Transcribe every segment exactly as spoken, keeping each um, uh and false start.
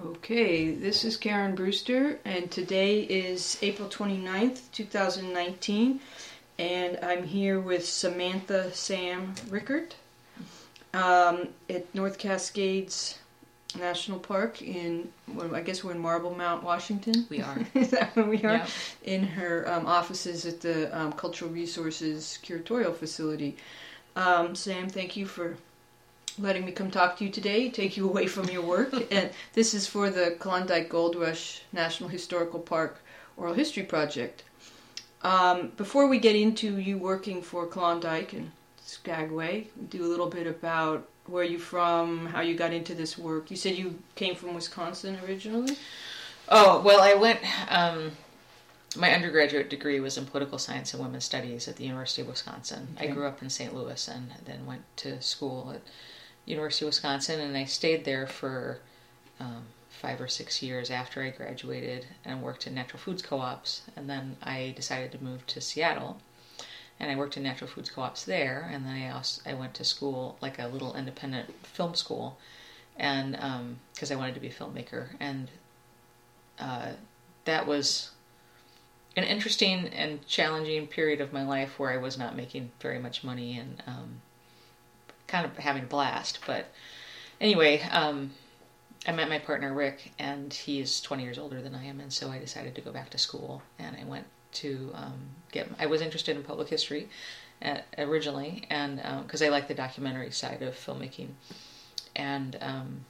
Okay, this is Karen Brewster, and today is April twenty-ninth, twenty nineteen, and I'm here with Samantha Sam Rickert um, at North Cascades National Park in, well, I guess we're in Marble Mount, Washington. We are. Is that where we are? Yep. In her um, offices at the um, Cultural Resources Curatorial Facility. Um, Sam, thank you for letting me come talk to you today, take you away from your work. And this is for the Klondike Gold Rush National Historical Park Oral History Project. Um, before we get into you working for Klondike and Skagway, do a little bit about where you're from, how you got into this work. You said you came from Wisconsin originally? Oh, well, I went, um, my undergraduate degree was in political science and women's studies at the University of Wisconsin. Okay. I grew up in Saint Louis and then went to school at University of Wisconsin, and I stayed there for um, five or six years after I graduated and worked in natural foods co-ops. And then I decided to move to Seattle, and I worked in natural foods co-ops there. And then I also I went to school, like a little independent film school, and because um, I wanted to be a filmmaker. And uh, that was an interesting and challenging period of my life where I was not making very much money and um, kind of having a blast. But anyway, um, I met my partner Rick, and he is twenty years older than I am, and so I decided to go back to school, and I went to um, get, I was interested in public history uh, originally, and because um, I like the documentary side of filmmaking, and um,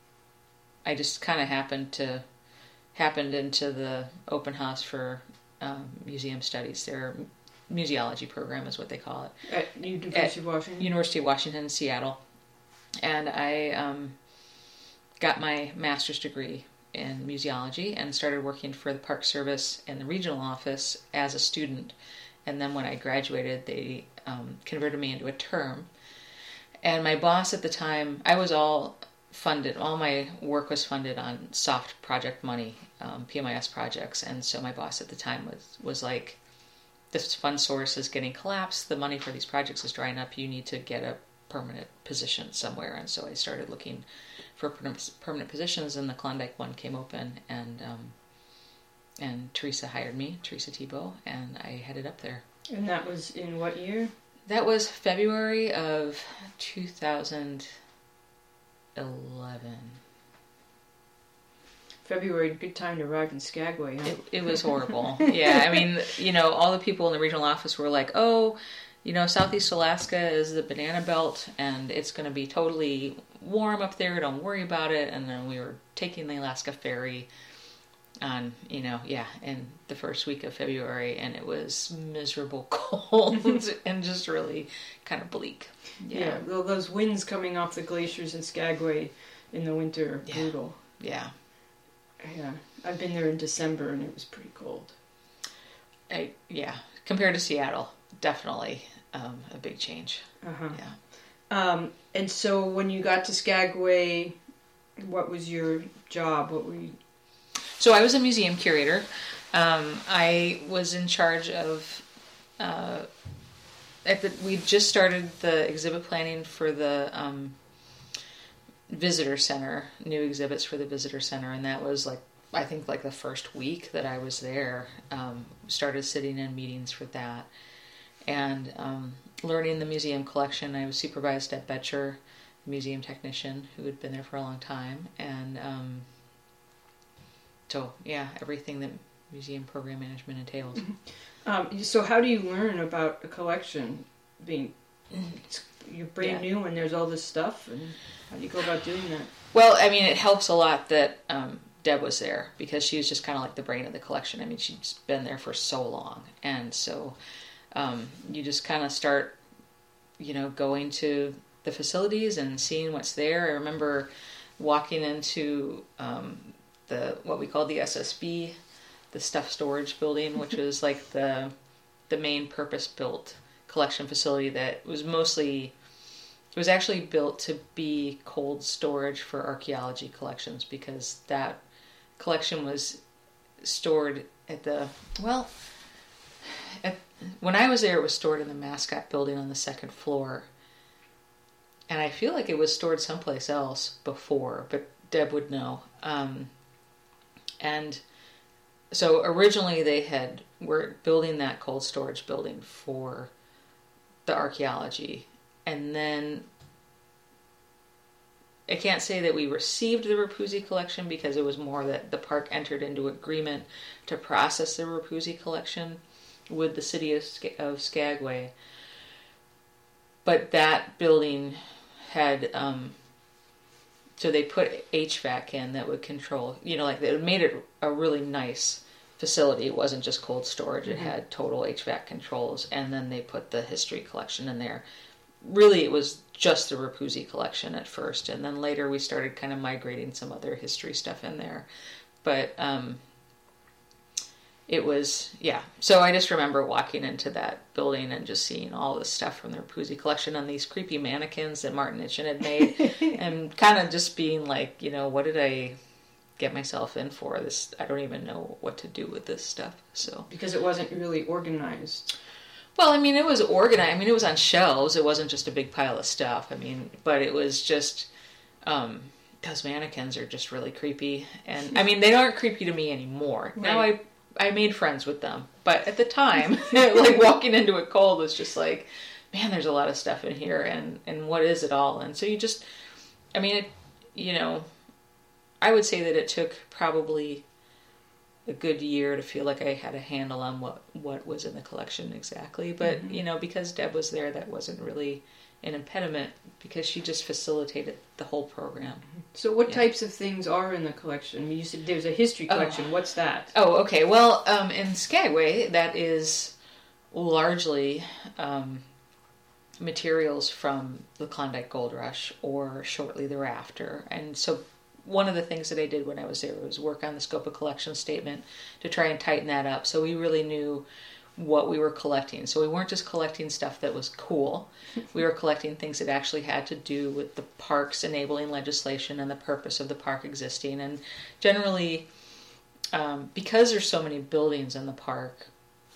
I just kind of happened to, happened into the open house for um, museum studies. There museology program is what they call it. At University of Washington? University of Washington in Seattle. And I um, got my master's degree in museology and started working for the Park Service in the regional office as a student. And then when I graduated, they um, converted me into a term. And my boss at the time, I was all funded, all my work was funded on soft project money, um, P M I S projects. And so my boss at the time was, was like, this fund source is getting collapsed, the money for these projects is drying up, you need to get a permanent position somewhere. And so I started looking for permanent positions, and the Klondike one came open, and um, and Teresa hired me, Teresa Thibault, and I headed up there. And that was in what year? That was February of two thousand eleven. February, good time to arrive in Skagway, huh? It, it was horrible. Yeah, I mean, you know, all the people in the regional office were like, oh, you know, Southeast Alaska is the banana belt, and it's going to be totally warm up there, don't worry about it. And then we were taking the Alaska Ferry on, you know, yeah, in the first week of February, and it was miserable cold and just really kind of bleak. Yeah, yeah, those winds coming off the glaciers in Skagway in the winter are yeah. brutal. Yeah. Yeah, I've been there in December, and it was pretty cold. I, yeah, compared to Seattle, definitely um, a big change. Uh-huh. Yeah. Um, and so when you got to Skagway, what was your job? What were you... So I was a museum curator. Um, I was in charge of... Uh, at the, we just started the exhibit planning for the... Um, visitor center, new exhibits for the visitor center, and that was like, I think like the first week that I was there, um, started sitting in meetings for that, and um, learning the museum collection. I was supervised at Betcher, the museum technician who had been there for a long time, and um, so yeah, everything that museum program management entails. Mm-hmm. Um, so how do you learn about a collection being... You're brand yeah. new and there's all this stuff, and how do you go about doing that? Well, I mean, it helps a lot that um, Deb was there, because she was just kind of like the brain of the collection. I mean, she's been there for so long, and so um, you just kind of start, you know, going to the facilities and seeing what's there. I remember walking into um, the what we call the S S B, the stuff storage building, which was like the the main purpose-built collection facility that was mostly, it was actually built to be cold storage for archaeology collections, because that collection was stored at the, well, at, when I was there, it was stored in the Mascot building on the second floor. And I feel like it was stored someplace else before, but Deb would know. Um, and so originally they had were building that cold storage building for the archaeology, and then I can't say that we received the Rapuzzi collection because it was more that the park entered into agreement to process the Rapuzzi collection with the city of, Sk- of Skagway. But that building had, um, so they put H V A C in that would control, you know, like it made it a really nice facility. It wasn't just cold storage. It mm-hmm. had total H V A C controls, and then they put the history collection in there. Really, it was just the Rapuzzi collection at first, and then later we started kind of migrating some other history stuff in there. But um, it was, yeah. So I just remember walking into that building and just seeing all this stuff from the Rapuzzi collection and these creepy mannequins that Martin Itchen had made, and kind of just being like, you know, what did I get myself in for? This, I don't even know what to do with this stuff. So because it wasn't really organized. Well, I mean, it was organized. I mean, it was on shelves. It wasn't just a big pile of stuff. I mean, but it was just, um, those mannequins are just really creepy. And, I mean, they aren't creepy to me anymore. Right. Now I I made friends with them. But at the time, like, walking into it cold was just like, man, there's a lot of stuff in here. And, and what is it all? And so you just, I mean, it, you know, I would say that it took probably a good year to feel like I had a handle on what, what was in the collection exactly. But, mm-hmm. you know, because Deb was there, that wasn't really an impediment because she just facilitated the whole program. So what yeah. types of things are in the collection? I mean, you said there's a history collection. Oh. What's that? Oh, okay. Well, um, in Skagway, that is largely um, materials from the Klondike Gold Rush or shortly thereafter. And so one of the things that I did when I was there was work on the scope of collection statement to try and tighten that up so we really knew what we were collecting. So we weren't just collecting stuff that was cool. We were collecting things that actually had to do with the park's enabling legislation and the purpose of the park existing. And generally, um, because there's so many buildings in the park,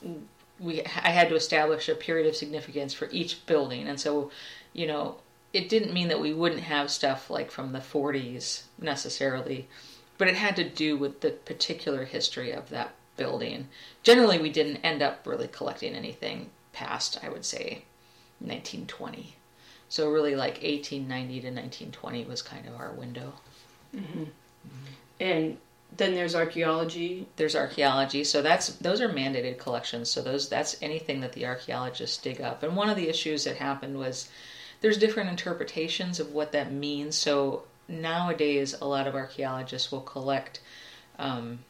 we I had to establish a period of significance for each building. And so, you know, it didn't mean that we wouldn't have stuff like from the forties necessarily, but it had to do with the particular history of that building. Generally, we didn't end up really collecting anything past, I would say, nineteen twenty. So really like eighteen ninety to nineteen twenty was kind of our window. Mm-hmm. Mm-hmm. And then there's archaeology. There's archaeology. So that's those are mandated collections. So those that's anything that the archaeologists dig up. And one of the issues that happened was there's different interpretations of what that means. So nowadays, a lot of archaeologists will collect um,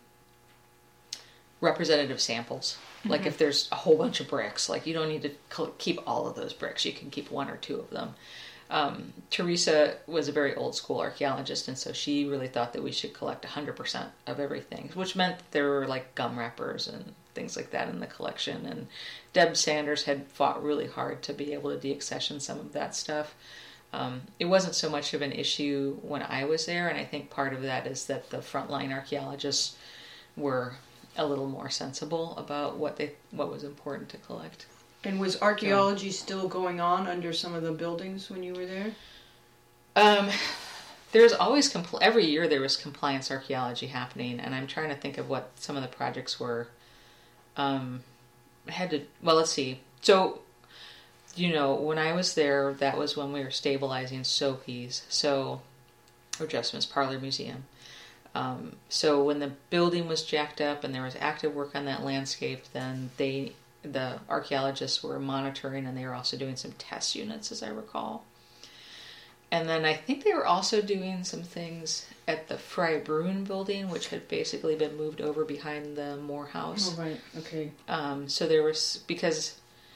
representative samples. Mm-hmm. Like if there's a whole bunch of bricks, like you don't need to keep all of those bricks. You can keep one or two of them. Um, Teresa was a very old school archaeologist, and so she really thought that we should collect one hundred percent of everything, which meant that there were like gum wrappers and things like that in the collection. And Deb Sanders had fought really hard to be able to deaccession some of that stuff. Um, it wasn't so much of an issue when I was there, and I think part of that is that the frontline archaeologists were a little more sensible about what they what was important to collect. And was archaeology so, still going on under some of the buildings when you were there? Um, there's always compl- every year there was compliance archaeology happening, and I'm trying to think of what some of the projects were. Um, I had to well, let's see. So, you know, when I was there, that was when we were stabilizing Sophie's, so or Jeff Smith's Parlor Museum. Um, so when the building was jacked up and there was active work on that landscape, then they. The archaeologists were monitoring, and they were also doing some test units, as I recall. And then I think they were also doing some things at the Fry Bruin building, which had basically been moved over behind the Moore House. Oh, right. Okay. Um, so there was, because,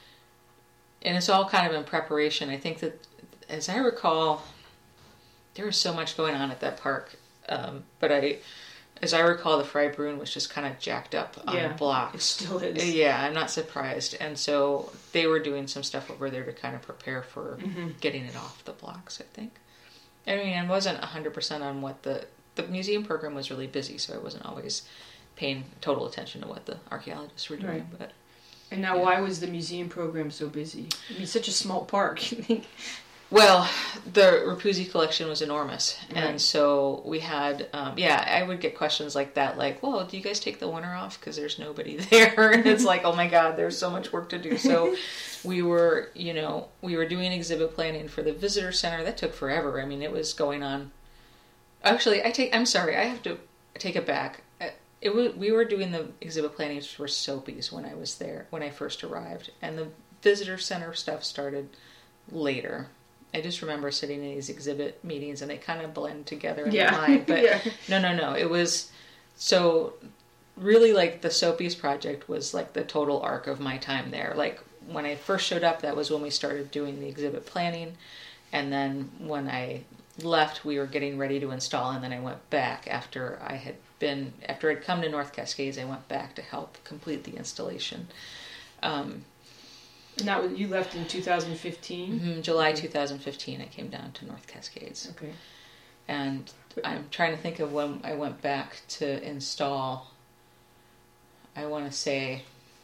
and it's all kind of in preparation. I think that, as I recall, there was so much going on at that park. Um, but I... As I recall, the Fry Bruin was just kind of jacked up on yeah, blocks. It still is. Yeah, I'm not surprised. And so they were doing some stuff over there to kind of prepare for mm-hmm. getting it off the blocks, I think. I mean, I wasn't one hundred percent on what the... The museum program was really busy, so I wasn't always paying total attention to what the archaeologists were doing. Right. But And now yeah. why was the museum program so busy? I mean, such a small park. Well, the Rapuzzi collection was enormous. Right. And so we had, um, yeah, I would get questions like that, like, well, do you guys take the winter off because there's nobody there? And it's like, oh my God, there's so much work to do. So we were, you know, we were doing exhibit planning for the visitor center. That took forever. I mean, it was going on. Actually, I take, I'm sorry, I have to take it back. It was, we were doing the exhibit planning for Soapies when I was there, when I first arrived. And the visitor center stuff started later. I just remember sitting in these exhibit meetings and they kind of blend together in yeah. my mind. But yeah. no, no, no. It was, so really like the Soapies project was like the total arc of my time there. Like when I first showed up, that was when we started doing the exhibit planning. And then when I left, we were getting ready to install. And then I went back after I had been, after I'd come to North Cascades, I went back to help complete the installation. Um, And that was, you left in two thousand fifteen? Mm-hmm, July two thousand fifteen, I came down to North Cascades. Okay. And I'm trying to think of when I went back to install. I want to say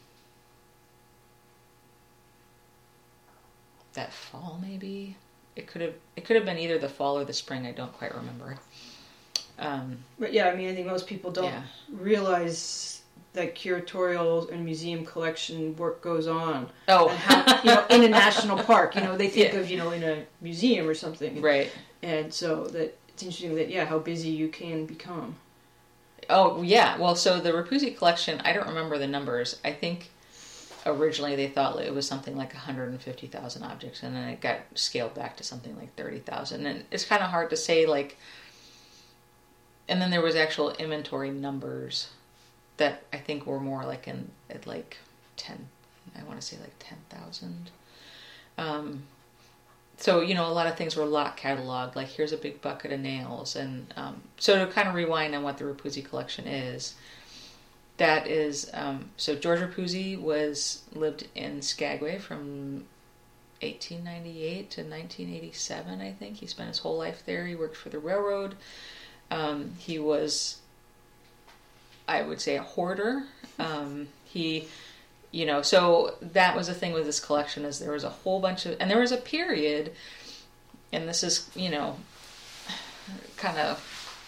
that fall, maybe. It could have. It could have been either the fall or the spring. I don't quite remember. Um, but yeah, I mean, I think most people don't yeah. realize that curatorial and museum collection work goes on. Oh, and how, you know, in a national park, you know, they think yeah. of, you know, in a museum or something, right? And so that it's interesting that yeah, how busy you can become. Oh yeah, well, so the Rapuzzi collection, I don't remember the numbers. I think originally they thought it was something like one hundred fifty thousand objects, and then it got scaled back to something like thirty thousand. And it's kind of hard to say, like. And then there was actual inventory numbers that I think were more like in at like ten, I want to say like ten thousand. Um, so, you know, a lot of things were lot cataloged, like here's a big bucket of nails. And um, so to kind of rewind on what the Rapuzzi collection is, that is, um, so George Rapuzzi was, lived in Skagway from eighteen ninety-eight to nineteen eighty-seven, I think. He spent his whole life there. He worked for the railroad. Um, he was, I would say, a hoarder. Um, he, you know, so that was the thing with this collection, is there was a whole bunch of, and there was a period, and this is, you know, kind of,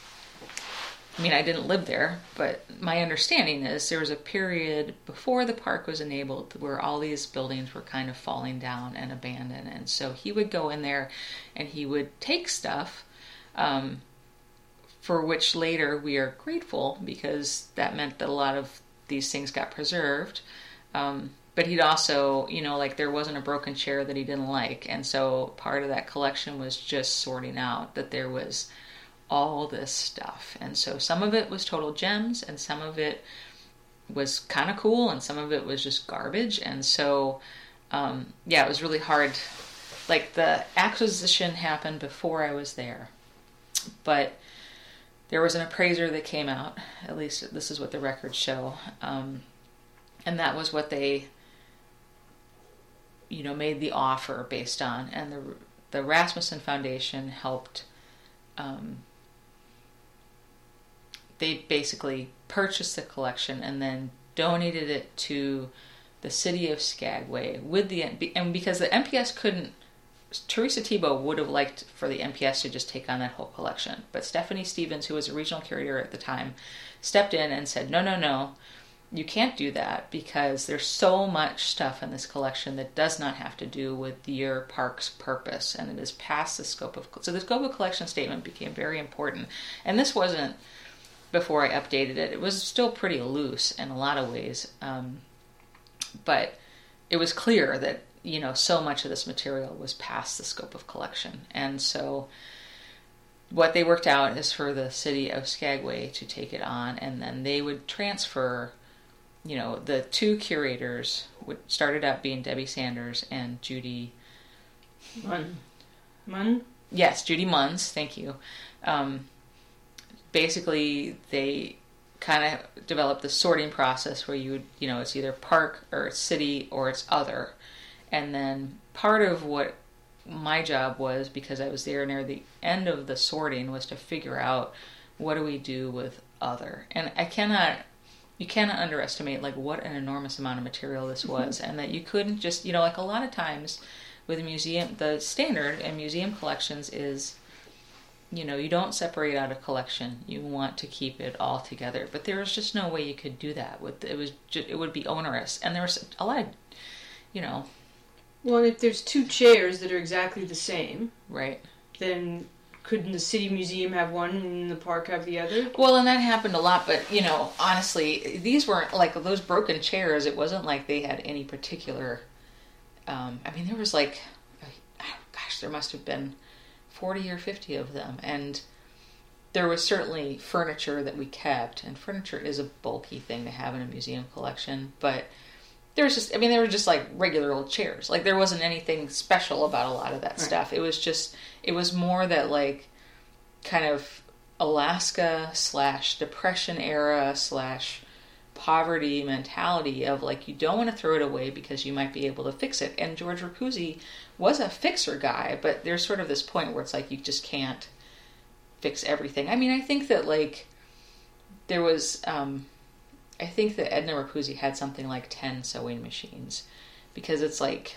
I mean, I didn't live there, but my understanding is there was a period before the park was enabled where all these buildings were kind of falling down and abandoned. And so he would go in there and he would take stuff, um, for which later we are grateful, because that meant that a lot of these things got preserved. Um, but he'd also, you know, like there wasn't a broken chair that he didn't like. And so part of that collection was just sorting out that there was all this stuff. And so some of it was total gems, and some of it was kind of cool, and some of it was just garbage. And so, um, yeah, it was really hard. Like the acquisition happened before I was there, but there was an appraiser that came out, at least this is what the records show, um, and that was what they, you know, made the offer based on. And the the Rasmussen Foundation helped, um, they basically purchased the collection and then donated it to the city of Skagway with the, and because the M P S couldn't, Teresa Tebow would have liked for the M P S to just take on that whole collection. But Stephanie Stevens, who was a regional curator at the time, stepped in and said, no, no, no, you can't do that, because there's so much stuff in this collection that does not have to do with your park's purpose, and it is past the scope of... So the scope of collection statement became very important. And this wasn't before I updated it. It was still pretty loose in a lot of ways. Um, but it was clear that, you know, so much of this material was past the scope of collection. And so what they worked out is for the city of Skagway to take it on, and then they would transfer, you know, the two curators, would started out being Debbie Sanders and Judy Munn. Munn? Yes, Judy Munns, thank you. Um, basically, they kind of developed the sorting process where you would, you know, it's either park or it's city or it's other. And then part of what my job was, because I was there near the end of the sorting, was to figure out what do we do with other. And I cannot, you cannot underestimate like what an enormous amount of material this was, and that you couldn't just, you know, like a lot of times with a museum, the standard in museum collections is, you know, you don't separate out a collection. You want to keep it all together. But there was just no way you could do that. With it was just, it would be onerous, and there was a lot of, you know. Well, if there's two chairs that are exactly the same, right, then couldn't the city museum have one and the park have the other? Well, and that happened a lot. But you know, honestly, these weren't like those broken chairs. It wasn't like they had any particular. Um, I mean, there was like, gosh, there must have been forty or fifty of them, and there was certainly furniture that we kept, and furniture is a bulky thing to have in a museum collection, but there was just, I mean, they were just like regular old chairs. Like, there wasn't anything special about a lot of that right. stuff. It was just, it was more that like kind of Alaska slash Depression era slash poverty mentality of like, you don't want to throw it away because you might be able to fix it. And George Rapuzzi was a fixer guy, but there's sort of this point where it's like you just can't fix everything. I mean, I think that like there was, um, I think that Edna Rapuzzi had something like ten sewing machines, because it's like,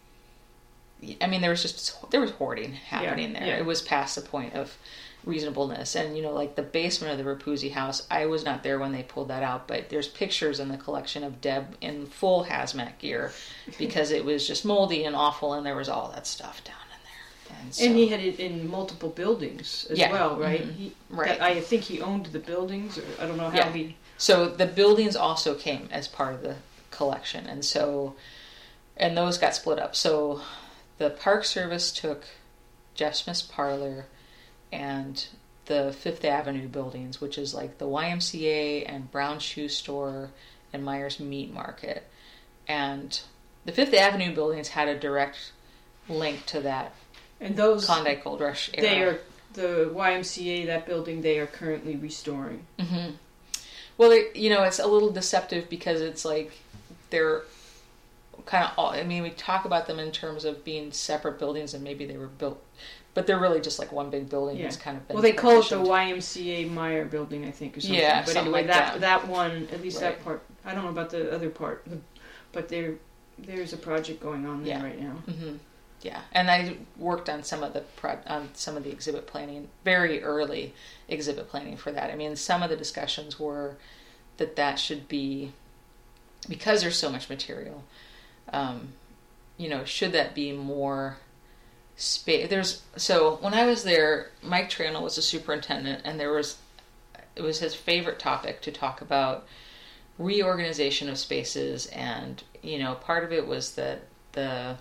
I mean, there was just, there was hoarding happening yeah, there. Yeah. It was past the point of reasonableness. And, you know, like the basement of the Rapuzzi house, I was not there when they pulled that out, but there's pictures in the collection of Deb in full hazmat gear because it was just moldy and awful, and there was all that stuff down in there. And, so, and he had it in multiple buildings as yeah. well, right? Mm-hmm. He, right. That, I think he owned the buildings, or I don't know how yeah. he... So the buildings also came as part of the collection, and so, and those got split up. So the Park Service took Jeff Smith's parlor and the Fifth Avenue buildings, which is like the Y M C A and Brown Shoe Store and Myers Meat Market. And the Fifth Avenue buildings had a direct link to that and those Klondike Gold Rush era. They are, the Y M C A, that building, they are currently restoring. Mm-hmm. Well, it, you know, it's a little deceptive because it's like they're kind of all, I mean, we talk about them in terms of being separate buildings and maybe they were built, but they're really just like one big building yeah. that's kind of been Well, they call it the partitioned. Y M C A Meyer building, I think, or something. Yeah, but something anyway, like that, that. that one, at least right. that part, I don't know about the other part, but there, there's a project going on there yeah. right now. Mm-hmm. Yeah, and I worked on some of the pro- on some of the exhibit planning, very early exhibit planning for that. I mean, some of the discussions were that that should be, because there's so much material, um, you know, should that be more space? There's so when I was there, Mike Tranel was a superintendent, and there was it was his favorite topic to talk about reorganization of spaces, and you know, part of it was that the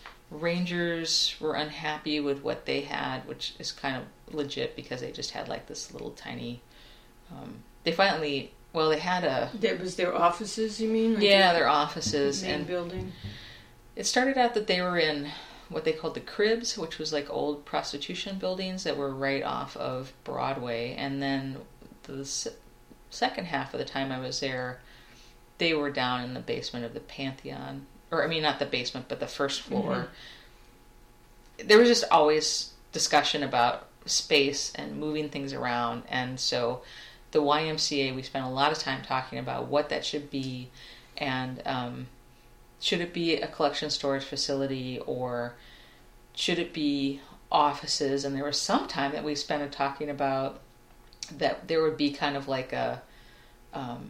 Rangers were unhappy with what they had, which is kind of legit because they just had like this little tiny. Um, they finally. Well, they had a... That was their offices, you mean? Like yeah, their offices. Main and building. It started out that they were in what they called the Cribs, which was like old prostitution buildings that were right off of Broadway. And then the se- second half of the time I was there, they were down in the basement of the Pantheon. Or, I mean, not the basement, but the first floor. Mm-hmm. There was just always discussion about space and moving things around. And so... the Y M C A, we spent a lot of time talking about what that should be, and um, should it be a collection storage facility, or should it be offices? And there was some time that we spent talking about that there would be kind of like a, um,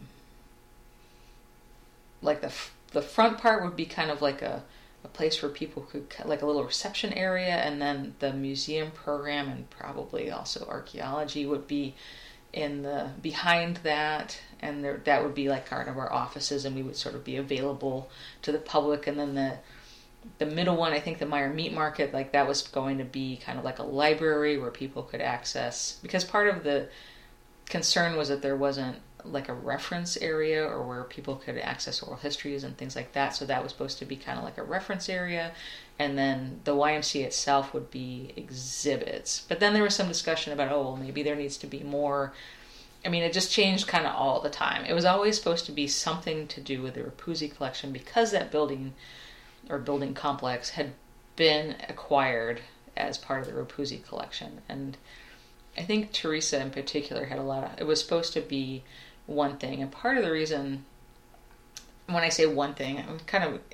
like the the front part would be kind of like a, a place where people could, like a little reception area, and then the museum program and probably also archaeology would be in the behind that, and there, that would be like kind of our offices, and we would sort of be available to the public. And then the the middle one, I think the Meyer Meat Market, like that was going to be kind of like a library where people could access, because part of the concern was that there wasn't like a reference area or where people could access oral histories and things like that. So that was supposed to be kind of like a reference area. And then the Y M C A itself would be exhibits. But then there was some discussion about, oh, well, maybe there needs to be more. I mean, it just changed kind of all the time. It was always supposed to be something to do with the Rapuzzi collection, because that building or building complex had been acquired as part of the Rapuzzi collection. And I think Teresa in particular had a lot of, it was supposed to be one thing. And part of the reason, when I say one thing, I'm kind of,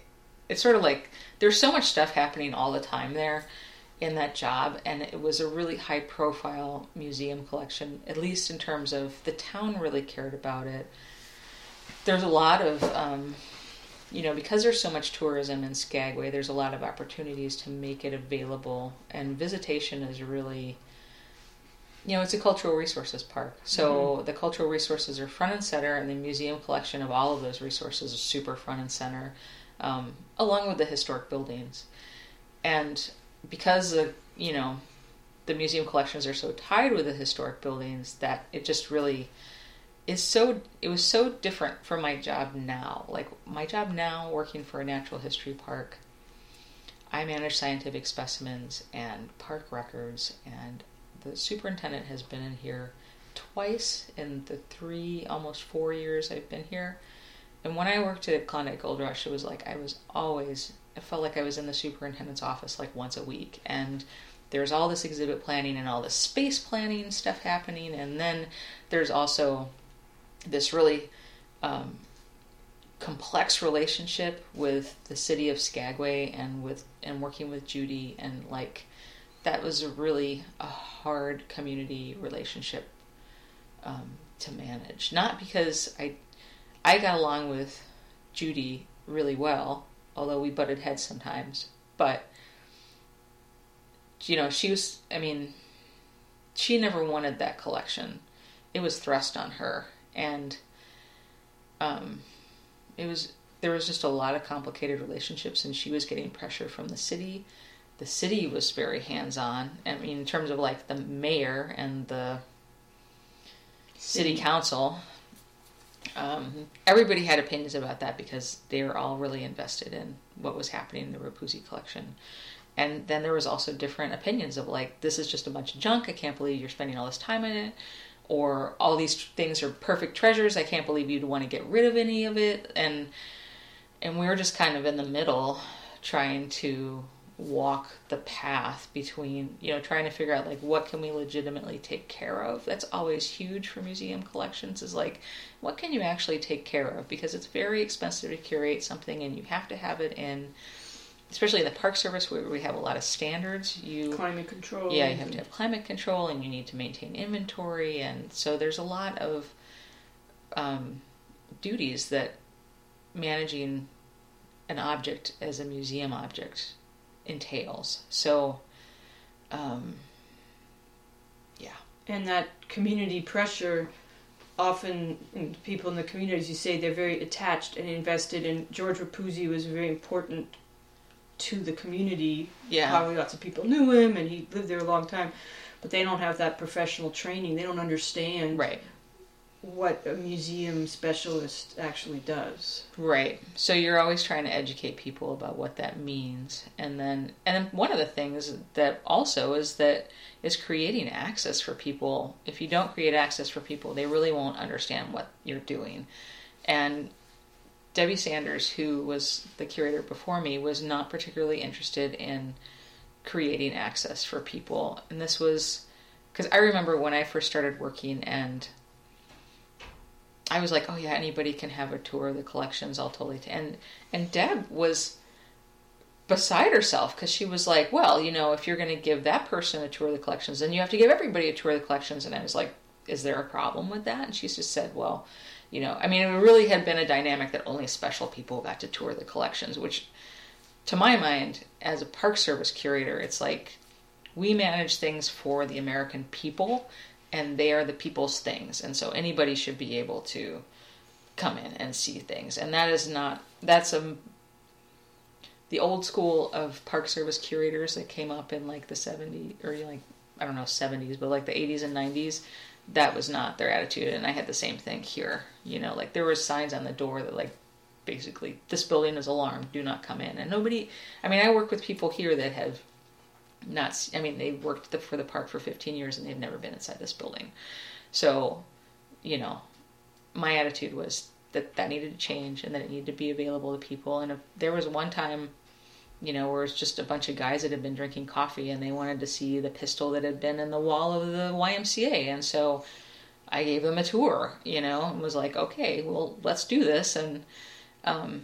it's sort of like there's so much stuff happening all the time there in that job, and it was a really high profile museum collection, at least in terms of the town really cared about it. There's a lot of, um, you know, because there's so much tourism in Skagway, there's a lot of opportunities to make it available, and visitation is really, you know, it's a cultural resources park. So mm-hmm. the cultural resources are front and center, and the museum collection of all of those resources is super front and center, um, along with the historic buildings. And because, the, you know, the museum collections are so tied with the historic buildings, that it just really is so, it was so different from my job now. Like, my job now, working for a natural history park, I manage scientific specimens and park records, and the superintendent has been in here twice in the three, almost four years I've been here. And when I worked at Klondike Gold Rush, it was like I was always, I felt like I was in the superintendent's office like once a week. And there's all this exhibit planning and all this space planning stuff happening. And then there's also this really um, complex relationship with the city of Skagway and with and working with Judy, and like that was a really a hard community relationship um, to manage. Not because I I got along with Judy really well, although we butted heads sometimes, but you know, she was, I mean, she never wanted that collection. It was thrust on her, and um, it was, there was just a lot of complicated relationships, and she was getting pressure from the city. The city was very hands-on. I mean, in terms of like the mayor and the city, city council, um, everybody had opinions about that because they were all really invested in what was happening in the Rapuzzi collection. And then there was also different opinions of like, this is just a bunch of junk. I can't believe you're spending all this time on it. Or all these things are perfect treasures. I can't believe you'd want to get rid of any of it. And and we were just kind of in the middle trying to walk the path between, you know, trying to figure out like what can we legitimately take care of. That's always huge for museum collections, is like, what can you actually take care of? Because it's very expensive to curate something, and you have to have it in, especially in the Park Service where we have a lot of standards. You climate control. Yeah, you have to have climate control, and you need to maintain inventory, and so there's a lot of um, duties that managing an object as a museum object entails. So, um, yeah. And that community pressure, often people in the communities, you say they're very attached and invested, and George Rapuzzi was very important to the community. Yeah. Probably lots of people knew him, and he lived there a long time, but they don't have that professional training. They don't understand right. what a museum specialist actually does. Right. So you're always trying to educate people about what that means. And then and then one of the things that also is that is creating access for people. If you don't create access for people, they really won't understand what you're doing. And Debbie Sanders, who was the curator before me, was not particularly interested in creating access for people. And this was because I remember when I first started working, and I was like, oh yeah, anybody can have a tour of the collections. I'll totally t-. and and Deb was beside herself because she was like, well, you know, if you're going to give that person a tour of the collections, then you have to give everybody a tour of the collections. And I was like, is there a problem with that? And she just said, well, you know, I mean, it really had been a dynamic that only special people got to tour the collections, which, to my mind, as a Park Service curator, it's like we manage things for the American people, and they are the people's things, and so anybody should be able to come in and see things. And that is not, that's a, the old school of Park Service curators that came up in like the seventies, or like, I don't know, seventies, but like the eighties and nineties, that was not their attitude. And I had the same thing here. You know, like there were signs on the door that like, basically, this building is alarmed, do not come in. And nobody, I mean, I work with people here that have not, I mean, they worked the, for the park for fifteen years and they've never been inside this building. So, you know, my attitude was that that needed to change and that it needed to be available to people. And if there was one time, you know, where it's just a bunch of guys that had been drinking coffee and they wanted to see the pistol that had been in the wall of the Y M C A. And so I gave them a tour, you know, and was like, okay, well, let's do this. And, um,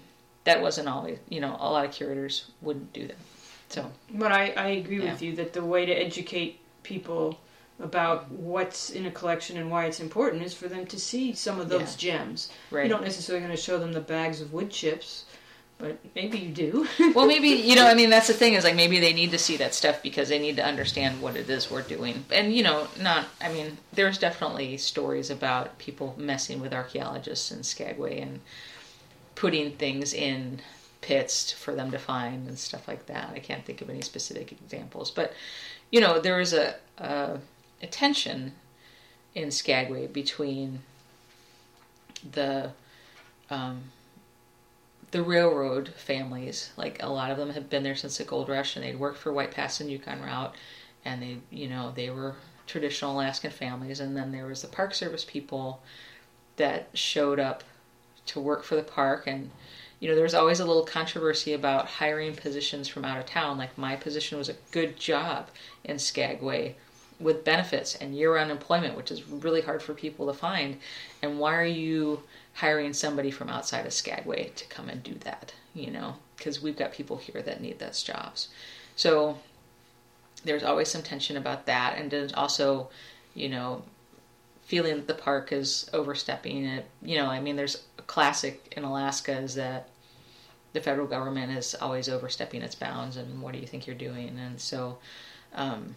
that wasn't always, you know, a lot of curators wouldn't do that. So, but I, I agree yeah. with you that the way to educate people about what's in a collection and why it's important is for them to see some of those yeah. gems. Right. You don't necessarily going to show them the bags of wood chips, but maybe you do. Well, maybe, you know, I mean, that's the thing is, like, maybe they need to see that stuff because they need to understand what it is we're doing. And, you know, not, I mean, there's definitely stories about people messing with archaeologists in Skagway and putting things in pits for them to find and stuff like that. I can't think of any specific examples. But, you know, there was a, a, a tension in Skagway between the... Um, the railroad families, like a lot of them have been there since the gold rush, and they'd worked for White Pass and Yukon Route, and they, you know, they were traditional Alaskan families. And then there was the Park Service people that showed up to work for the park, and you know, there was always a little controversy about hiring positions from out of town. Like my position was a good job in Skagway with benefits and year-round employment, which is really hard for people to find. And why are you hiring somebody from outside of Skagway to come and do that, you know, because we've got people here that need those jobs. So there's always some tension about that. And then also, you know, feeling that the park is overstepping it. You know, I mean, there's a classic in Alaska is that the federal government is always overstepping its bounds and what do you think you're doing? And so, um,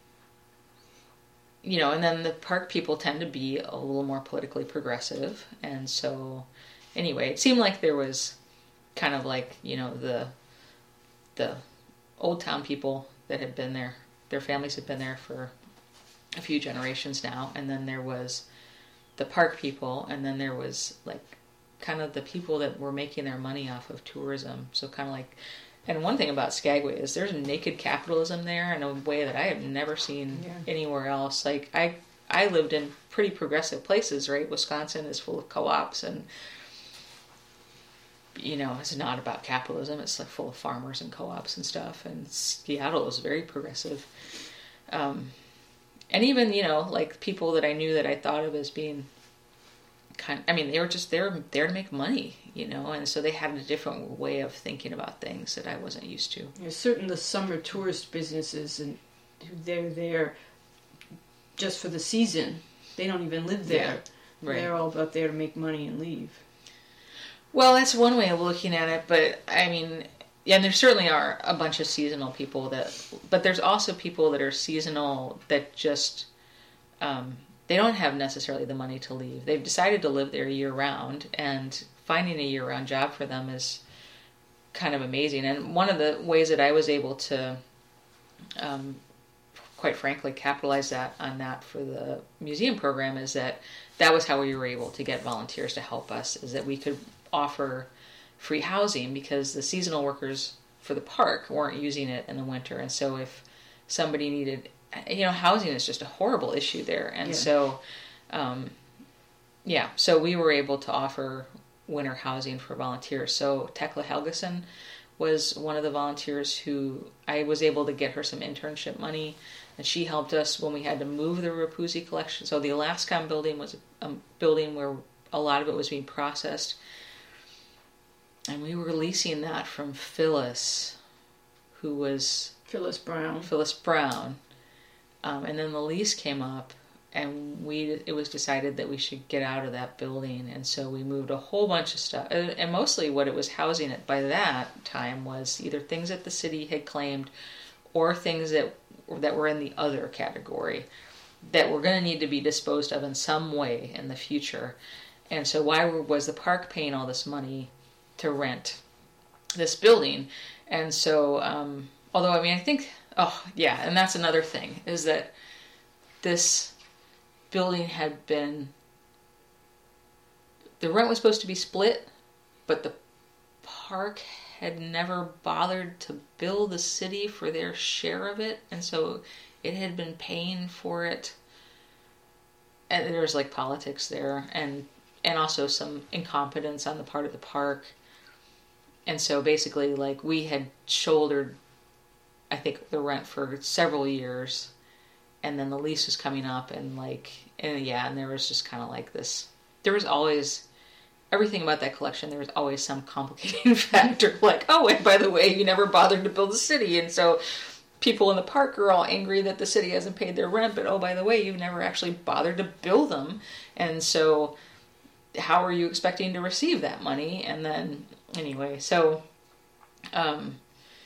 you know, and then the park people tend to be a little more politically progressive. And so, anyway, it seemed like there was kind of like, you know, the the old town people that had been there, their families had been there for a few generations now. And then there was the park people, and then there was like kind of the people that were making their money off of tourism. So kind of like... And one thing about Skagway is there's naked capitalism there in a way that I have never seen yeah. anywhere else. Like, I I lived in pretty progressive places, right? Wisconsin is full of co-ops and, you know, it's not about capitalism. It's like full of farmers and co-ops and stuff. And Seattle is very progressive. Um, and even, you know, like people that I knew that I thought of as being kind of, I mean, they were just there, there to make money, you know, and so they had a different way of thinking about things that I wasn't used to. Yeah, certain the summer tourist businesses, and they're there just for the season. They don't even live there. Yeah, right. They're all about there to make money and leave. Well, that's one way of looking at it, but I mean, yeah, and there certainly are a bunch of seasonal people that, but there's also people that are seasonal that just, um, they don't have necessarily the money to leave. They've decided to live there year-round, and finding a year-round job for them is kind of amazing. And one of the ways that I was able to, um, quite frankly, capitalize that on that for the museum program is that that was how we were able to get volunteers to help us, is that we could offer free housing because the seasonal workers for the park weren't using it in the winter. And so if somebody needed... You know, housing is just a horrible issue there. And yeah. so, um, yeah, so we were able to offer winter housing for volunteers. So Tekla Helgeson was one of the volunteers who I was able to get her some internship money. And she helped us when we had to move the Raposi collection. So the Alaskan building was a building where a lot of it was being processed. And we were leasing that from Phyllis, who was... Phyllis Brown. Phyllis Brown. Um, and then the lease came up, and we it was decided that we should get out of that building, and so we moved a whole bunch of stuff. And mostly what it was housing it by that time was either things that the city had claimed or things that that were in the other category that were going to need to be disposed of in some way in the future. And so why was the park paying all this money to rent this building? And so, um, although, I mean, I think... Oh, yeah, and that's another thing, is that this building had been... The rent was supposed to be split, but the park had never bothered to bill the city for their share of it, and so it had been paying for it. And there was, like, politics there, and, and also some incompetence on the part of the park. And so basically, like, we had shouldered... I think the rent for several years, and then the lease was coming up, and like, and yeah, and there was just kind of like this, there was always everything about that collection, there was always some complicating factor. Like, oh, and by the way, you never bothered to build a city. And so people in the park are all angry that the city hasn't paid their rent. But, oh, by the way, you've never actually bothered to build them. And so how are you expecting to receive that money? And then, anyway, so... Um,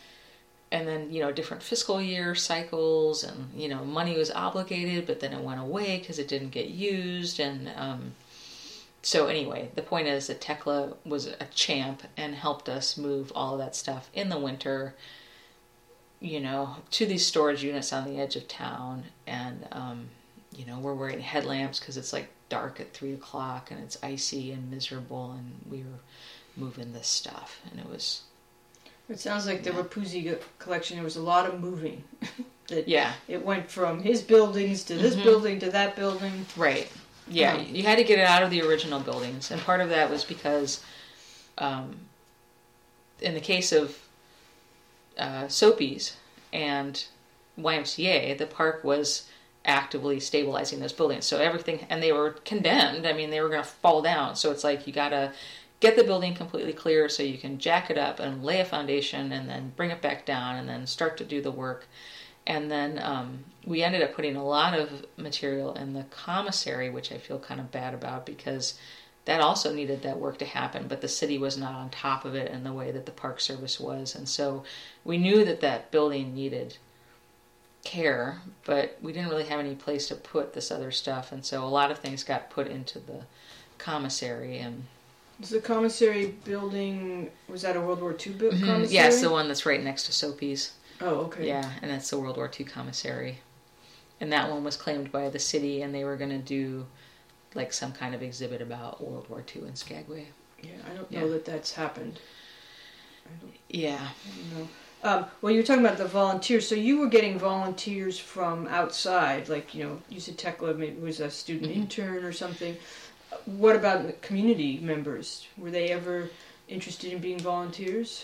and then, you know, different fiscal year cycles, and, you know, money was obligated, but then it went away because it didn't get used. And um, so anyway, the point is that Tekla was a champ and helped us move all of that stuff in the winter, you know, to these storage units on the edge of town. And, um, you know, we're wearing headlamps because it's like dark at three o'clock and it's icy and miserable, and we were moving this stuff, and it was... It sounds like the yeah. Rapuzzi collection, there was a lot of moving. that yeah. It went from his buildings to this mm-hmm. building to that building. Right. Yeah, um, you had to get it out of the original buildings. And part of that was because, um, in the case of uh, Soapies and Y M C A, the park was actively stabilizing those buildings. So everything, and they were condemned. I mean, they were going to fall down. So it's like you got to get the building completely clear so you can jack it up and lay a foundation and then bring it back down and then start to do the work. And then um, we ended up putting a lot of material in the commissary, which I feel kind of bad about because that also needed that work to happen, but the city was not on top of it in the way that the Park Service was. And so we knew that that building needed care, but we didn't really have any place to put this other stuff. And so a lot of things got put into the commissary. And is the commissary building, was that a World War Two bu- mm-hmm. commissary? Yeah, it's the one that's right next to Soapies. Oh, okay. Yeah, and that's the World War Two commissary. And that one was claimed by the city, and they were going to do like some kind of exhibit about World War Two in Skagway. Yeah, I don't know yeah. that that's happened. I don't, yeah. I don't know. Um, well, you were talking about the volunteers. So you were getting volunteers from outside, like, you know, you said Tekla maybe was a student mm-hmm. intern or something. What about the community members? Were they ever interested in being volunteers?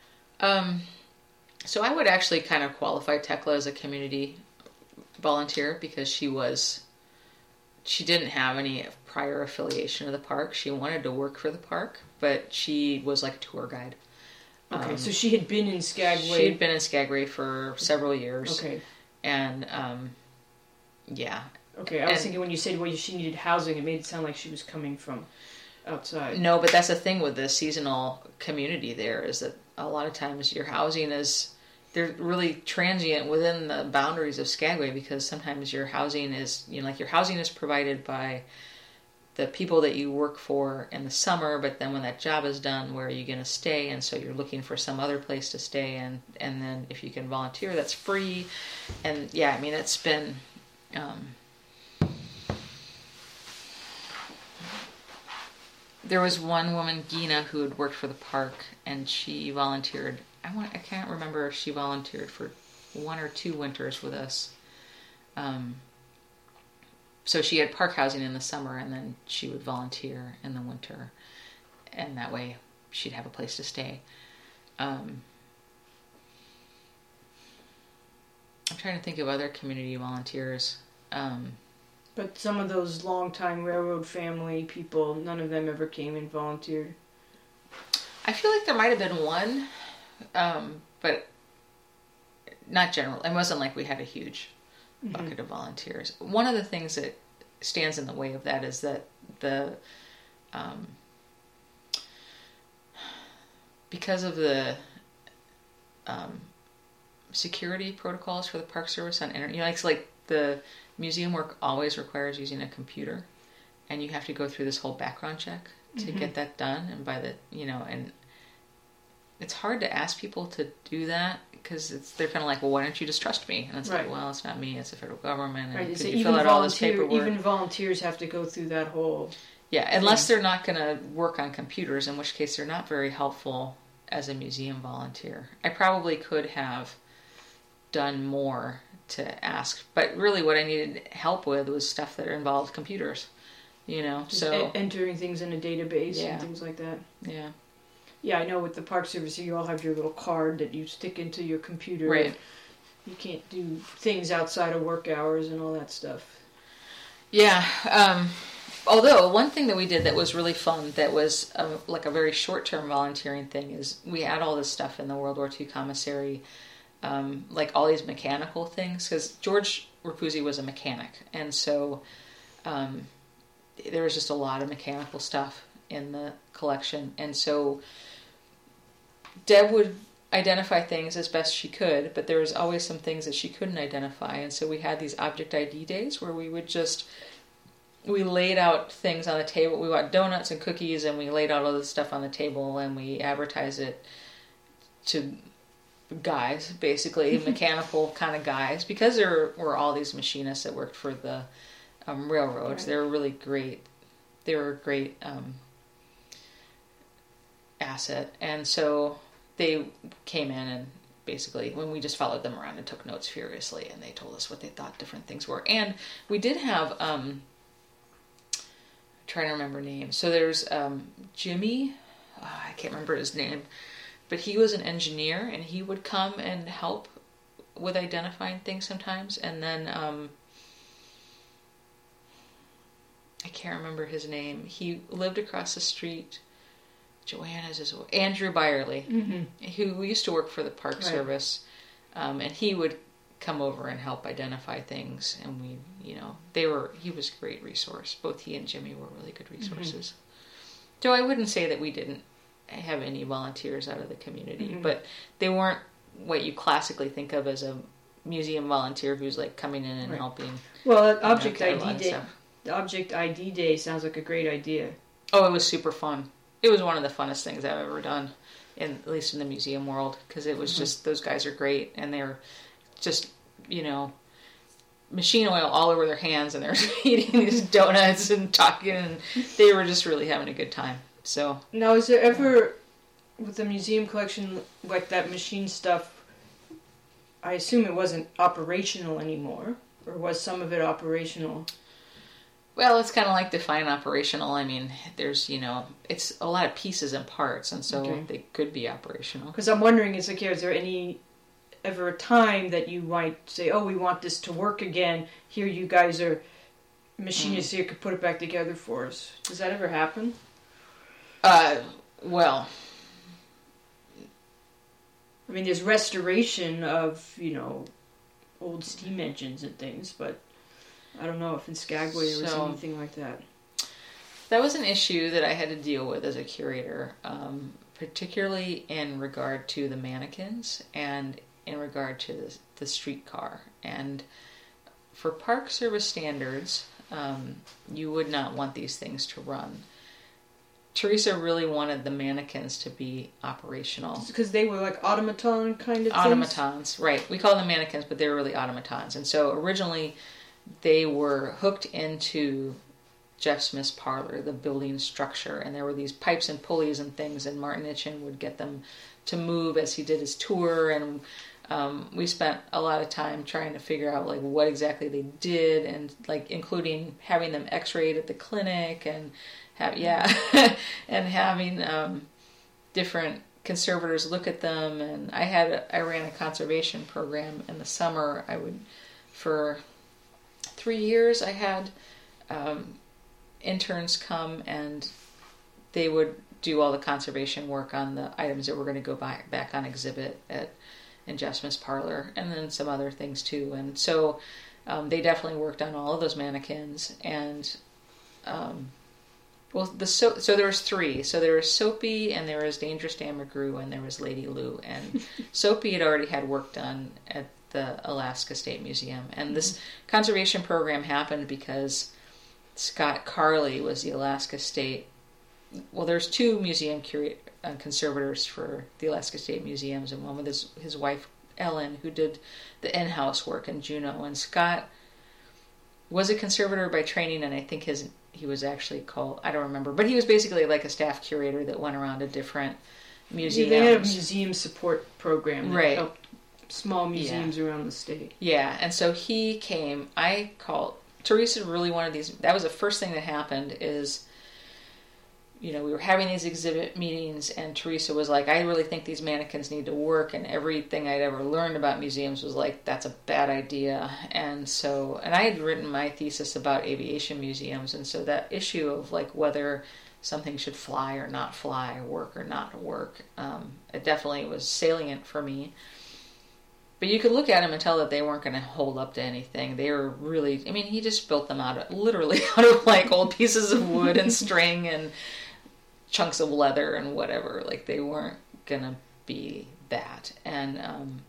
Um, so I would actually kind of qualify Tekla as a community volunteer because she was, she didn't have any prior affiliation to the park. She wanted to work for the park, but she was like a tour guide. Okay, um, so she had been in Skagway. She had been in Skagway for several years. Okay. And, um, yeah. Okay, I was and, thinking when you said well, she needed housing, it made it sound like she was coming from outside. No, but that's the thing with the seasonal community there is that a lot of times your housing is, they're really transient within the boundaries of Skagway because sometimes your housing is, you know, like your housing is provided by the people that you work for in the summer, but then when that job is done, where are you going to stay? And so you're looking for some other place to stay, and and then if you can volunteer, that's free. And yeah, I mean, it's been... Um, there was one woman, Gina, who had worked for the park, and she volunteered. I want I can't remember if she volunteered for one or two winters with us. Um, so she had park housing in the summer, and then she would volunteer in the winter, and that way she'd have a place to stay. Um, I'm trying to think of other community volunteers. Um, But some of those long-time railroad family people, none of them ever came and volunteered? I feel like there might have been one, um, but not general. It wasn't like we had a huge mm-hmm. bucket of volunteers. One of the things that stands in the way of that is that the, um, because of the um, security protocols for the Park Service on internet, you know, it's like the museum work always requires using a computer, and you have to go through this whole background check to mm-hmm. get that done. And by the, you know, and it's hard to ask people to do that because it's they're kind of like, well, why don't you just trust me? And it's right. like, well, it's not me; it's the federal government. And right. could So you even fill out all this paperwork? Even volunteers have to go through that whole. Yeah, unless thing. They're not going to work on computers, in which case they're not very helpful as a museum volunteer. I probably could have done more to ask, but really what I needed help with was stuff that involved computers, you know. Just so e- entering things in a database yeah. and things like that. Yeah. Yeah, I know with the Park Service, you all have your little card that you stick into your computer. Right. You can't do things outside of work hours and all that stuff. Yeah. Um, although one thing that we did that was really fun, that was a, like a very short-term volunteering thing, is we had all this stuff in the World War Two commissary, um, like all these mechanical things, because George Rapuzzi was a mechanic, and so um, there was just a lot of mechanical stuff in the collection, and so Deb would identify things as best she could, but there was always some things that she couldn't identify, and so we had these object I D days where we would just, we laid out things on the table. We bought donuts and cookies, and we laid out all this stuff on the table, and we advertised it to guys, basically, mechanical kind of guys, because there were all these machinists that worked for the um, railroads. Right. They were really great. They were a great um, asset, and so they came in and basically, when we just followed them around and took notes furiously, and they told us what they thought different things were. And we did have, um, I'm trying to remember names. So there's um, Jimmy, oh, I can't remember his name, but he was an engineer, and he would come and help with identifying things sometimes. And then, um, I can't remember his name. He lived across the street. Joanna's his Andrew Byerly, mm-hmm. who used to work for the Park right. Service, um, and he would come over and help identify things. And we, you know, they were. He was a great resource. Both he and Jimmy were really good resources. Mm-hmm. So I wouldn't say that we didn't have any volunteers out of the community, mm-hmm. but they weren't what you classically think of as a museum volunteer who's like coming in and right. helping. Well, object I D day, the object I D day sounds like a great idea. Oh, it was super fun. It was one of the funnest things I've ever done, in, at least in the museum world, because it was mm-hmm. just, those guys are great, and they're just, you know, machine oil all over their hands, and they're eating these donuts and talking, and they were just really having a good time. So now, is there ever, with the museum collection, like that machine stuff, I assume it wasn't operational anymore, or was some of it operational? Well, it's kind of like define operational. I mean, there's, you know, it's a lot of pieces and parts, and so okay. they could be operational. Because I'm wondering, is, like, is there any, ever a time that you might say, oh, we want this to work again, here you guys are machinists mm. here, could put it back together for us. Does that ever happen? Uh, well... I mean, there's restoration of, you know, old steam engines and things, but... I don't know if in Skagway there was so, anything like that. That was an issue that I had to deal with as a curator, um, particularly in regard to the mannequins and in regard to the, the streetcar. And for Park Service standards, um, you would not want these things to run. Teresa really wanted the mannequins to be operational. Because they were like automaton kind of Automatons, things? Right. We call them mannequins, but they were really automatons. And so originally... they were hooked into Jeff Smith's parlor, the building structure, and there were these pipes and pulleys and things, and Martin Itchen would get them to move as he did his tour, and um, we spent a lot of time trying to figure out like what exactly they did, and like including having them x-rayed at the clinic, and have yeah, and having um, different conservators look at them. And I had a, I ran a conservation program in the summer. I would for three years I had um, interns come, and they would do all the conservation work on the items that were going to go back, back on exhibit at in Jeff Smith's parlor, and then some other things too. And so um, they definitely worked on all of those mannequins. And um, well, the so so there was three. So there was Soapy, and there was Dangerous Dan McGrew, and there was Lady Lou. And Soapy had already had work done at the Alaska State Museum. And this mm-hmm. conservation program happened because Scott Carley was the Alaska State. Well, there's two museum cura- uh, conservators for the Alaska State Museums, and one with his, his wife, Ellen, who did the in-house work in Juneau. And Scott was a conservator by training, and I think his he was actually called, I don't remember, but he was basically like a staff curator that went around to different museums. Yeah, they had a museum support program that right. helped small museums yeah. around the state. Yeah, and so he came, I called, Teresa really wanted these, that was the first thing that happened is you know, we were having these exhibit meetings, and Teresa was like, I really think these mannequins need to work, and everything I'd ever learned about museums was like, that's a bad idea. And so, and I had written my thesis about aviation museums, and so that issue of like whether something should fly or not fly, work or not work, um, it definitely was salient for me. But you could look at them and tell that they weren't going to hold up to anything. They were really, I mean, he just built them out of, literally out of like old pieces of wood and string and chunks of leather and whatever. Like, they weren't going to be that. And um,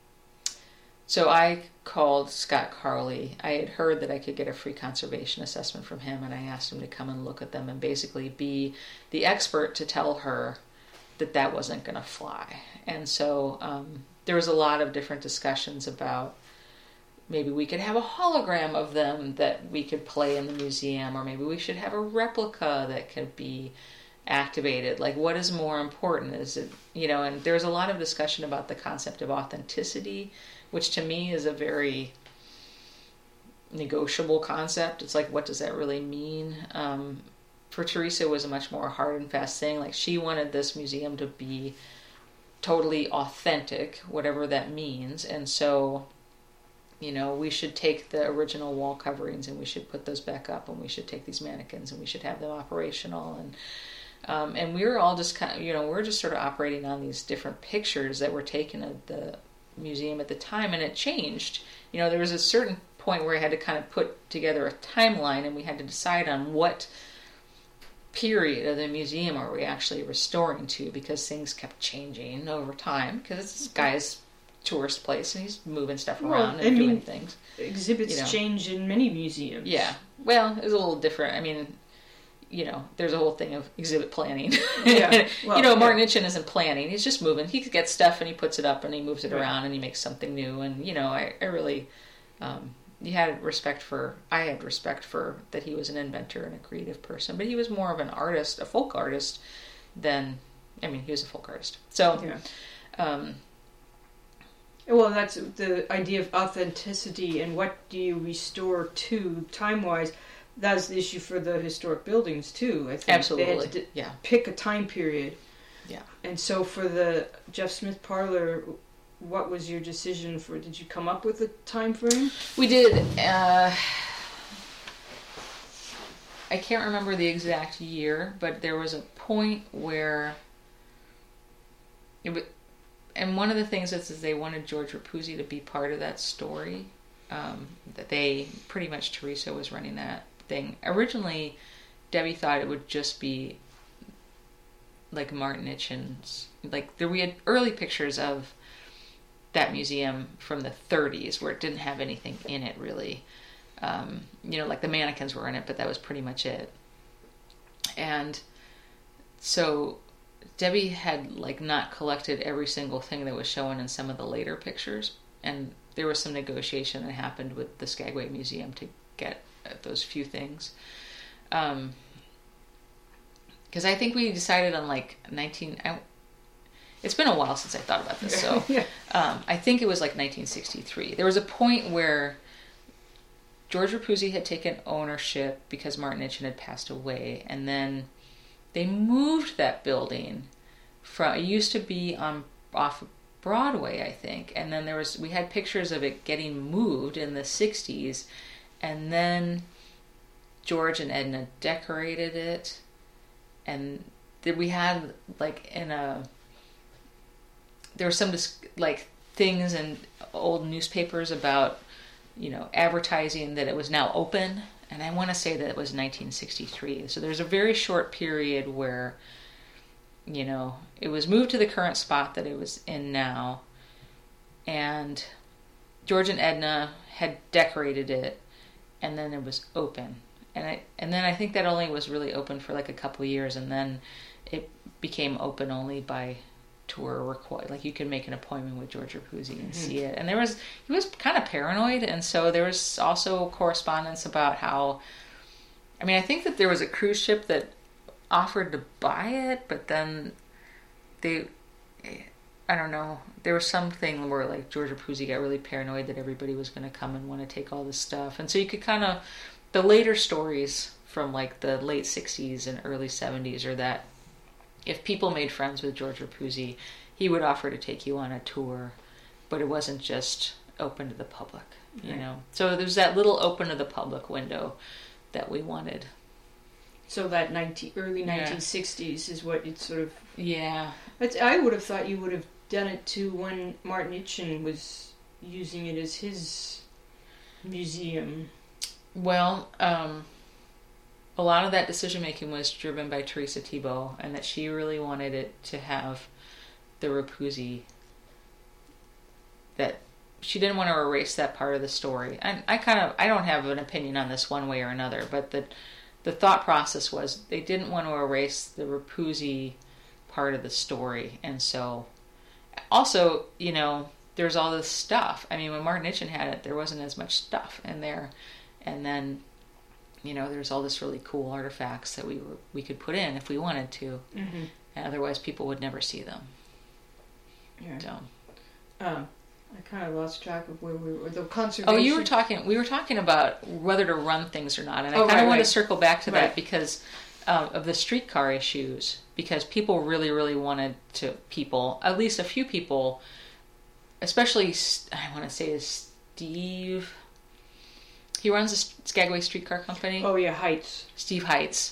so I called Scott Carley. I had heard that I could get a free conservation assessment from him, and I asked him to come and look at them and basically be the expert to tell her that that wasn't going to fly. And so um, there was a lot of different discussions about maybe we could have a hologram of them that we could play in the museum, or maybe we should have a replica that could be activated. Like, what is more important? Is it, you know, and there's a lot of discussion about the concept of authenticity, which to me is a very negotiable concept. It's like, what does that really mean? Um, for Teresa, it was a much more hard and fast thing. Like, she wanted this museum to be totally authentic, whatever that means. And so, you know, we should take the original wall coverings and we should put those back up, and we should take these mannequins and we should have them operational. And um, and we were all just kind of, you know, we're just sort of operating on these different pictures that were taken of the museum at the time, and it changed. You know, there was a certain point where I had to kind of put together a timeline, and we had to decide on what period of the museum are we actually restoring to, because things kept changing over time, because it's this guy's tourist place and he's moving stuff around well, and I doing mean, things. Exhibits you know. change in many museums. Yeah. Well, it was a little different. I mean, you know, there's a whole thing of exhibit planning. Yeah. Well, you know, Martin yeah. Itchen isn't planning. He's just moving. He gets stuff and he puts it up and he moves it right. around and he makes something new. And, you know, I, I really, um, you had respect for, I had respect for that he was an inventor and a creative person, but he was more of an artist, a folk artist than, I mean, he was a folk artist. So, yeah. um, well, that's the idea of authenticity and what do you restore to time-wise. That's the issue for the historic buildings, too, I think. Absolutely, they had to yeah. pick a time period. Yeah. And so for the Jeff Smith Parlor, what was your decision for, did you come up with a time frame? We did. Uh, I can't remember the exact year, but there was a point where it was, and one of the things is, is they wanted George Rapuzzi to be part of that story. Um, that they, pretty much Teresa was running that thing. Originally, Debbie thought it would just be like Martin Itchen's, like there, we had early pictures of that museum from the thirties where it didn't have anything in it really. Um, you know, like the mannequins were in it, but that was pretty much it. And so Debbie had like not collected every single thing that was shown in some of the later pictures, and there was some negotiation that happened with the Skagway Museum to get at those few things. Um, because I think we decided on like nineteen. I, it's been a while since I thought about this, so yeah. um, I think it was like nineteen sixty-three. There was a point where George Rapuzzi had taken ownership because Martin Itchen had passed away, and then they moved that building from. It used to be on off Broadway, I think, and then there was we had pictures of it getting moved in the sixties, and then George and Edna decorated it, and then we had like in a there were some like things in old newspapers about, you know, advertising that it was now open, and I want to say that it was nineteen sixty-three. So there's a very short period where, you know, it was moved to the current spot that it was in now, and George and Edna had decorated it, and then it was open. And I and then I think that only was really open for like a couple of years, and then it became open only by tour required. Like you could make an appointment with George Rapuzzi and mm-hmm. see it. And there was he was kind of paranoid, and so there was also correspondence about how, I mean, I think that there was a cruise ship that offered to buy it, but then they, I don't know, there was something where like George Rapuzzi got really paranoid that everybody was going to come and want to take all this stuff. And so you could kind of, the later stories from like the late sixties and early seventies are that if people made friends with George Rapuzzi, he would offer to take you on a tour, but it wasn't just open to the public, you right. know. So there's that little open to the public window that we wanted. So that nineteen, early nineteen sixties yeah. is what it's sort of... Yeah. But I would have thought you would have done it too when Martin Itchen was using it as his museum. Well, um, a lot of that decision making was driven by Teresa Thibault, and that she really wanted it to have the Rapuzzi, that she didn't want to erase that part of the story. And I kind of, I don't have an opinion on this one way or another, but the the thought process was they didn't want to erase the Rapuzzi part of the story. And so, also, you know, there's all this stuff. I mean, when Martin Itchen had it, there wasn't as much stuff in there. And then, you know, there's all this really cool artifacts that we were, we could put in if we wanted to. Mm-hmm. And otherwise, people would never see them. Yeah. So, um, I kind of lost track of where we were. The conservation. Oh, you were talking. We were talking about whether to run things or not, and I oh, kind of right, want right. to circle back to right. that because um, of the streetcar issues. Because people really, really wanted to. People, at least a few people, especially I want to say is Steve. He runs a Skagway Streetcar Company. Oh yeah, Heights. Steve Heights.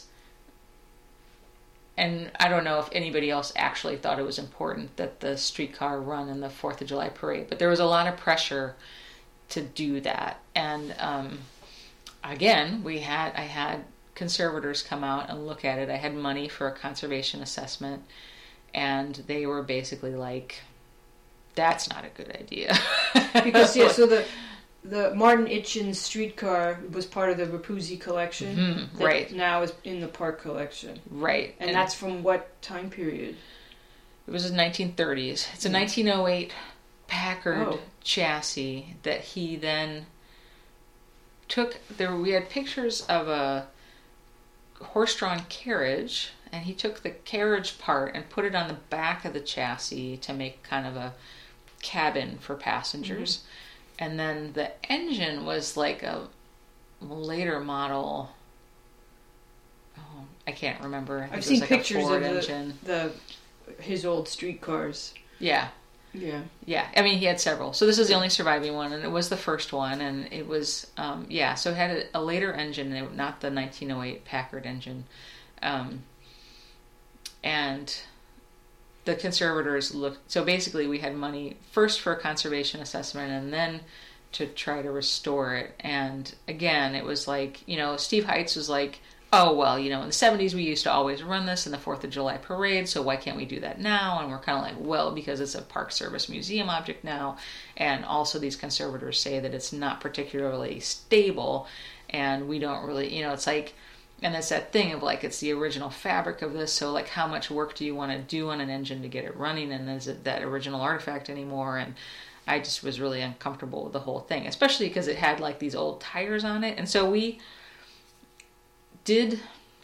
And I don't know if anybody else actually thought it was important that the streetcar run in the fourth of July parade, but there was a lot of pressure to do that. And um, again, we had I had conservators come out and look at it. I had money for a conservation assessment, and they were basically like, "That's not a good idea." Because yeah, so the the Martin Itchen streetcar was part of the Rapuzzi collection, mm-hmm, that right? Now is in the park collection, right? And, and that's from what time period? It was in the nineteen thirties. It's a nineteen oh eight Packard oh. chassis that he then took. There we had pictures of a horse-drawn carriage, and he took the carriage part and put it on the back of the chassis to make kind of a cabin for passengers. Mm-hmm. And then the engine was like a later model. Oh, I can't remember. I think I've it seen was like pictures a Ford of the, engine. the his old streetcars. Yeah. Yeah. Yeah. I mean, he had several. So this is the only surviving one, and it was the first one, and it was, um, yeah, so it had a, a later engine, not the nineteen oh eight Packard engine. Um, and the conservators looked, so basically we had money first for a conservation assessment and then to try to restore it. And again, it was like, you know, Steve Heights was like, oh, well, you know, in the seventies we used to always run this in the fourth of July parade, so why can't we do that now? And we're kind of like, well, because it's a Park Service museum object now, and also these conservators say that it's not particularly stable, and we don't really, you know, it's like, and it's that thing of like, it's the original fabric of this, so like how much work do you want to do on an engine to get it running, and is it that original artifact anymore? And I just was really uncomfortable with the whole thing, especially because it had like these old tires on it. And so we did,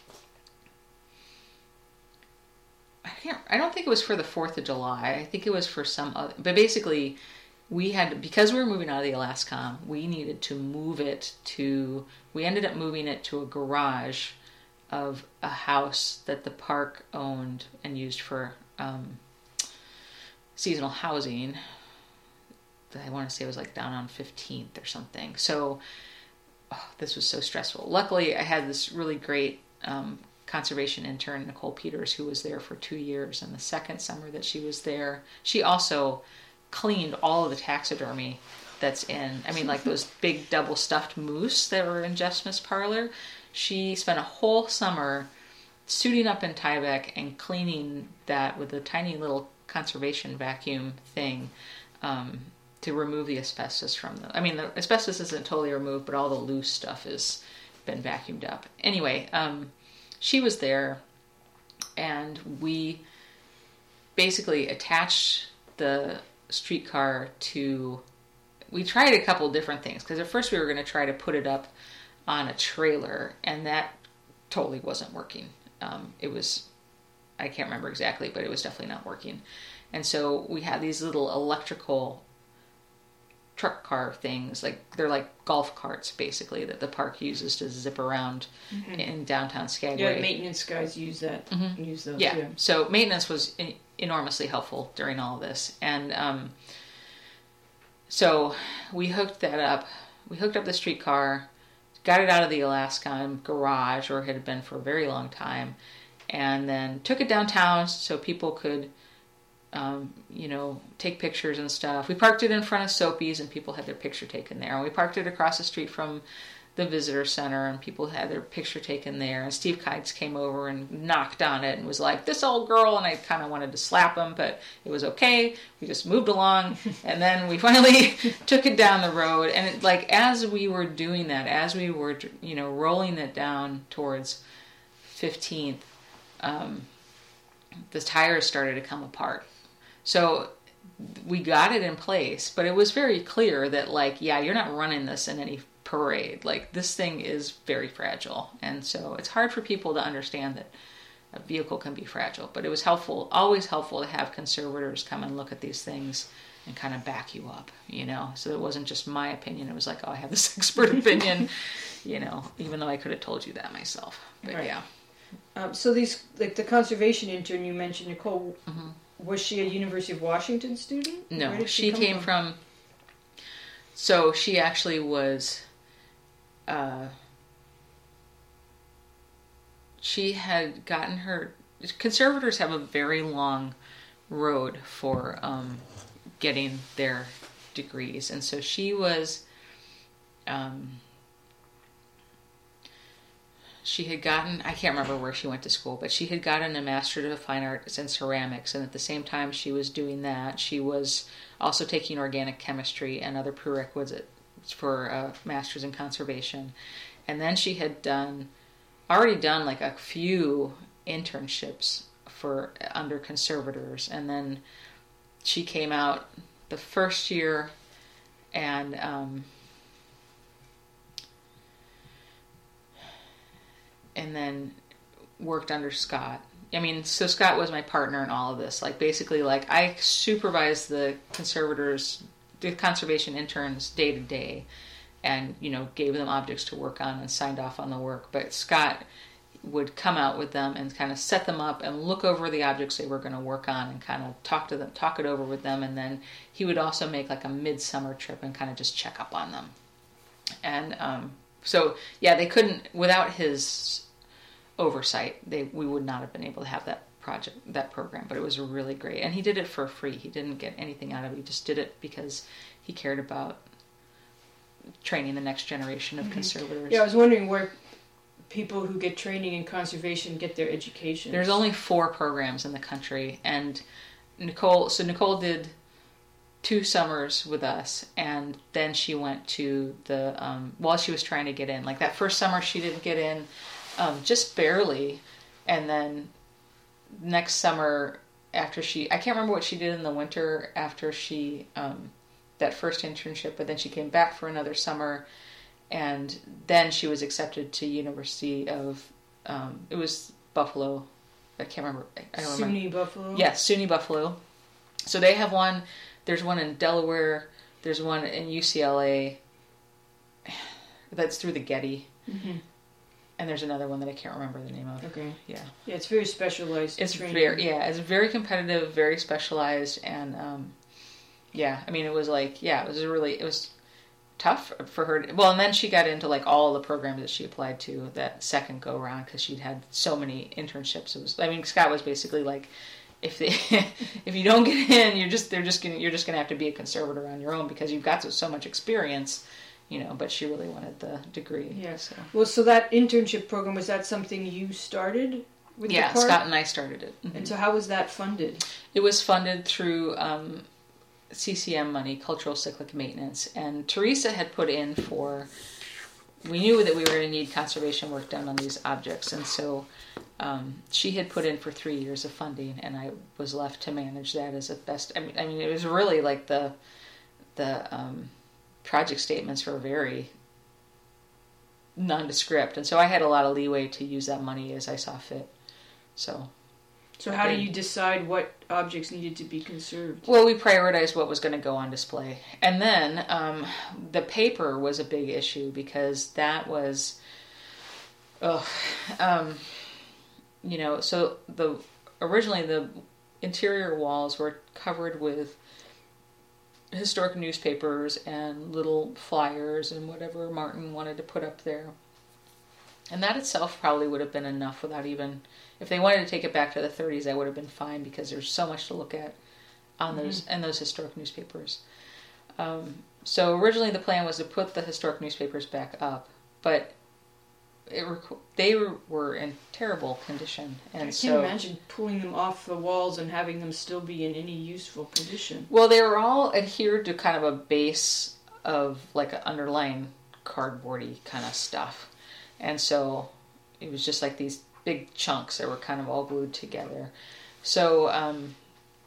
I can't, I don't think it was for the fourth of July, I think it was for some other, but basically we had, because we were moving out of the Alaskan, we needed to move it to, we ended up moving it to a garage of a house that the park owned and used for um, seasonal housing. I want to say it was like down on fifteenth or something. So oh, this was so stressful. Luckily, I had this really great um, conservation intern, Nicole Peters, who was there for two years. And the second summer that she was there, she also cleaned all of the taxidermy that's in, I mean, like those big double stuffed moose that were in Jeff Smith's parlor. She spent a whole summer suiting up in Tyvek and cleaning that with a tiny little conservation vacuum thing um, to remove the asbestos from them. I mean, the asbestos isn't totally removed, but all the loose stuff has been vacuumed up. Anyway, um, she was there, and we basically attached the streetcar to, we tried a couple different things, because at first we were going to try to put it up on a trailer, and that totally wasn't working. Um, it was, I can't remember exactly, but it was definitely not working. And so we had these little electrical truck car things. Like they're like golf carts basically that the park uses to zip around mm-hmm. in downtown Skagway. Yeah, maintenance guys use that. Mm-hmm. Use those. Yeah. yeah. So maintenance was in, enormously helpful during all of this, and um, so we hooked that up. We hooked up the streetcar, got it out of the Alaskan garage, or it had been for a very long time, and then took it downtown so people could. Um, you know, take pictures and stuff. We parked it in front of Soapy's and people had their picture taken there. And we parked it across the street from the visitor center and people had their picture taken there. And Steve Kites came over and knocked on it and was like, "This old girl," and I kind of wanted to slap him, but it was okay. We just moved along and then we finally took it down the road. And it, like, as we were doing that, as we were, you know, rolling it down towards fifteenth, um, the tires started to come apart. So we got it in place, but it was very clear that, like, yeah, you're not running this in any parade. Like, this thing is very fragile. And so it's hard for people to understand that a vehicle can be fragile. But it was helpful, always helpful to have conservators come and look at these things and kind of back you up, you know. So it wasn't just my opinion. It was like, oh, I have this expert opinion, you know, even though I could have told you that myself. But right. yeah. Um, so these, like the conservation intern you mentioned, Nicole, mm-hmm. was she a University of Washington student? No, she, she came from? from. So she actually was. Uh, she had gotten her. Conservators have a very long road for um, getting their degrees, and so she was. Um, She had gotten, I can't remember where she went to school, but she had gotten a Master's of Fine Arts in Ceramics, and at the same time she was doing that, she was also taking organic chemistry and other prerequisites for a Master's in Conservation. And then she had done, already done like a few internships for under conservators, and then she came out the first year and um, and then worked under Scott. I mean, so Scott was my partner in all of this. Like, basically, like, I supervised the conservators, the conservation interns day to day, and, you know, gave them objects to work on and signed off on the work. But Scott would come out with them and kind of set them up and look over the objects they were going to work on and kind of talk to them, talk it over with them. And then he would also make like a midsummer trip and kind of just check up on them. And um, so, yeah, they couldn't, without his oversight, they we would not have been able to have that project, that program. But it was really great, and he did it for free. He didn't get anything out of it. He just did it because he cared about training the next generation of mm-hmm. conservators. Yeah, I was wondering where people who get training in conservation get their education. There's only four programs in the country, and Nicole. So Nicole did two summers with us, and then she went to the um, while she was trying to get in. Like that first summer, she didn't get in. Um, just barely, and then next summer after she, I can't remember what she did in the winter after she, um, that first internship, but then she came back for another summer, and then she was accepted to University of, um, it was Buffalo, I can't remember, I don't remember. SUNY Buffalo? Yeah, SUNY Buffalo. So they have one, there's one in Delaware, there's one in U C L A, that's through the Getty. Mm-hmm. And there's another one that I can't remember the name of. Okay. Yeah. Yeah, it's very specialized. It's training. very yeah, it's very competitive, very specialized, and um, yeah, I mean, it was like yeah, it was really it was tough for her. To, well, and then she got into like all the programs that she applied to that second go around because she'd had so many internships. It was I mean, Scott was basically like, if they if you don't get in, you're just they're just gonna you're just gonna have to be a conservator on your own because you've got so, so much experience. You know, but she really wanted the degree. Yeah. So. Well, so that internship program, was that something you started with yeah, the park? Scott and I started it. Mm-hmm. And so how was that funded? It was funded through um, C C M money, Cultural Cyclic Maintenance. And Teresa had put in for, we knew that we were going to need conservation work done on these objects. And so um, she had put in for three years of funding, and I was left to manage that as a best. I mean, I mean it was really like the, the, um, project statements were very nondescript, and so I had a lot of leeway to use that money as I saw fit. So, So how do you decide what objects needed to be conserved? Well, we prioritized what was going to go on display. And then um, the paper was a big issue because that was, oh, um, you know, so the originally the interior walls were covered with historic newspapers and little flyers and whatever Martin wanted to put up there. And that itself probably would have been enough without even... If they wanted to take it back to the thirties, that would have been fine because there's so much to look at on those mm-hmm. and those historic newspapers. Um, so originally the plan was to put the historic newspapers back up, but it rec- they were, were in terrible condition. And I can't so, imagine pulling them off the walls and having them still be in any useful condition. Well, they were all adhered to kind of a base of like an underlying cardboardy kind of stuff. And so it was just like these big chunks that were kind of all glued together. So, um,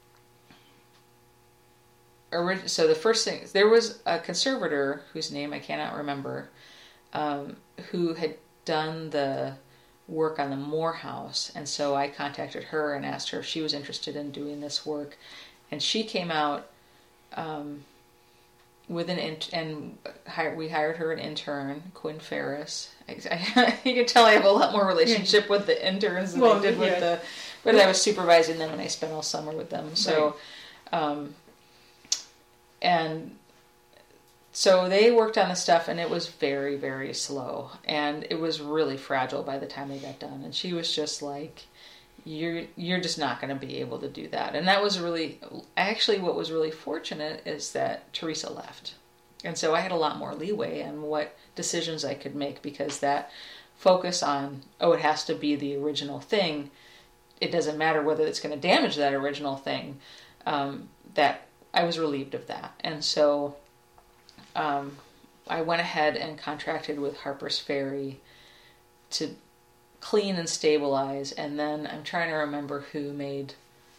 orig- so the first thing, there was a conservator whose name I cannot remember, um, who had done the work on the Moore House. And so I contacted her and asked her if she was interested in doing this work. And she came out, um, with an int- and hired, we hired her an intern, Quinn Ferris. I, I, you can tell I have a lot more relationship with the interns than well, I did with yeah. the, but I was supervising them and I spent all summer with them. So, right. um, and so they worked on the stuff and it was very, very slow and it was really fragile by the time they got done. And she was just like, you're, you're just not going to be able to do that. And that was really, actually what was really fortunate is that Teresa left. And so I had a lot more leeway on what decisions I could make because that focus on, oh, it has to be the original thing. It doesn't matter whether it's going to damage that original thing. Um, that I was relieved of that. And so um, I went ahead and contracted with Harper's Ferry to clean and stabilize. And then I'm trying to remember who made...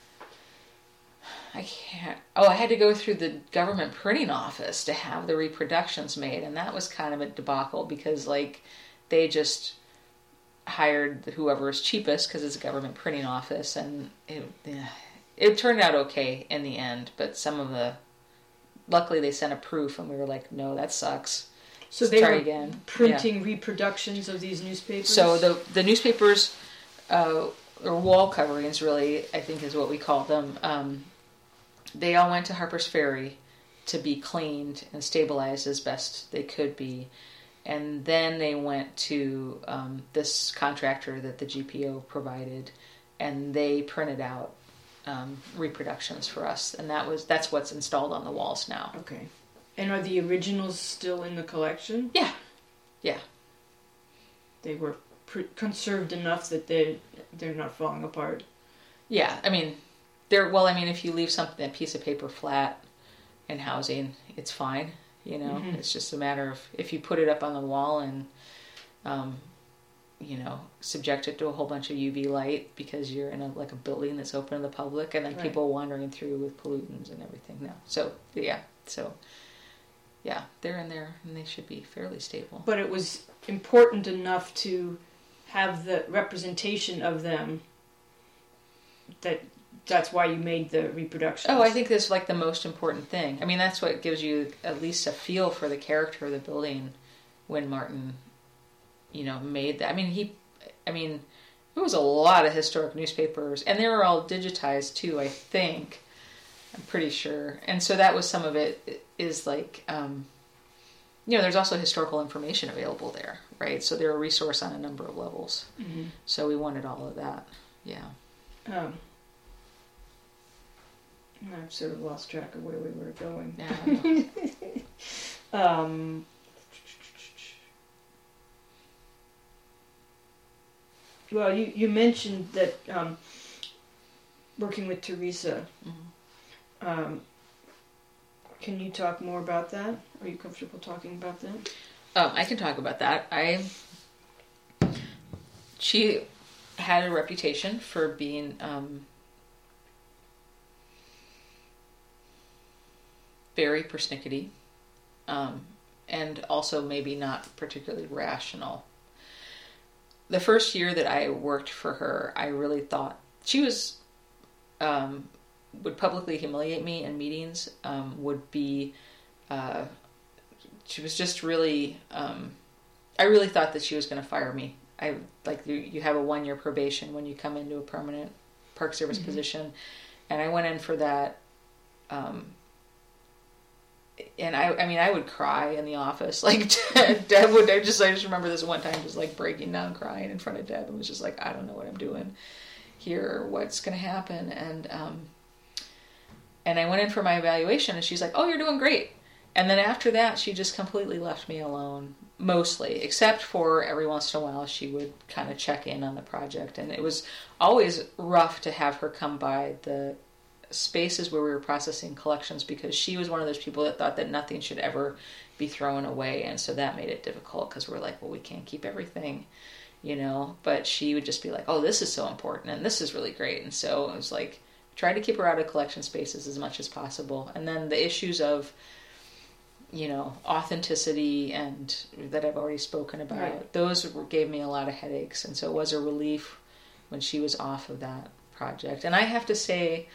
I can't... Oh, I had to go through the government printing office to have the reproductions made. And that was kind of a debacle because, like, they just hired whoever was cheapest because it's a government printing office. And it, it turned out okay in the end. But some of the... Luckily, they sent a proof and we were like, no, that sucks. So Let's they try were again. printing yeah. reproductions of these newspapers? So the the newspapers, uh, or wall coverings really, I think is what we call them, um, they all went to Harper's Ferry to be cleaned and stabilized as best they could be. And then they went to um, this contractor that the G P O provided, and they printed out um, reproductions for us. And that was that's what's installed on the walls now. Okay. And are the originals still in the collection? Yeah. Yeah. They were pre- conserved enough that they're, they're not falling apart? Yeah. I mean, they're, well, I mean, if you leave something, a piece of paper flat in housing, it's fine. You know, mm-hmm. It's just a matter of if you put it up on the wall and, um, you know, subject it to a whole bunch of U V light because you're in a like a building that's open to the public and then right. people wandering through with pollutants and everything. No. So, yeah. So... Yeah, they're in there and they should be fairly stable. But it was important enough to have the representation of them that that's why you made the reproductions. Oh, I think that's like the most important thing. I mean, that's what gives you at least a feel for the character of the building when Martin, you know, made that. I mean, he, I mean, it was a lot of historic newspapers and they were all digitized too, I think. I'm pretty sure. And so that was some of it is like, um, you know, there's also historical information available there, right? So they're a resource on a number of levels. Mm-hmm. So we wanted all of that. Yeah. Um, I've sort of lost track of where we were going. Yeah. um, well, you, you mentioned that um, working with Teresa... Mm-hmm. Um, can you talk more about that? Are you comfortable talking about that? Um, I can talk about that. I she had a reputation for being um, very persnickety, um, and also maybe not particularly rational. The first year that I worked for her, I really thought she was, um, would publicly humiliate me in meetings, um, would be, uh, she was just really, um, I really thought that she was going to fire me. I, like, you, you have a one-year probation when you come into a permanent Park Service mm-hmm. position, and I went in for that, um, and I, I mean, I would cry in the office. Like, Deb would, I just, I just remember this one time just like breaking down crying in front of Deb and was just like, I don't know what I'm doing here, what's going to happen. And, um, and I went in for my evaluation and she's like, oh, you're doing great. And then after that, she just completely left me alone, mostly, except for every once in a while, she would kind of check in on the project. And it was always rough to have her come by the spaces where we were processing collections, because she was one of those people that thought that nothing should ever be thrown away, and so that made it difficult because we're like, well, we can't keep everything, you know. But she would just be like, oh, this is so important and this is really great, and so it was like, try to keep her out of collection spaces as much as possible. And then the issues of, you know, authenticity and that I've already spoken about, right. those gave me a lot of headaches, and so it was a relief when she was off of that project. And I have to say,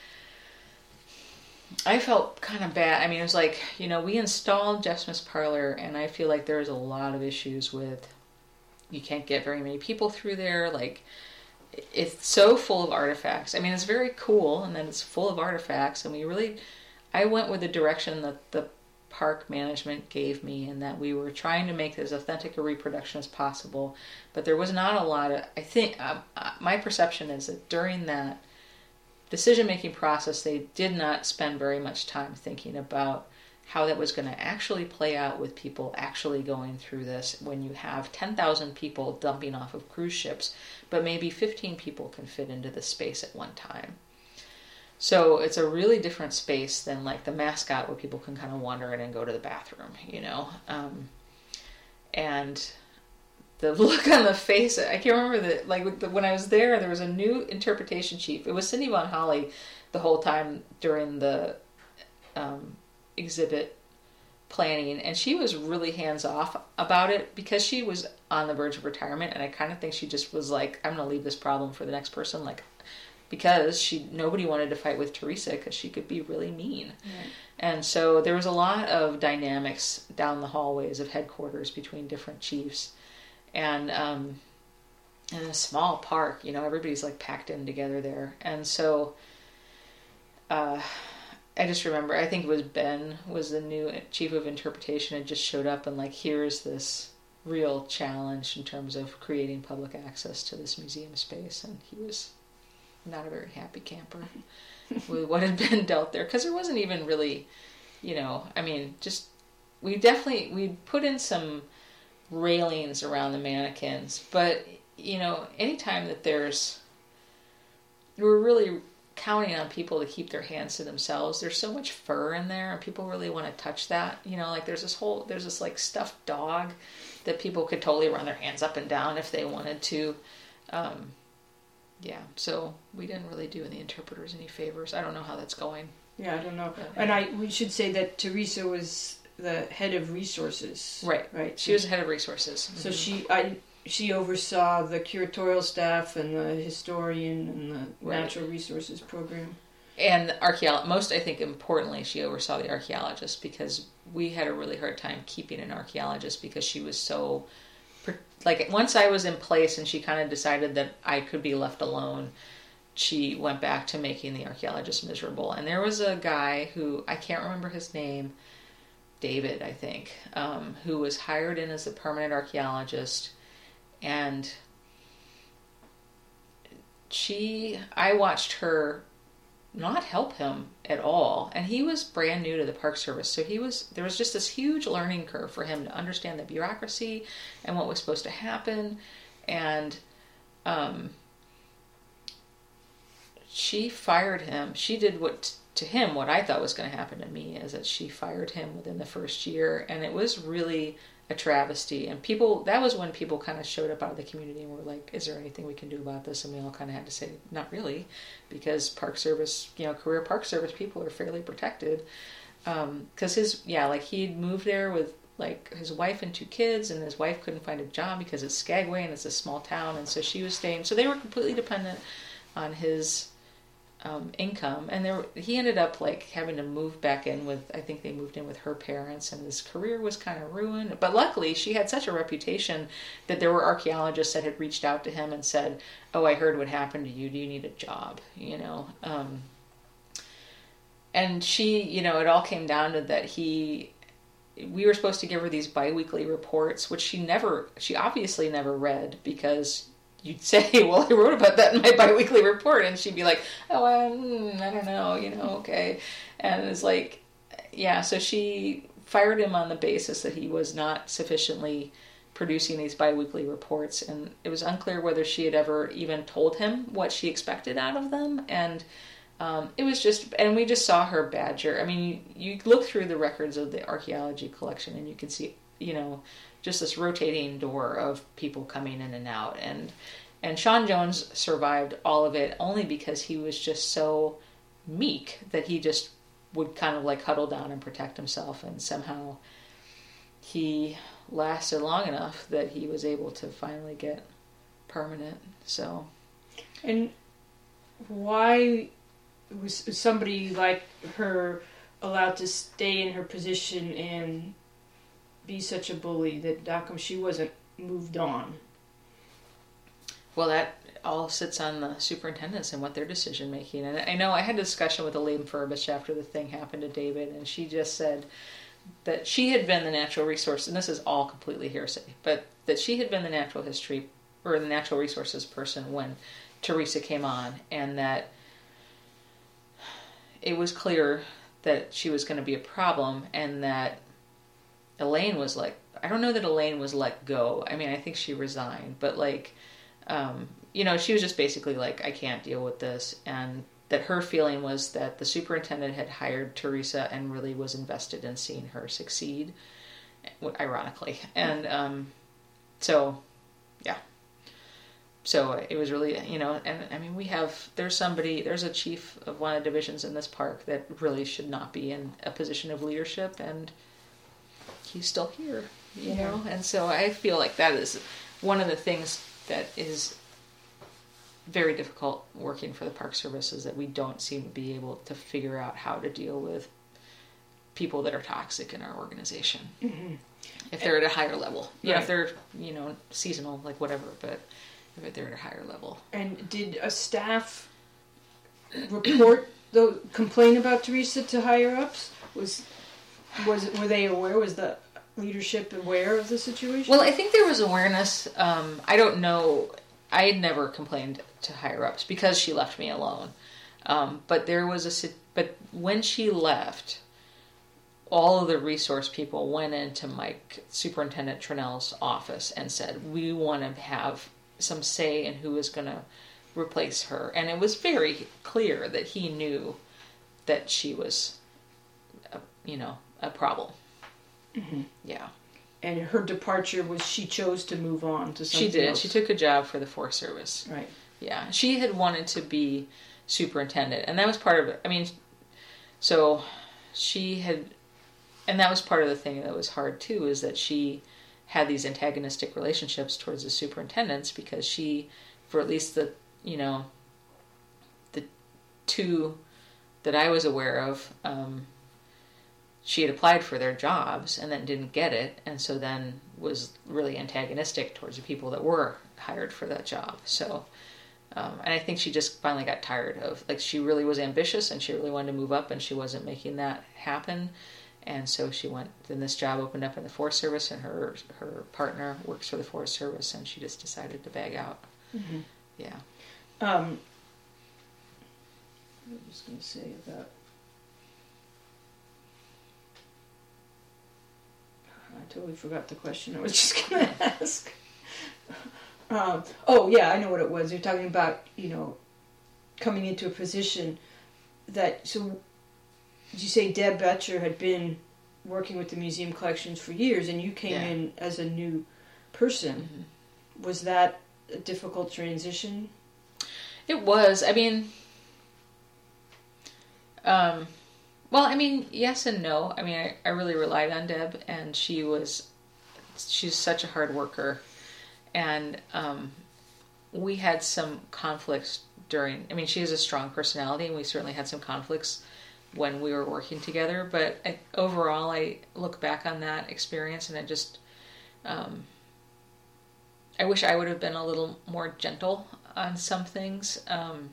I felt kind of bad. I mean, it was like, you know, we installed Jeff Smith's Parlor, and I feel like there's a lot of issues with, you can't get very many people through there. Like, it's so full of artifacts. I mean, it's very cool, and then it's full of artifacts, and we really, I went with the direction that the park management gave me, and that we were trying to make as authentic a reproduction as possible. But there was not a lot of, I think, uh, uh, my perception is that during that decision-making process, they did not spend very much time thinking about how that was going to actually play out with people actually going through this when you have ten thousand people dumping off of cruise ships, but maybe fifteen people can fit into the space at one time. So it's a really different space than like the Mascot, where people can kind of wander in and go to the bathroom, you know. Um, and the look on the face, I can't remember that, like the, when I was there, there was a new interpretation chief. It was Cindy Von Holly the whole time during the um, exhibit planning, and she was really hands-off about it because she was on the verge of retirement, and I kind of think she just was like, I'm going to leave this problem for the next person, like, because she nobody wanted to fight with Teresa because she could be really mean. Right. And so there was a lot of dynamics down the hallways of headquarters between different chiefs. And um, in a small park, you know, everybody's like packed in together there. And so uh, I just remember, I think it was Ben was the new chief of interpretation, and just showed up and like, here's this real challenge in terms of creating public access to this museum space. And he was not a very happy camper with what had been dealt there. Because there wasn't even really, you know, I mean, just, we definitely, we put in some railings around the mannequins, but you know, anytime that there's, we're really counting on people to keep their hands to themselves. There's so much fur in there, and people really want to touch that. You know, like there's this whole, there's this like stuffed dog that people could totally run their hands up and down if they wanted to. Um, yeah, so we didn't really do the interpreters any favors. I don't know how that's going. Yeah, I don't know. But, and I we should say that Teresa was the head of resources. Right, right. She was the head of resources. So mm-hmm. she, I, she oversaw the curatorial staff and the historian and the right. natural resources program. And the archaeologist, most, I think, importantly, she oversaw the archaeologist, because we had a really hard time keeping an archaeologist because she was so, like, once I was in place and she kind of decided that I could be left alone, she went back to making the archaeologist miserable. And there was a guy who, I can't remember his name, David, I think, um, who was hired in as a permanent archaeologist, and she, I watched her not help him at all, and he was brand new to the Park Service, so he was, there was just this huge learning curve for him to understand the bureaucracy and what was supposed to happen, and um, she fired him. She did what to him what I thought was going to happen to me, is that she fired him within the first year, and it was really a travesty. And people, that was when people kind of showed up out of the community and were like, is there anything we can do about this? And we all kind of had to say, not really, because Park Service, you know, career Park Service people are fairly protected. Um, cause his, yeah, like he'd moved there with like his wife and two kids, and his wife couldn't find a job because it's Skagway and it's a small town. And so she was staying, so they were completely dependent on his um, income, and there he ended up like having to move back in with, I think they moved in with her parents, and his career was kind of ruined. But luckily, she had such a reputation that there were archaeologists that had reached out to him and said, "Oh, I heard what happened to you. Do you need a job?" You know. Um, and she, you know, it all came down to that he. We were supposed to give her these biweekly reports, which she never, she obviously never read, because you'd say, well, I wrote about that in my biweekly report, and she'd be like, oh, um, I don't know, you know, okay. And it's like, yeah, so she fired him on the basis that he was not sufficiently producing these biweekly reports, and it was unclear whether she had ever even told him what she expected out of them, and um, it was just, and we just saw her badger. I mean, you, you look through the records of the archaeology collection, and you can see, you know, just this rotating door of people coming in and out. And and Sean Jones survived all of it only because he was just so meek that he just would kind of like huddle down and protect himself. And somehow he lasted long enough that he was able to finally get permanent. So. And why was somebody like her allowed to stay in her position and be such a bully? That how come she wasn't moved on? Well, that all sits on the superintendents and what their decision making. And I know I had a discussion with Elaine Furbich after the thing happened to David, and she just said that she had been the natural resource, and this is all completely hearsay, but that she had been the natural history or the natural resources person when Teresa came on, and that it was clear that she was going to be a problem, and that Elaine was like, I don't know that Elaine was let go. I mean, I think she resigned, but like, um, you know, she was just basically like, I can't deal with this. And that her feeling was that the superintendent had hired Teresa and really was invested in seeing her succeed, ironically. And um, so, yeah. So it was really, you know, and I mean, we have, there's somebody, there's a chief of one of the divisions in this park that really should not be in a position of leadership, and he's still here, you yeah. know? And so I feel like that is one of the things that is very difficult working for the Park Service, is that we don't seem to be able to figure out how to deal with people that are toxic in our organization. Mm-hmm. If they're at a higher level. You right. know, if they're, you know, seasonal, like whatever, but if they're at a higher level. And did a staff report the complaint about Teresa to higher ups? Was was were they aware? Was the leadership aware of the situation? Well, I think there was awareness. Um, I don't know. I had never complained to higher ups because she left me alone. Um, but there was a but when she left, all of the resource people went into Mike Superintendent Trinnell's office and said, "We want to have some say in who is going to replace her." And it was very clear that he knew that she was, a, you know, a problem. Mm-hmm. Yeah. And her departure was she chose to move on to something She did. else. She took a job for the Forest Service. Right. Yeah. She had wanted to be superintendent, and that was part of it. I mean, so she had, and that was part of the thing that was hard too, is that she had these antagonistic relationships towards the superintendents, because she, for at least the, you know, the two that I was aware of, um, she had applied for their jobs and then didn't get it, and so then was really antagonistic towards the people that were hired for that job. So, um, and I think she just finally got tired of, like, she really was ambitious and she really wanted to move up, and she wasn't making that happen. And so she went, then this job opened up in the Forest Service, and her her partner works for the Forest Service, and she just decided to bag out. Mm-hmm. Yeah. Um, what was I just going to say about... I totally forgot the question I was just going to ask. Um, oh, yeah, I know what it was. You're talking about, you know, coming into a position that... So, did you say Deb Betcher had been working with the museum collections for years, and you came yeah. in as a new person? Mm-hmm. Was that a difficult transition? It was. I mean, um, well, I mean, yes and no. I mean, I, I really relied on Deb, and she was, she's such a hard worker, and um, we had some conflicts during, I mean, she has a strong personality, and we certainly had some conflicts when we were working together, but I, overall, I look back on that experience, and I just, um, I wish I would have been a little more gentle on some things, um,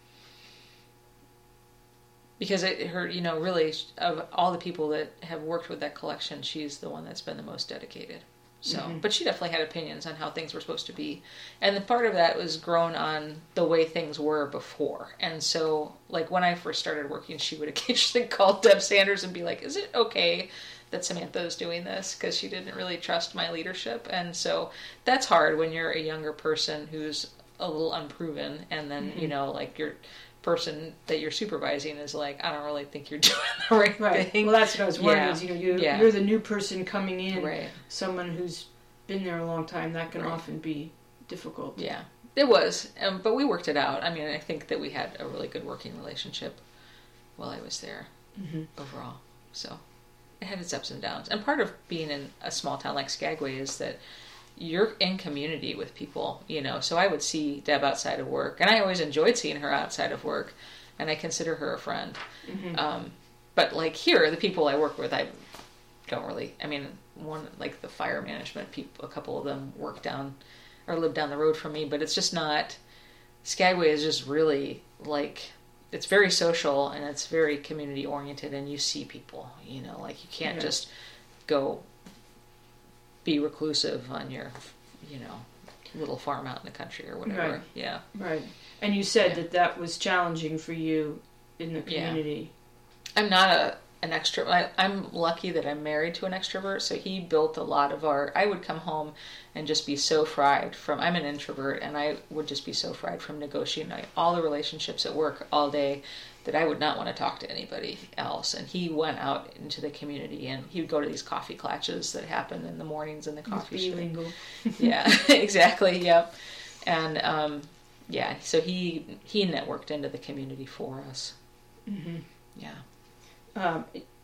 because it, her, you know, really, of all the people that have worked with that collection, she's the one that's been the most dedicated. So, mm-hmm. But she definitely had opinions on how things were supposed to be. And the part of that was grown on the way things were before. And so, like, when I first started working, she would occasionally call Deb Sanders and be like, is it okay that Samantha is doing this? Because she didn't really trust my leadership. And so that's hard when you're a younger person who's a little unproven. And then, mm-hmm. you know, like, your person that you're supervising is like, I don't really think you're doing the right, right. thing. Well, that's what I was worried yeah. is, you know, you, yeah. you're the new person coming in, right. someone who's been there a long time. That can right. often be difficult. Yeah, it was, um, but we worked it out. I mean, I think that we had a really good working relationship while I was there mm-hmm. overall. So it had its ups and downs. And part of being in a small town like Skagway is that you're in community with people, you know. So I would see Deb outside of work, and I always enjoyed seeing her outside of work, and I consider her a friend. Mm-hmm. Um, but like here, the people I work with, I don't really. I mean, one like the fire management people, a couple of them work down or live down the road from me, but it's just not. Skagway is just really like it's very social and it's very community oriented, and you see people, you know, like you can't yeah. just go be reclusive on your, you know, little farm out in the country or whatever. Right. Yeah. Right. And you said yeah. that that was challenging for you in the community. Yeah. I'm not a an extrovert. I, I'm lucky that I'm married to an extrovert, so he built a lot of our... I would come home and just be so fried from... I'm an introvert, and I would just be so fried from negotiating all the relationships at work all day that I would not want to talk to anybody else. And he went out into the community, and he would go to these coffee clatches that happen in the mornings in the coffee shop. Yeah, exactly, yep. And, um, yeah, so he he networked into the community for us. Mm-hmm. Yeah. Um,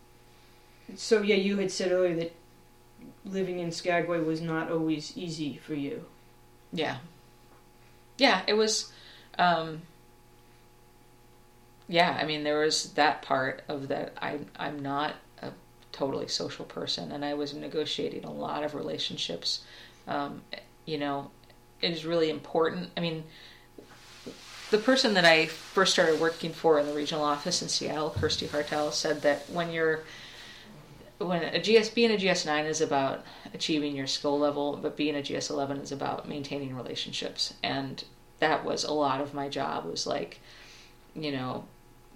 so, yeah, you had said earlier that living in Skagway was not always easy for you. Yeah. Yeah, it was... Um, Yeah, I mean, there was that part of that. I, I'm not a totally social person, and I was negotiating a lot of relationships. Um, you know, it is really important. I mean, the person that I first started working for in the regional office in Seattle, Kirsty Hartel, said that when you're, when a G S, being a G S nine is about achieving your skill level, but being a G S eleven is about maintaining relationships. And that was a lot of my job, was like, you know,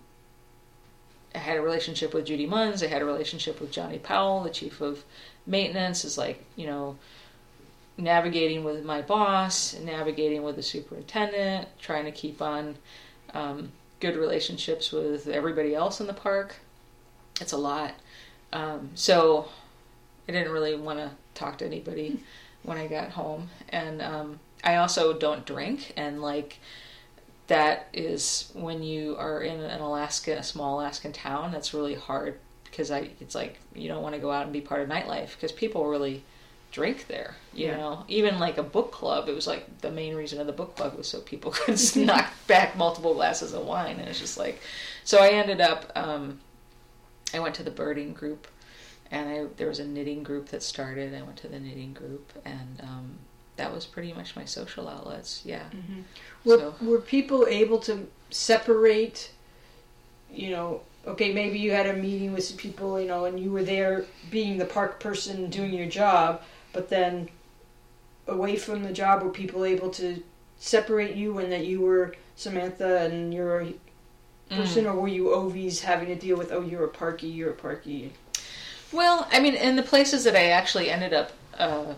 I had a relationship with Judy Munns. I had a relationship with Johnny Powell, the chief of maintenance. Is like, you know, navigating with my boss, navigating with the superintendent, trying to keep on um, good relationships with everybody else in the park. It's a lot. Um, so I didn't really want to talk to anybody when I got home. And um, I also don't drink, and like... that is when you are in an Alaska, a small Alaskan town, that's really hard because I, it's like you don't want to go out and be part of nightlife because people really drink there, you yeah. know. Even like a book club, it was like the main reason of the book club was so people could knock back multiple glasses of wine, and it's just like, so I ended up, um, I went to the birding group, and I there was a knitting group that started. I went to the knitting group, and um, that was pretty much my social outlets. Yeah. Mm-hmm. Were, so. were people able to separate, you know, okay, maybe you had a meeting with some people, you know, and you were there being the park person doing your job, but then away from the job, were people able to separate you and that you were Samantha and you're a person, mm. or were you always having to deal with, oh, you're a parky, you're a parky? Well, I mean, in the places that I actually ended up... Uh,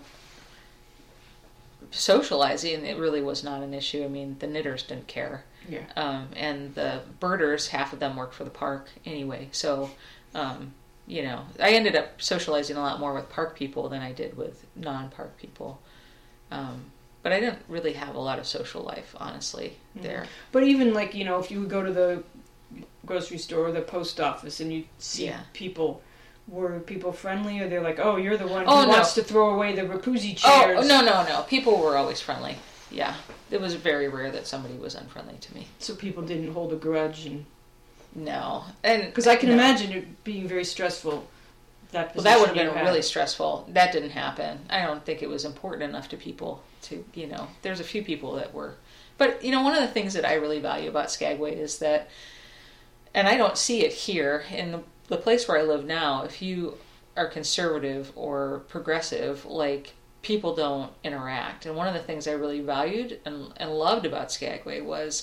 socializing, it really was not an issue. I mean, the knitters didn't care. Yeah. Um, and the birders, half of them worked for the park anyway. So, um, you know, I ended up socializing a lot more with park people than I did with non-park people. Um, but I didn't really have a lot of social life, honestly, mm-hmm. there. But even like, you know, if you would go to the grocery store or the post office and you see yeah. people... Were people friendly, or they're like, oh, you're the one who oh, no. wants to throw away the Rapuzzi chairs? Oh, no, no, no. People were always friendly. yeah, it was very rare that somebody was unfriendly to me. So people didn't hold a grudge, and no, and because I can no. imagine it being very stressful. That well, that would have been really stressful. That didn't happen. I don't think it was important enough to people to, you know, there's a few people that were. But, you know, one of the things that I really value about Skagway is that, and I don't see it here, in the, the place where I live now, if you are conservative or progressive, like, people don't interact. And one of the things I really valued and, and loved about Skagway was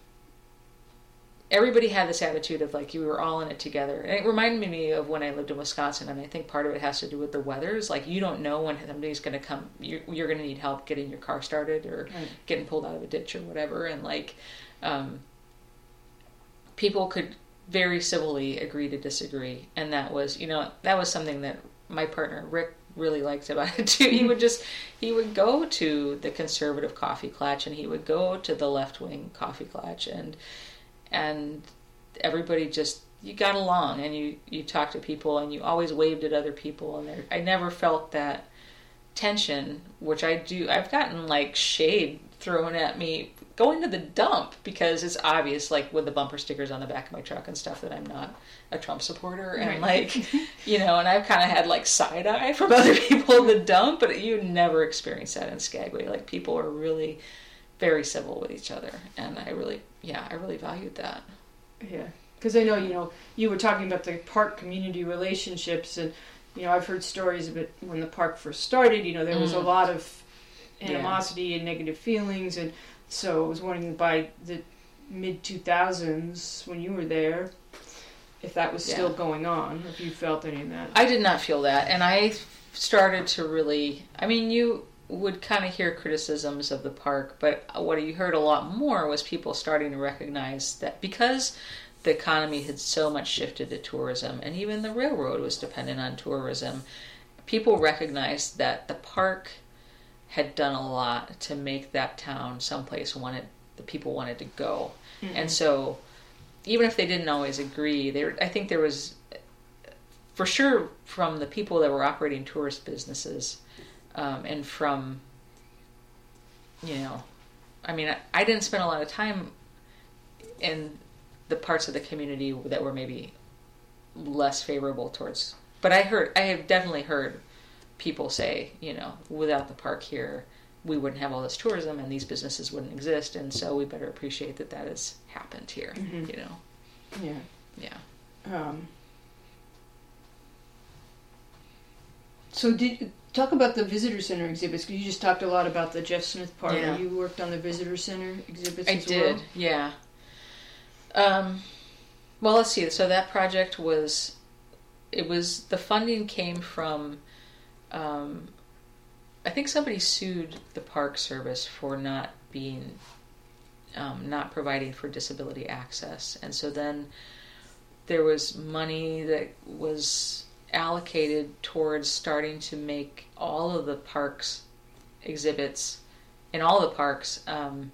everybody had this attitude of like you were all in it together. And it reminded me of when I lived in Wisconsin, and I think part of it has to do with the weather. It's like you don't know when somebody's going to come. You're, you're going to need help getting your car started or right. getting pulled out of a ditch or whatever. And like um, people could very civilly agree to disagree. And that was, you know, that was something that my partner, Rick, really liked about it too. He would just, he would go to the conservative coffee klatch and he would go to the left-wing coffee klatch and and everybody just, you got along and you, you talked to people and you always waved at other people, and there, I never felt that tension, which I do, I've gotten like shade thrown at me going to the dump because it's obvious, like with the bumper stickers on the back of my truck and stuff, that I'm not a Trump supporter, and right. like, you know, and I've kind of had like side eye from other people in the dump, but you never experience that in Skagway. Like people are really very civil with each other, and I really, yeah, I really valued that. Yeah, because I know, you know, you were talking about the park community relationships, and, you know, I've heard stories of it when the park first started, you know, there was mm. a lot of animosity yeah. and negative feelings, and so I was wondering by the mid two thousands when you were there, if that was still yeah. going on, if you felt any of that. I did not feel that, and I started to really, I mean, you would kind of hear criticisms of the park, but what you heard a lot more was people starting to recognize that because the economy had so much shifted to tourism, and even the railroad was dependent on tourism, people recognized that the park had done a lot to make that town someplace wanted the people wanted to go. Mm-hmm. And so even if they didn't always agree, there I think there was, for sure, from the people that were operating tourist businesses, Um, and from, you know, I mean, I, I didn't spend a lot of time in the parts of the community that were maybe less favorable towards, but I heard, I have definitely heard people say, you know, without the park here, we wouldn't have all this tourism and these businesses wouldn't exist, and so we better appreciate that that has happened here, mm-hmm. you know. Yeah. Yeah. Um, so did... Talk about the visitor center exhibits, because you just talked a lot about the Jeff Smith part. Yeah. You worked on the visitor center exhibits I as well? I did, yeah. Um, well, let's see. So that project was, it was, the funding came from, um, I think somebody sued the Park Service for not being, um, not providing for disability access. And so then there was money that was allocated towards starting to make all of the parks exhibits in all the parks um,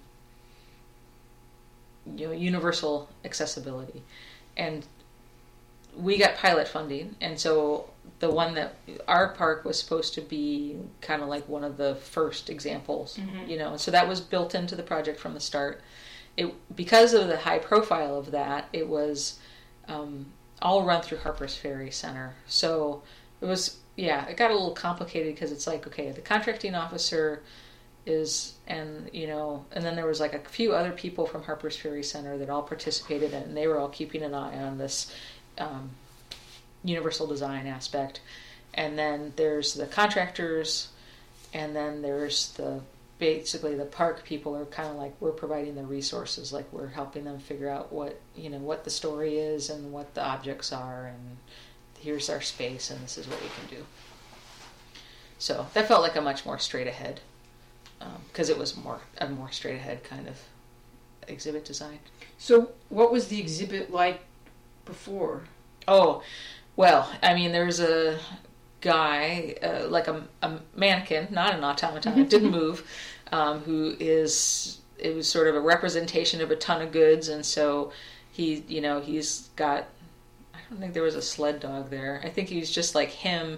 you know, universal accessibility. And we got pilot funding, and so the one that our park was supposed to be kind of like one of the first examples, mm-hmm. you know, so that was built into the project from the start. It because of the high profile of that, it was um, all run through Harper's Ferry Center. So it was, yeah, it got a little complicated because it's like, okay, the contracting officer is, and, you know, and then there was like a few other people from Harper's Ferry Center that all participated, and they were all keeping an eye on this um, universal design aspect. And then there's the contractors, and then there's the, basically the park people are kind of like, we're providing the resources, like we're helping them figure out what, you know, what the story is and what the objects are, and here's our space and this is what we can do. So that felt like a much more straight ahead, because um, it was more a more straight ahead kind of exhibit design. So what was the exhibit like before? Oh, well, I mean, there's a guy, uh, like a, a mannequin, not an automaton, it didn't move, um, who is, it was sort of a representation of a ton of goods, and so he, you know, he's got, I don't think there was a sled dog there. I think he's just like him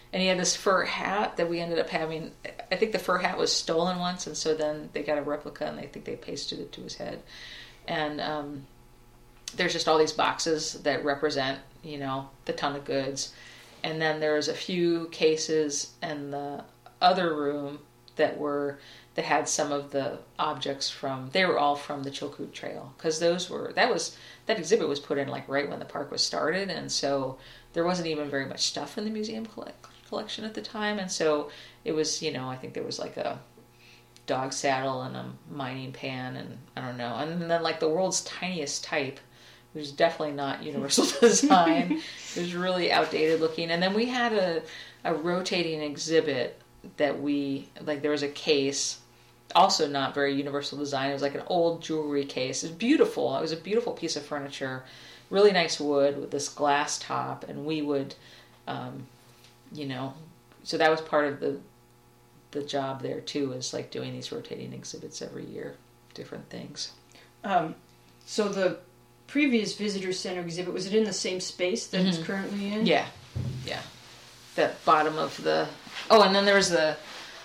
And he had this fur hat that we ended up having. I think the fur hat was stolen once, and so then they got a replica, and I think they pasted it to his head. And um, there's just all these boxes that represent, you know, the ton of goods. And then there's a few cases in the other room that were that had some of the objects from. They were all from the Chilkoot Trail, because those were that was that exhibit was put in like right when the park was started, and so there wasn't even very much stuff in the museum collect, collection at the time, and so it was, you know, I think there was like a dog saddle and a mining pan, and I don't know, and then like the world's tiniest type. It was definitely not Universal Design. It was really outdated looking. And then we had a, a rotating exhibit that we, like there was a case, also not very Universal Design. It was like an old jewelry case. It was beautiful. It was a beautiful piece of furniture. Really nice wood with this glass top. And we would, um, you know, so that was part of the the job there too, is like doing these rotating exhibits every year, different things. Um, so the previous visitor center exhibit, was it in the same space that mm-hmm. it's currently in? Yeah, yeah. The bottom of the oh, and then there was the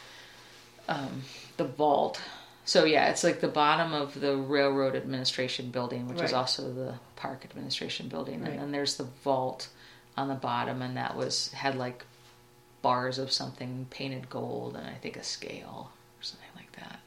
um, the vault. So yeah, it's like the bottom of the Railroad Administration Building, which right. is also the Park Administration Building, right. and then there's the vault on the bottom, and that was had like bars of something painted gold, and I think a scale or something like that.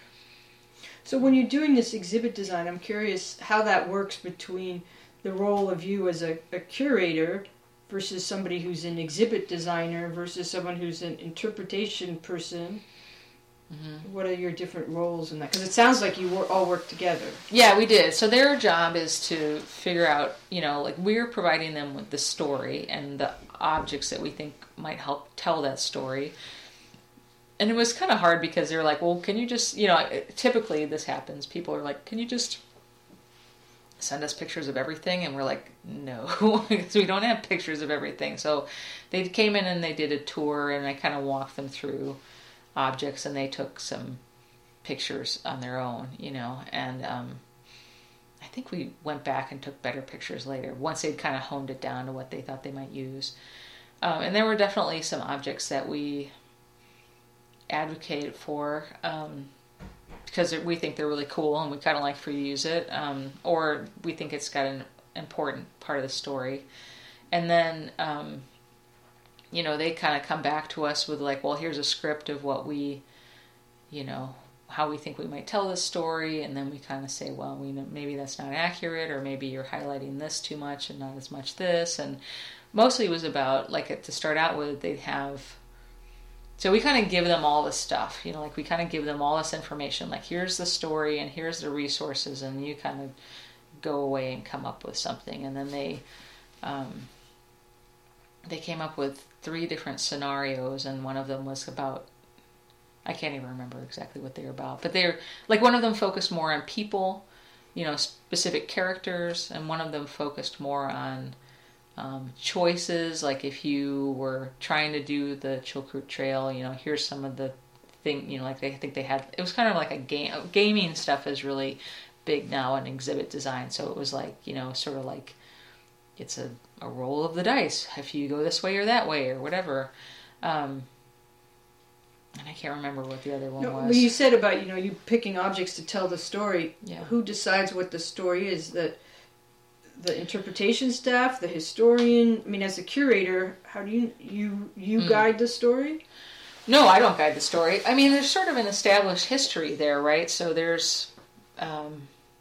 So when you're doing this exhibit design, I'm curious how that works between the role of you as a, a curator versus somebody who's an exhibit designer versus someone who's an interpretation person. Mm-hmm. What are your different roles in that? Because it sounds like you all work together. Yeah, we did. So their job is to figure out, you know, like we're providing them with the story and the objects that we think might help tell that story. And it was kind of hard because they're like, well, can you just, you know, typically this happens. People are like, can you just send us pictures of everything? And we're like, no, because we don't have pictures of everything. So they came in and they did a tour, and I kind of walked them through objects, and they took some pictures on their own, you know, and um, I think we went back and took better pictures later once they'd kind of honed it down to what they thought they might use. Um, and there were definitely some objects that we advocated for um, because we think they're really cool and we kind of like for you to use it, um, or we think it's got an important part of the story. And then um, you know, they kind of come back to us with like, well, here's a script of what we, you know, how we think we might tell this story. And then we kind of say, well, we know maybe that's not accurate, or maybe you're highlighting this too much and not as much this. And mostly it was about, like, to start out with, they'd have, so we kind of give them all this stuff, you know, like we kind of give them all this information, like here's the story and here's the resources, and you kind of go away and come up with something. And then they, um, they came up with three different scenarios, and one of them was about, I can't even remember exactly what they were about, but they're like, one of them focused more on people, you know, specific characters, and one of them focused more on um, choices, like if you were trying to do the Chilkoot Trail, you know, here's some of the thing, you know, like they I think they had, it was kind of like a game, gaming stuff is really big now in exhibit design, so it was like, you know, sort of like, it's a, a roll of the dice if you go this way or that way or whatever. Um, and I can't remember what the other one no, was. Well, you said about, you know, you picking objects to tell the story. Yeah. Who decides what the story is? The, the interpretation staff, the historian? I mean, as a curator, how do you, you, you mm. guide the story? No, I don't guide the story. I mean, there's sort of an established history there, right? So there's... Um,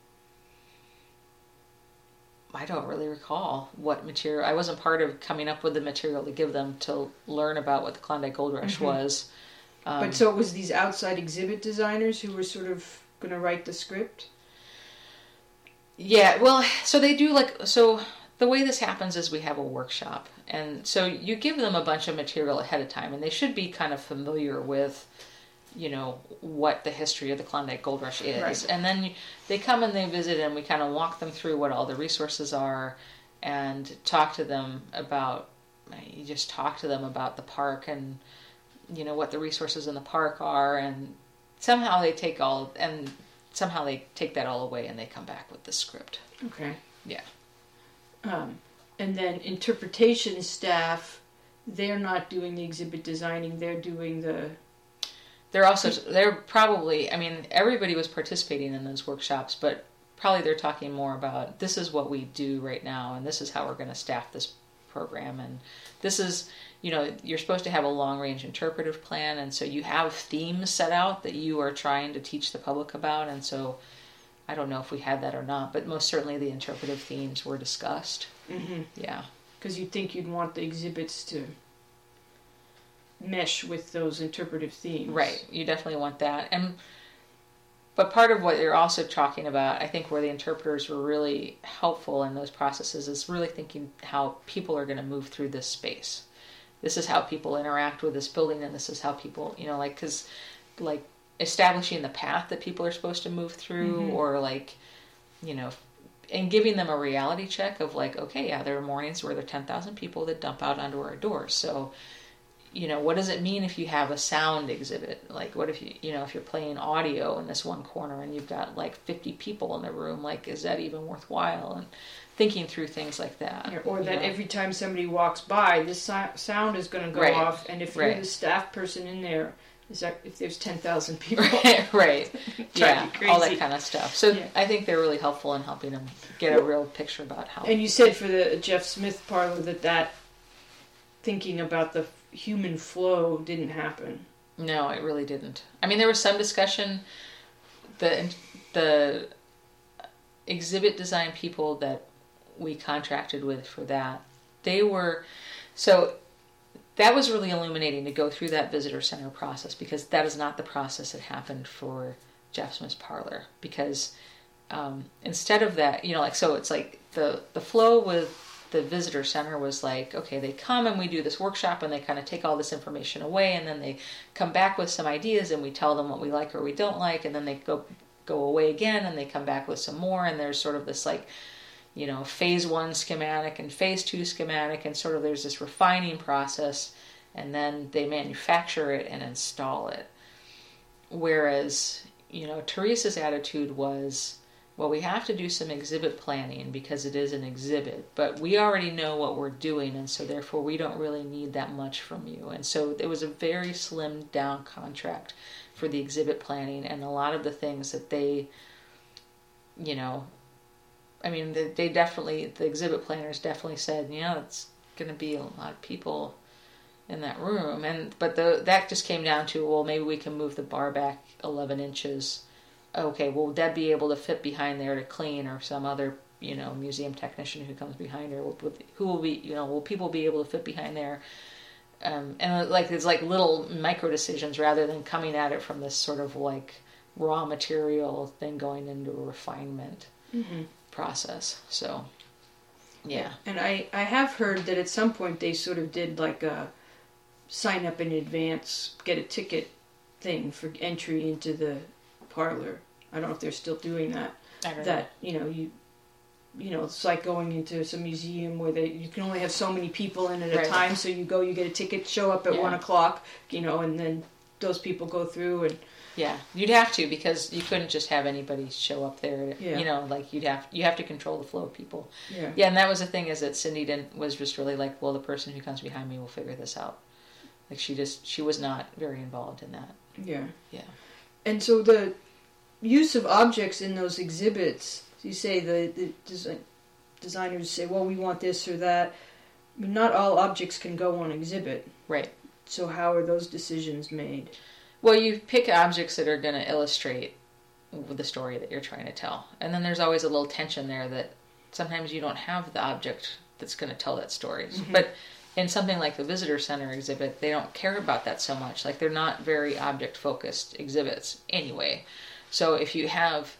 I don't really recall what material. I wasn't part of coming up with the material to give them to learn about what the Klondike Gold Rush mm-hmm. was. Um, but so it was these outside exhibit designers who were sort of going to write the script? Yeah, well, so they do like, so the way this happens is we have a workshop. And so you give them a bunch of material ahead of time, and they should be kind of familiar with, you know, what the history of the Klondike Gold Rush is. Right. And then they come and they visit, and we kind of walk them through what all the resources are and talk to them about, you just talk to them about the park and, you know, what the resources in the park are, and somehow they take all, and somehow they take that all away and they come back with the script. Okay. Yeah. Um, and then interpretation staff they're not doing the exhibit designing, they're doing the... They're also, they're probably, I mean, everybody was participating in those workshops, but probably they're talking more about, this is what we do right now, and this is how we're going to staff this program, and this is, you know, you're supposed to have a long-range interpretive plan, and so you have themes set out that you are trying to teach the public about, and so I don't know if we had that or not, but most certainly the interpretive themes were discussed. Mm-hmm. Yeah. Because you'd think you'd want the exhibits to mesh with those interpretive themes. Right. You definitely want that. And but part of what you're also talking about, I think where the interpreters were really helpful in those processes is really thinking how people are going to move through this space. This is how people interact with this building, and this is how people, you know, like, because, like, establishing the path that people are supposed to move through, mm-hmm. or, like, you know, and giving them a reality check of, like, okay, yeah, there are mornings where there are ten thousand people that dump out onto our doors, so... You know, what does it mean if you have a sound exhibit? Like, what if you, you know, if you're playing audio in this one corner and you've got like fifty people in the room, like, is that even worthwhile? And thinking through things like that. Yeah, or that know? Every time somebody walks by, this so- sound is going to go right. off, and if right. you're the staff person in there, is that if there's ten thousand people, right? Yeah, all that crazy. kind of stuff. So yeah. I think they're really helpful in helping them get a real picture about how. And you said for the Jeff Smith parlor that that thinking about the human flow didn't happen. No, it really didn't. I mean, there was some discussion. The the exhibit design people that we contracted with for that, they were so that was really illuminating to go through that visitor center process, because that is not the process that happened for Jeff Smith's parlor. Because um, instead of that, you know, like, so it's like the the flow with the visitor center was like, okay, they come and we do this workshop and they kind of take all this information away, and then they come back with some ideas and we tell them what we like or we don't like, and then they go go away again and they come back with some more, and there's sort of this, like, you know, phase one schematic and phase two schematic, and sort of there's this refining process, and then they manufacture it and install it. Whereas, you know, Teresa's attitude was, well, we have to do some exhibit planning because it is an exhibit, but we already know what we're doing, and so therefore we don't really need that much from you. And so it was a very slimmed down contract for the exhibit planning, and a lot of the things that they, you know, I mean, they, they definitely, the exhibit planners definitely said, you know, it's going to be a lot of people in that room. And but the that just came down to, well, maybe we can move the bar back eleven inches. Okay, will Deb be able to fit behind there to clean, or some other, you know, museum technician who comes behind her? Will, who will be, you know, will people be able to fit behind there? Um, and like, it's like little micro decisions rather than coming at it from this sort of like raw material thing going into a refinement mm-hmm. process. So, yeah. And I, I have heard that at some point they sort of did like a sign up in advance, get a ticket thing for entry into the parlor. I don't know if they're still doing that. I don't that, know. you know, you you know, it's like going into some museum where they you can only have so many people in at a right. time, so you go, you get a ticket, show up at yeah. one o'clock, you know, and then those people go through and yeah, you'd have to, because you couldn't just have anybody show up there. Yeah. You know, like you'd have you have to control the flow of people. Yeah. Yeah, and that was the thing, is that Cindy didn't was just really like, well, the person who comes behind me will figure this out. Like she just she was not very involved in that. Yeah. Yeah. And so the use of objects in those exhibits, you say the, the design, designers say, well, we want this or that. I mean, not all objects can go on exhibit. Right. So how are those decisions made? Well, you pick objects that are going to illustrate the story that you're trying to tell. And then there's always a little tension there that sometimes you don't have the object that's going to tell that story. Mm-hmm. But in something like the visitor center exhibit, they don't care about that so much. Like, they're not very object-focused exhibits anyway. So if you have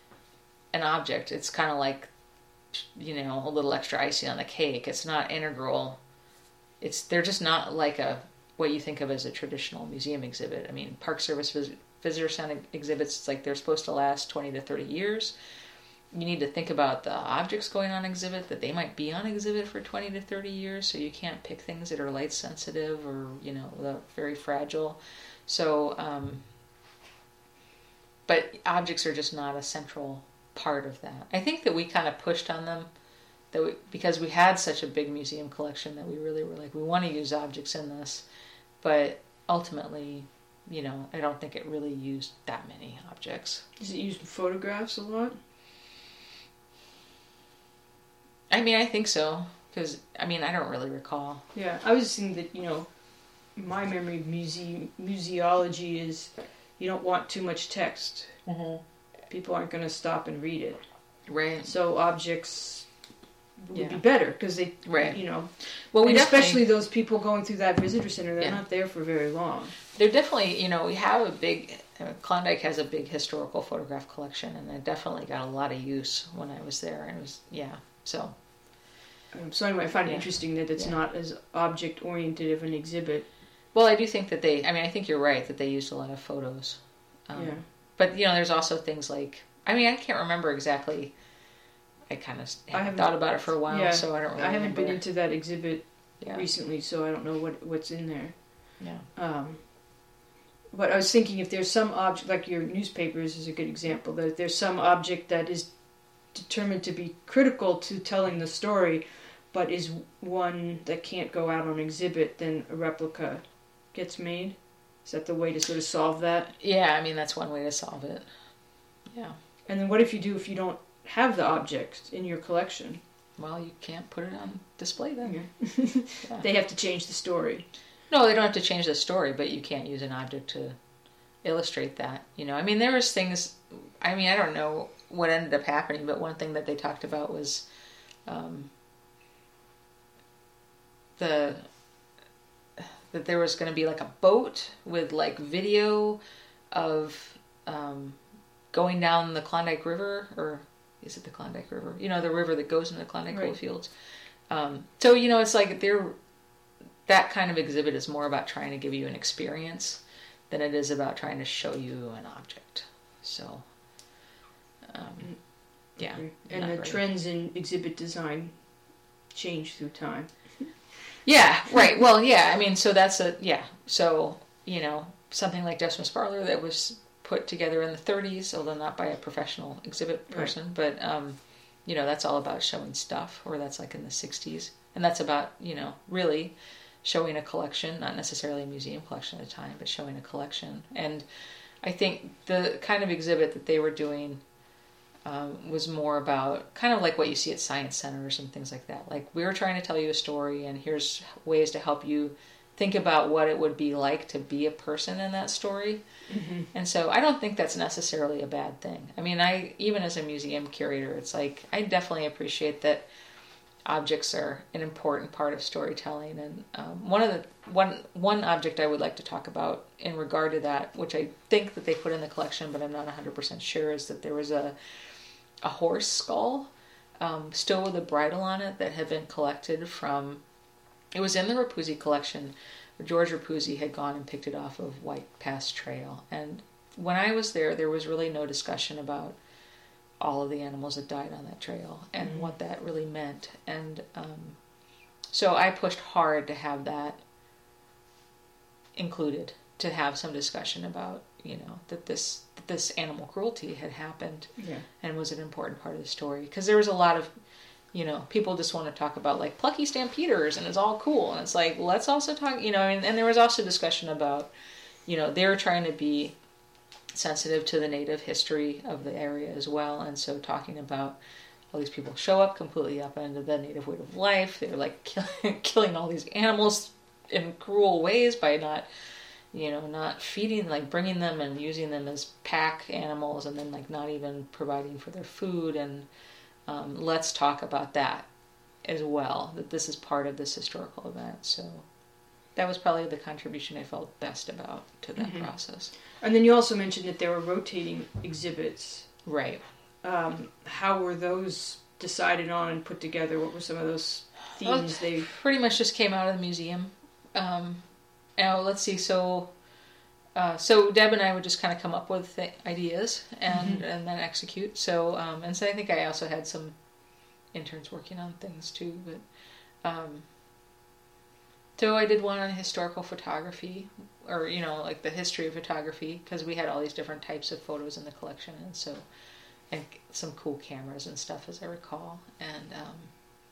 an object, it's kind of like, you know, a little extra icing on the cake. It's not integral. It's they're just not like a what you think of as a traditional museum exhibit. I mean, Park Service vis- visitor center exhibits, it's like they're supposed to last twenty to thirty years. You need to think about the objects going on exhibit, that they might be on exhibit for twenty to thirty years, so you can't pick things that are light sensitive or, you know, very fragile. So, um, but objects are just not a central part of that. I think that we kind of pushed on them that we, because we had such a big museum collection that we really were like, we want to use objects in this, but ultimately, you know, I don't think it really used that many objects. Is it used in photographs a lot? I mean, I think so, because, I mean, I don't really recall. Yeah, I was thinking that, you know, my memory of muse- museology is you don't want too much text. Mm-hmm. People aren't going to stop and read it. Right. So objects would Yeah. be better because they, right. you know, well, we and definitely- especially those people going through that visitor center, they're Yeah. not there for very long. They're definitely, you know, we have a big, uh, Klondike has a big historical photograph collection, and it definitely got a lot of use when I was there. And it was, yeah, so. Um, so anyway, I find it Yeah. interesting that it's Yeah. not as object-oriented of an exhibit. Well, I do think that they, I mean, I think you're right that they used a lot of photos. Um, Yeah. But, you know, there's also things like, I mean, I can't remember exactly. I kind of haven't, haven't thought about it for a while, yeah, so I don't really I haven't remember. been into that exhibit yeah. recently, so I don't know what what's in there. Yeah. Um, but I was thinking if there's some object, like your newspapers is a good example, that if there's some object that is determined to be critical to telling the story, but is one that can't go out on exhibit, then a replica gets made. Is that the way to sort of solve that? Yeah, I mean, that's one way to solve it. Yeah. And then what if you do if you don't have the object in your collection? Well, you can't put it on display then. Yeah. Yeah. They have to change the story. No, they don't have to change the story, but you can't use an object to illustrate that. You know, I mean, there was things. I mean, I don't know what ended up happening, but one thing that they talked about was um, the that there was going to be like a boat with like video of um, going down the Klondike River, or is it the Klondike River? You know, the river that goes into the Klondike Right. gold fields. Um, so, you know, it's like they're, that kind of exhibit is more about trying to give you an experience than it is about trying to show you an object. So, um, yeah. And not the really. trends in exhibit design change through time. Yeah, right. Well, yeah, I mean, so that's a, yeah. So, you know, something like Decimus Parlor that was put together in the thirties, although not by a professional exhibit person, right. but, um, you know, that's all about showing stuff, or that's like in the sixties. And that's about, you know, really showing a collection, not necessarily a museum collection at the time, but showing a collection. And I think the kind of exhibit that they were doing um, was more about kind of like what you see at science centers and things like that. Like, we were trying to tell you a story, and here's ways to help you think about what it would be like to be a person in that story. Mm-hmm. And so I don't think that's necessarily a bad thing. I mean, I even as a museum curator, it's like I definitely appreciate that objects are an important part of storytelling. And um, one of the one one object I would like to talk about in regard to that, which I think that they put in the collection, but I'm not one hundred percent sure, is that there was a a horse skull um, still with a bridle on it that had been collected from. It was in the Rapuzzi collection. George Rapuzzi had gone and picked it off of White Pass Trail. And when I was there, there was really no discussion about all of the animals that died on that trail and mm-hmm. what that really meant. And um, so I pushed hard to have that included, to have some discussion about, you know, that this that this animal cruelty had happened yeah. and was an important part of the story. Because there was a lot of, you know, people just want to talk about like plucky stampeders and it's all cool. And it's like, let's also talk, you know, and, and there was also discussion about, you know, they were trying to be sensitive to the native history of the area as well. And so talking about all these people show up completely up into the native way of life. They're like kill, killing all these animals in cruel ways by not, you know, not feeding, like bringing them and using them as pack animals and then like not even providing for their food. And Um, let's talk about that as well, that this is part of this historical event. So that was probably the contribution I felt best about to that mm-hmm. process. And then you also mentioned that there were rotating exhibits. Right. Um, how were those decided on and put together? What were some of those themes well, they... Pretty much just came out of the museum. Um, now, let's see, so... Uh, so Deb and I would just kind of come up with th- ideas and mm-hmm. and then execute. So um, and so I think I also had some interns working on things too. But um, so I did one on historical photography, or you know, like the history of photography, because we had all these different types of photos in the collection, and so and some cool cameras and stuff, as I recall. And um,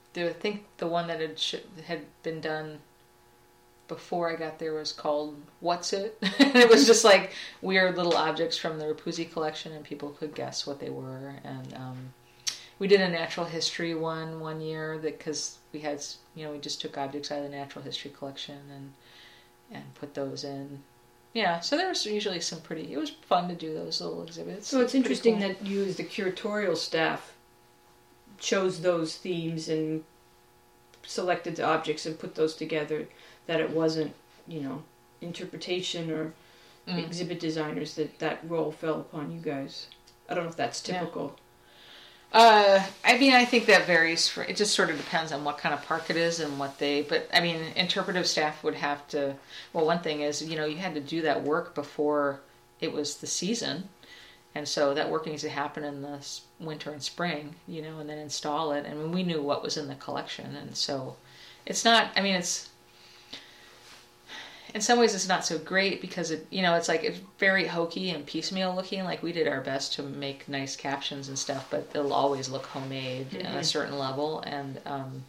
the, I think the one that had sh- had been done before I got there was called What's It? And it was just like weird little objects from the Rapuzzi collection, and people could guess what they were. And um, we did a natural history one one year that because we had, you know, we just took objects out of the natural history collection and and put those in. Yeah, so there was usually some pretty, it was fun to do those little exhibits. So it's interesting cool. that you as the curatorial staff chose those themes and selected the objects and put those together, that it wasn't, you know, interpretation or mm. exhibit designers, that that role fell upon you guys. I don't know if that's typical. Yeah. Uh, I mean, I think that varies. For, it just sort of depends on what kind of park it is and what they. But I mean, interpretive staff would have to. Well, one thing is, you know, you had to do that work before it was the season, and so that work needs to happen in the winter and spring, you know, and then install it. And we knew what was in the collection, and so it's not. I mean, it's. In some ways, it's not so great because it, you know, it's like it's very hokey and piecemeal looking. Like we did our best to make nice captions and stuff, but it'll always look homemade mm-hmm. at a certain level, and um,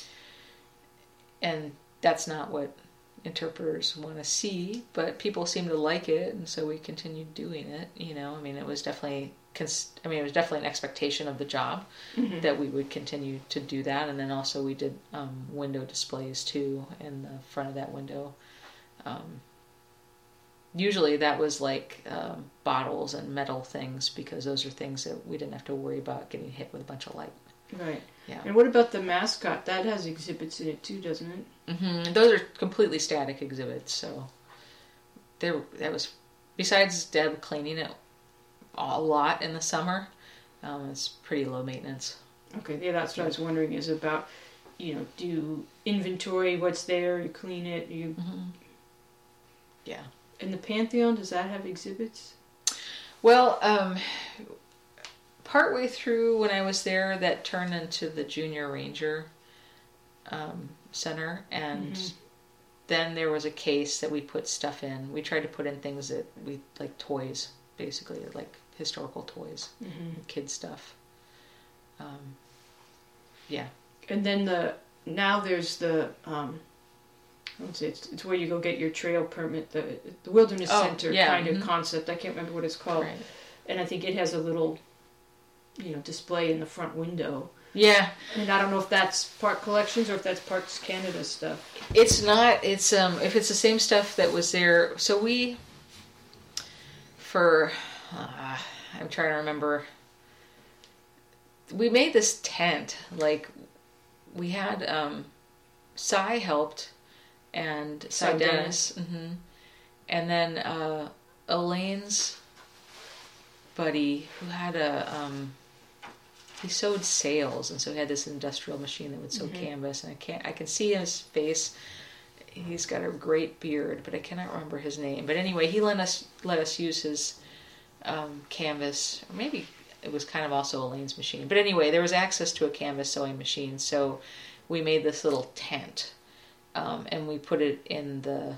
and that's not what interpreters want to see. But people seem to like it, and so we continued doing it. You know, I mean, it was definitely, I mean, it was definitely an expectation of the job mm-hmm. that we would continue to do that, and then also we did um, window displays too in the front of that window. Um, usually that was like um, bottles and metal things because those are things that we didn't have to worry about getting hit with a bunch of light. Right. Yeah. And what about the mascot? That has exhibits in it too, doesn't it? Mm-hmm. Those are completely static exhibits. So there, that was besides Deb cleaning it a lot in the summer. Um, it's pretty low maintenance. Okay. Yeah, that's what I was wondering is about. You know, do you inventory what's there? You clean it. You. Mm-hmm. Yeah. And the Pantheon, does that have exhibits? Well, um, partway through when I was there, that turned into the Junior Ranger um, Center, and mm-hmm. then there was a case that we put stuff in. We tried to put in things that we, like toys, basically, like historical toys, mm-hmm. kid stuff. Um, yeah. And then the, now there's the, um, It's, it's it's where you go get your trail permit, the the Wilderness oh, Center yeah. kind of mm-hmm. concept. I can't remember what it's called. Right. And I think it has a little, you know, display in the front window. Yeah. And I don't know if that's Park Collections or if that's Parks Canada stuff. It's not. It's um if it's the same stuff that was there. So we, for, uh, I'm trying to remember. We made this tent. Like, we had, um, Cy helped. And Cy Dennis, Dennis. Mm-hmm. And then uh, Elaine's buddy, who had a um, he sewed sails, and so he had this industrial machine that would sew mm-hmm. canvas. And I can't, I can see his face. He's got a great beard, but I cannot remember his name. But anyway, he let us let us use his um, canvas. Or maybe it was kind of also Elaine's machine. But anyway, there was access to a canvas sewing machine, so we made this little tent. Um, and we put it in the,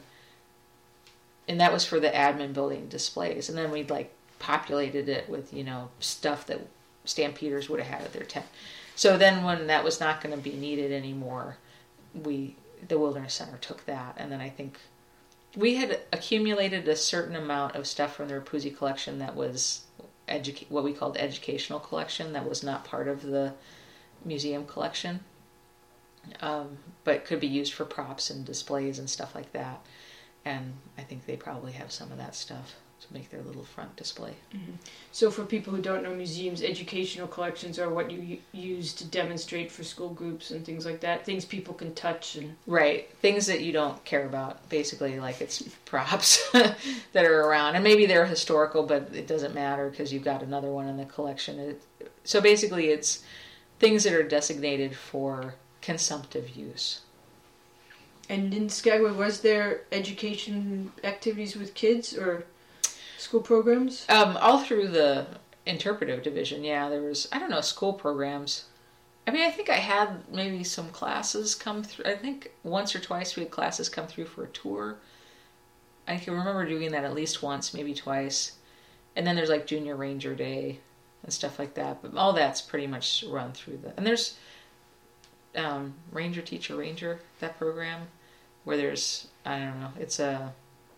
and that was for the admin building displays. And then we like populated it with, you know, stuff that Stampeders would have had at their tent. So then when that was not going to be needed anymore, we, the Wilderness Center took that. And then I think we had accumulated a certain amount of stuff from the Rapuzzi collection that was educa- what we called educational collection, that was not part of the museum collection. Um, but could be used for props and displays and stuff like that. And I think they probably have some of that stuff to make their little front display. Mm-hmm. So for people who don't know museums, educational collections are what you use to demonstrate for school groups and things like that. Things people can touch. and Right. Things that you don't care about, basically, like it's props that are around. And maybe they're historical, but it doesn't matter because you've got another one in the collection. It, so basically it's things that are designated for consumptive use. And in Skagway, was there education activities with kids or school programs? Um, all through the interpretive division, yeah, there was, I don't know, school programs. I mean, I think I had maybe some classes come through. I think once or twice we had classes come through for a tour. I can remember doing that at least once, maybe twice. And then there's like Junior Ranger Day and stuff like that. But all that's pretty much run through the, and there's, um, Ranger Teacher Ranger, that program, where there's, I don't know, it's a,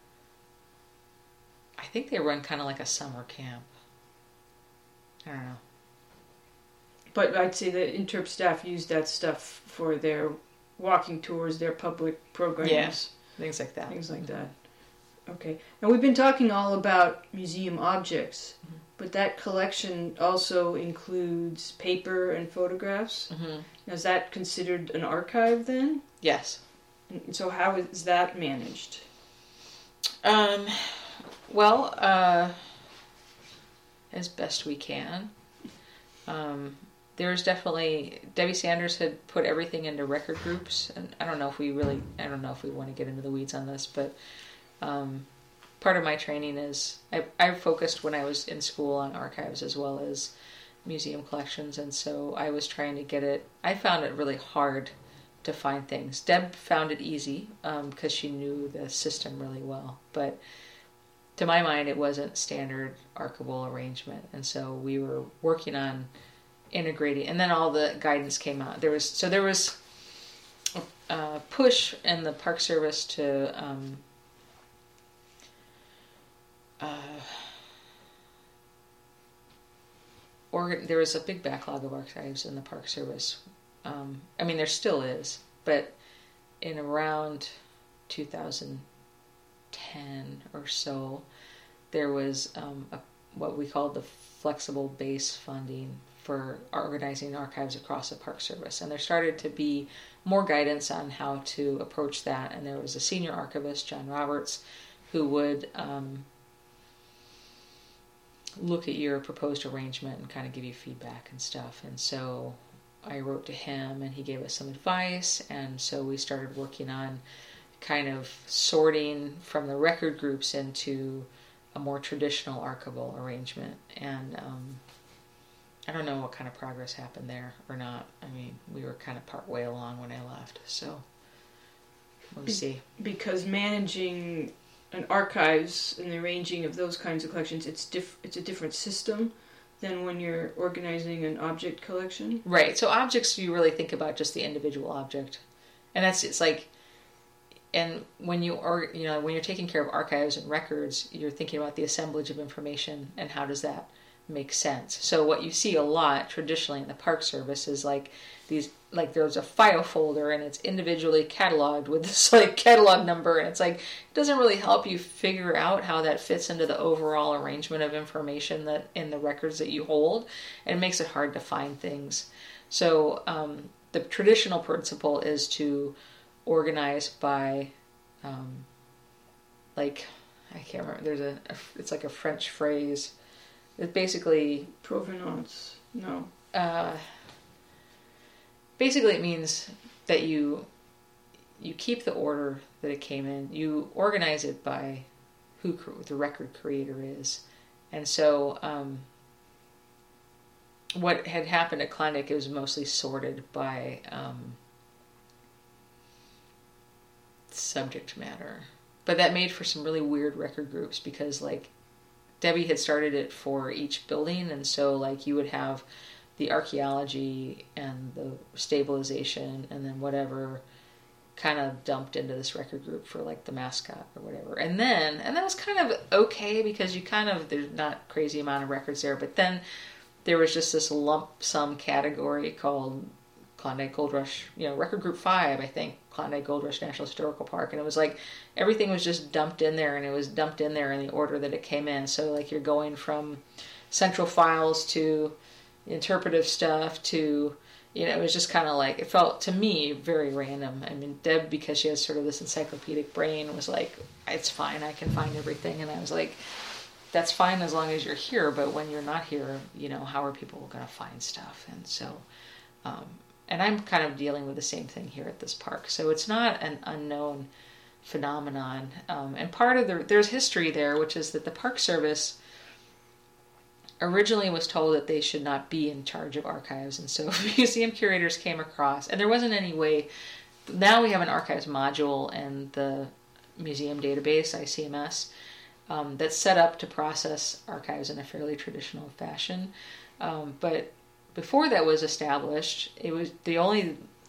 I think they run kind of like a summer camp. I don't know. But I'd say that Interp staff use that stuff for their walking tours, their public programs. Yeah, things like that. Things like that. Okay. Now we've been talking all about museum objects, mm-hmm. but that collection also includes paper and photographs. Mm-hmm. Now, is that considered an archive then? Yes. And so how is that managed? Um, well, uh, as best we can. Um, there's definitely, Debbie Sanders had put everything into record groups, and I don't know if we really, I don't know if we want to get into the weeds on this, but um, part of my training is, I, I focused when I was in school on archives as well as museum collections, and so I was trying to get it, I found it really hard to find things. Deb found it easy because um, she knew the system really well, but to my mind it wasn't standard archival arrangement, and so we were working on integrating, and then all the guidance came out. There was so there was a push in the Park Service to um, uh, organ. There was a big backlog of archives in the Park Service. Um, I mean, there still is, but in around two thousand ten or so, there was um, a, what we called the flexible base funding for organizing archives across the Park Service. And there started to be more guidance on how to approach that. And there was a senior archivist, John Roberts, who would um, look at your proposed arrangement and kind of give you feedback and stuff. And so I wrote to him and he gave us some advice. And so we started working on kind of sorting from the record groups into a more traditional archival arrangement. And um, I don't know what kind of progress happened there or not. I mean, we were kind of part way along when I left, so we'll Be- see. Because managing an archives and the arranging of those kinds of collections, it's diff- it's a different system than when you're organizing an object collection. Right. So objects, you really think about just the individual object, and that's it's like. And when you are, you know, when you're taking care of archives and records, you're thinking about the assemblage of information and how does that make sense. So what you see a lot traditionally in the Park Service is like these, like there's a file folder and it's individually cataloged with this like catalog number, and it's like it doesn't really help you figure out how that fits into the overall arrangement of information that in the records that you hold, and it makes it hard to find things. So um, the traditional principle is to organize by, um, like, I can't remember, there's a, a, it's like a French phrase. It's basically... Provenance, no. Uh, basically it means that you, you keep the order that it came in, you organize it by who the record creator is. And so, um, what had happened at Klondike, it was mostly sorted by, um, subject matter, but that made for some really weird record groups because like Debbie had started it for each building, and so like you would have the archaeology and the stabilization and then whatever kind of dumped into this record group for like the mascot or whatever, and then and that was kind of okay because you kind of there's not crazy amount of records there, but then there was just this lump sum category called Klondike Gold Rush, you know, record group five, I think, Klondike Gold Rush National Historical Park. And it was like, everything was just dumped in there, and it was dumped in there in the order that it came in. So like you're going from central files to interpretive stuff to, you know, it was just kind of like, it felt to me very random. I mean, Deb, because she has sort of this encyclopedic brain, was like, it's fine, I can find everything. And I was like, that's fine as long as you're here, but when you're not here, you know, how are people going to find stuff? And so, um, and I'm kind of dealing with the same thing here at this park. So it's not an unknown phenomenon. Um, and part of the, there's history there, which is that the Park Service originally was told that they should not be in charge of archives. And so museum curators came across, and there wasn't any way, now we have an archives module in the museum database, I C M S, um, that's set up to process archives in a fairly traditional fashion. Um, but before that was established, it was the only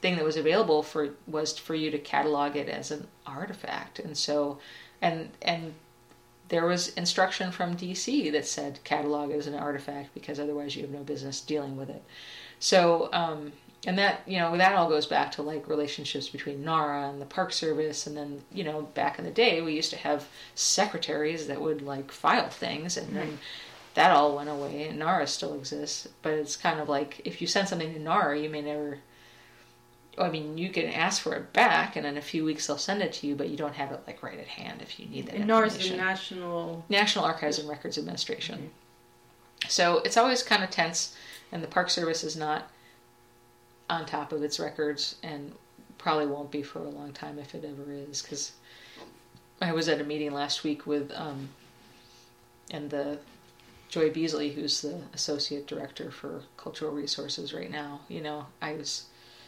thing that was available for was for you to catalog it as an artifact. And so, and and there was instruction from D C that said catalog it as an artifact because otherwise you have no business dealing with it. So, um, and that, you know, that all goes back to like relationships between NARA and the Park Service. And then, you know, back in the day, we used to have secretaries that would like file things, and then that all went away, and NARA still exists. But it's kind of like, if you send something to NARA, you may never, I mean, you can ask for it back, and in a few weeks they'll send it to you, but you don't have it like right at hand if you need that and NARA is information. the National... National Archives and Records Administration. Mm-hmm. So it's always kind of tense, and the Park Service is not on top of its records, and probably won't be for a long time if it ever is, because I was at a meeting last week with um and the Joy Beasley, who's the associate director for cultural resources right now. You know, I was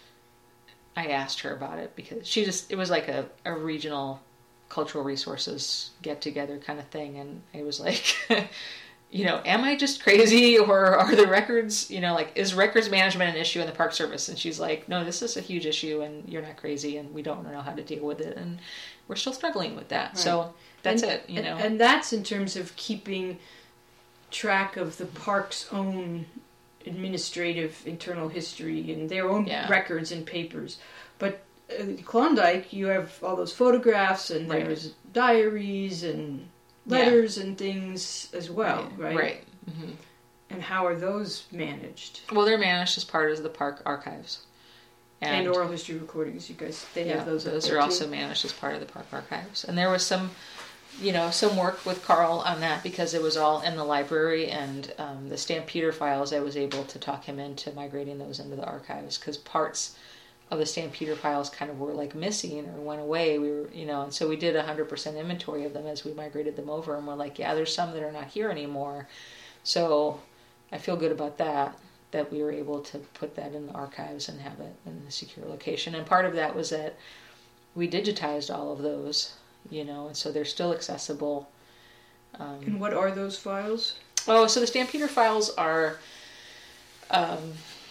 I asked her about it because she just it was like a, a regional cultural resources get together kind of thing, and I was like you know, am I just crazy, or are the records, you know, like, is records management an issue in the Park Service? And she's like, no, this is a huge issue, and you're not crazy, and we don't know how to deal with it, and we're still struggling with that. Right. So that's and, it, you and, know. And that's in terms of keeping track of the park's own administrative internal history and their own yeah. records and papers. But uh, Klondike, you have all those photographs, and right. there's diaries and letters yeah. and things as well, right? Right. right. Mm-hmm. And how are those managed? Well, they're managed as part of the park archives. And, and oral history recordings, you guys, they yeah, have those. Those are also too? managed as part of the park archives. And there was some, you know, some work with Carl on that because it was all in the library, and um, the Stampeder files, I was able to talk him into migrating those into the archives because parts of the Stampeder files kind of were like missing or went away. We were, you know, and so we did a hundred percent inventory of them as we migrated them over, and we're like, yeah, there's some that are not here anymore. So I feel good about that, that we were able to put that in the archives and have it in a secure location. And part of that was that we digitized all of those, you know, and so they're still accessible. Um, and what are those files? Oh, so the Stampeder files are um,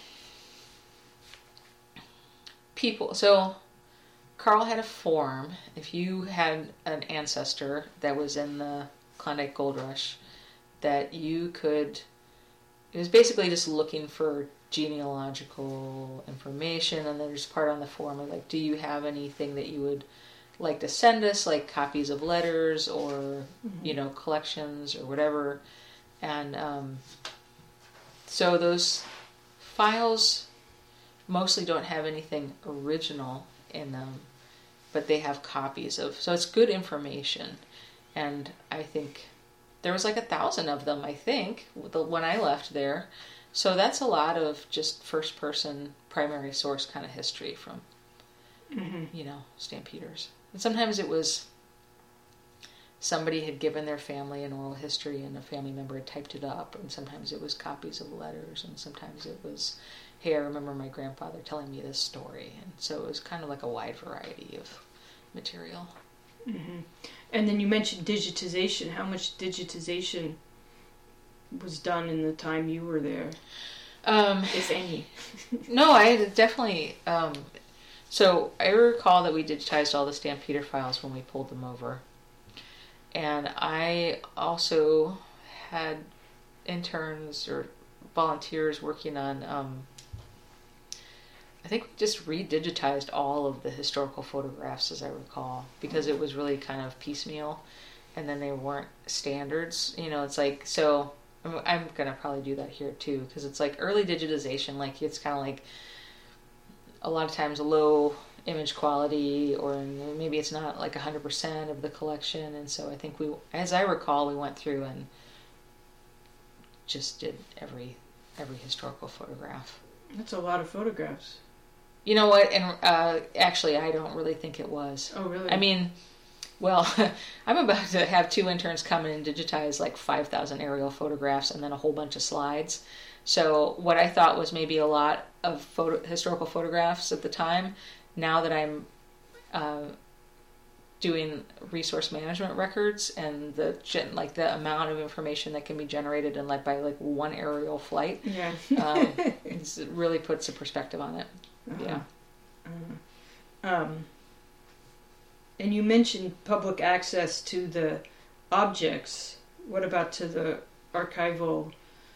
people. So Carl had a form. If you had an ancestor that was in the Klondike Gold Rush, that you could, it was basically just looking for genealogical information, and then there's part on the form of like, do you have anything that you would like to send us, like copies of letters or, mm-hmm. you know, collections or whatever. And um, so those files mostly don't have anything original in them, but they have copies of, so it's good information. And I think there was like a thousand of them, I think, when I left there. So that's a lot of just first person primary source kind of history from, mm-hmm. you know, Stampeders. And sometimes it was somebody had given their family an oral history and a family member had typed it up, and sometimes it was copies of letters, and sometimes it was, hey, I remember my grandfather telling me this story. And so it was kind of like a wide variety of material. Mm-hmm. And then you mentioned digitization. How much digitization was done in the time you were there, um, if any? No, I definitely... Um, so I recall that we digitized all the Stampeder files when we pulled them over. And I also had interns or volunteers working on... Um, I think we just re-digitized all of the historical photographs, as I recall, because it was really kind of piecemeal, and then they weren't standards. You know, it's like, so I'm, I'm going to probably do that here too, because it's like early digitization, like it's kind of like a lot of times low image quality, or maybe it's not like one hundred percent of the collection, and so I think we, as I recall, we went through and just did every every historical photograph. That's a lot of photographs. You know what? And uh, actually, I don't really think it was. Oh, really? I mean, well, I'm about to have two interns come in and digitize like five thousand aerial photographs and then a whole bunch of slides. So what I thought was maybe a lot of photo- historical photographs at the time, now that I'm uh, doing resource management records and the like the amount of information that can be generated in like by like one aerial flight, yeah, um, it really puts a perspective on it. Uh-huh. Yeah. Um, and you mentioned public access to the objects. What about to the archival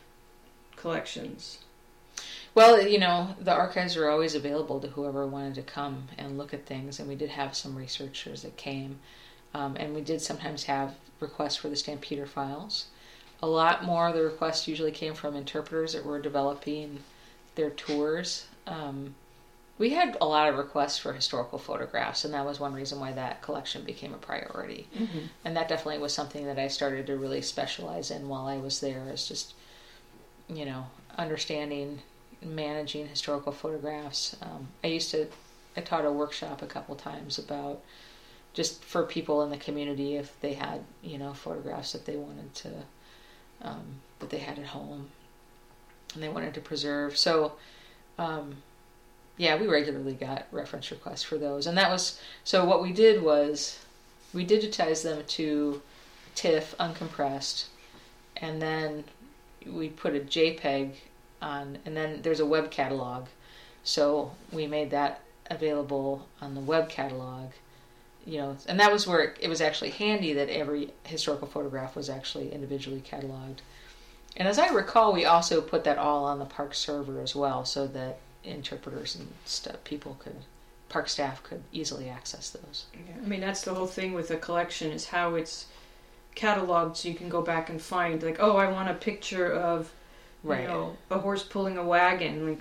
collections? Well, you know, the archives are always available to whoever wanted to come and look at things, and we did have some researchers that came, um, and we did sometimes have requests for the Stampeder files. A lot more of the requests usually came from interpreters that were developing their tours. Um, we had a lot of requests for historical photographs, and that was one reason why that collection became a priority. Mm-hmm. And that definitely was something that I started to really specialize in while I was there, is just, you know, understanding, managing historical photographs. Um, I used to, I taught a workshop a couple times about just for people in the community if they had, you know, photographs that they wanted to, um, that they had at home and they wanted to preserve. So, um, yeah, we regularly got reference requests for those. And that was, so what we did was we digitized them to TIFF uncompressed, and then we put a JPEG on, and then there's a web catalog. So we made that available on the web catalog, you know, and that was where it, it was actually handy that every historical photograph was actually individually cataloged. And as I recall, we also put that all on the park server as well, so that interpreters and stuff, people could, park staff could easily access those. Yeah, I mean, that's the whole thing with a collection, is how it's cataloged, so you can go back and find, like, oh, I want a picture of, right, you know, a horse pulling a wagon. Like,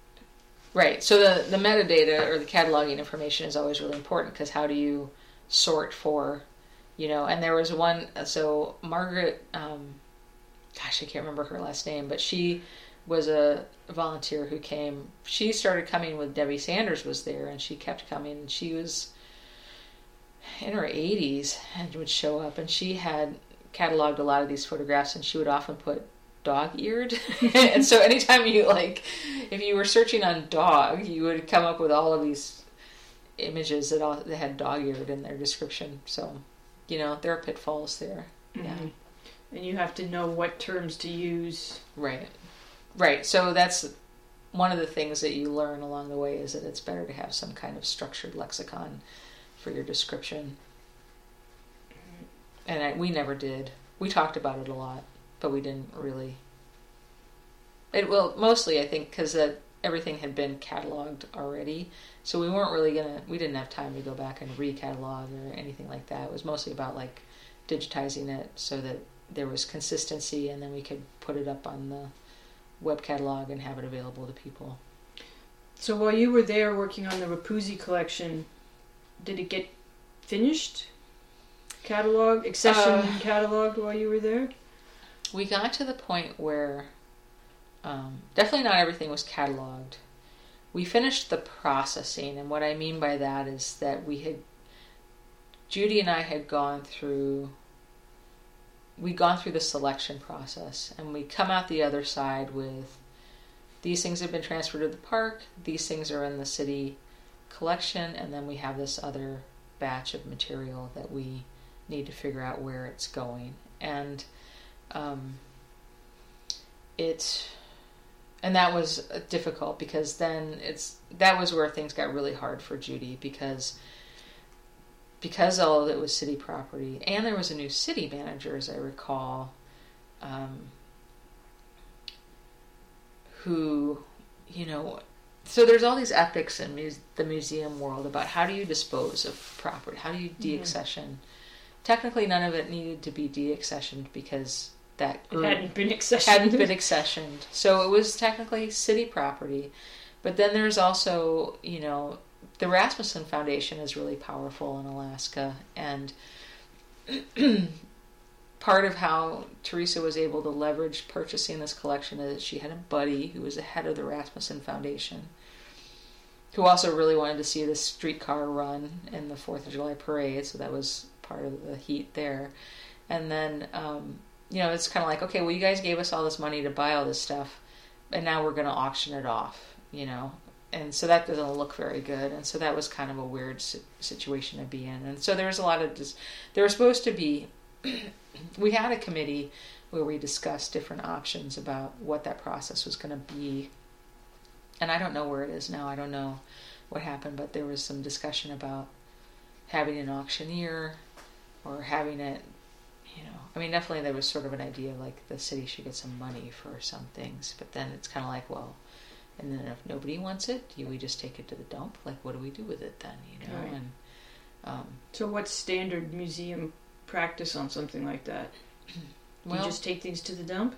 right. So the the metadata or the cataloging information is always really important, because how do you sort for, you know? And there was one. So Margaret, um, gosh, I can't remember her last name, but she was a volunteer who came. She started coming with Debbie Sanders was there, and she kept coming. And she was in her eighties and would show up, and she had cataloged a lot of these photographs, and she would often put dog-eared. And so anytime you, like, if you were searching on dog, you would come up with all of these images that all that had dog-eared in their description. So, you know, there are pitfalls there. Mm-hmm. Yeah. And you have to know what terms to use. Right. Right. So that's one of the things that you learn along the way, is that it's better to have some kind of structured lexicon for your description. And I, we never did. We talked about it a lot, but we didn't really. It well, mostly I think because that everything had been cataloged already, so we weren't really gonna. We didn't have time to go back and recatalog or anything like that. It was mostly about like digitizing it so that there was consistency, and then we could put it up on the web catalog and have it available to people. So while you were there working on the Rapuzzi collection, did it get finished? Catalog, accession uh, cataloged while you were there? We got to the point where um, definitely not everything was cataloged. We finished the processing, and what I mean by that is that we had, Judy and I had gone through we'd gone through the selection process, and we come out the other side with, these things have been transferred to the park, these things are in the city collection, and then we have this other batch of material that we need to figure out where it's going. And um, it, and that was difficult, because then it's, that was where things got really hard for Judy, because because all of it was city property, and there was a new city manager, as I recall, um, who, you know, so there's all these ethics in muse- the museum world about how do you dispose of property, how do you de-accession. Mm-hmm. Technically, none of it needed to be de-accessioned, because that it hadn't been accessioned. hadn't been accessioned. So it was technically city property. But then there's also, you know, the Rasmussen Foundation is really powerful in Alaska, and part of how Teresa was able to leverage purchasing this collection is that she had a buddy who was the head of the Rasmussen Foundation, who also really wanted to see the streetcar run in the fourth of July parade, so that was part of the heat there. And then, um, you know, it's kind of like, okay, well, you guys gave us all this money to buy all this stuff, and now we're going to auction it off, you know. And so that doesn't look very good. And so that was kind of a weird situation to be in. And so there was a lot of, dis- there was supposed to be, we had a committee where we discussed different options about what that process was going to be. And I don't know where it is now. I don't know what happened, but there was some discussion about having an auctioneer or having it, you know, I mean, definitely there was sort of an idea like the city should get some money for some things, but then it's kind of like, well, and then if nobody wants it, do we just take it to the dump? Like, what do we do with it then, you know? Right. And um, so what's standard museum practice on something like that? Do well, you just take things to the dump?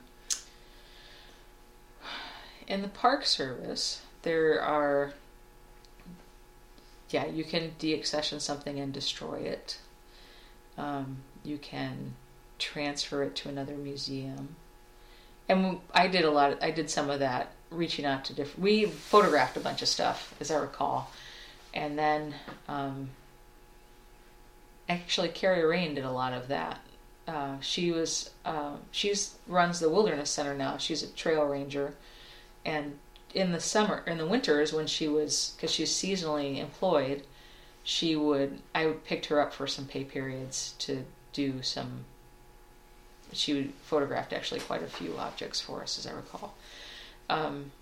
In the Park Service, there are, yeah, you can deaccession something and destroy it. Um, you can transfer it to another museum. And I did a lot of, I did some of that, reaching out to different, we photographed a bunch of stuff, as I recall. And then, um, actually, Carrie Rain did a lot of that. Uh, she was, uh, she's runs the Wilderness Center now. She's a trail ranger. And in the summer, in the winters, when she was, because she's seasonally employed, she would, I would picked her up for some pay periods to do some, she would photographed actually quite a few objects for us, as I recall. Um,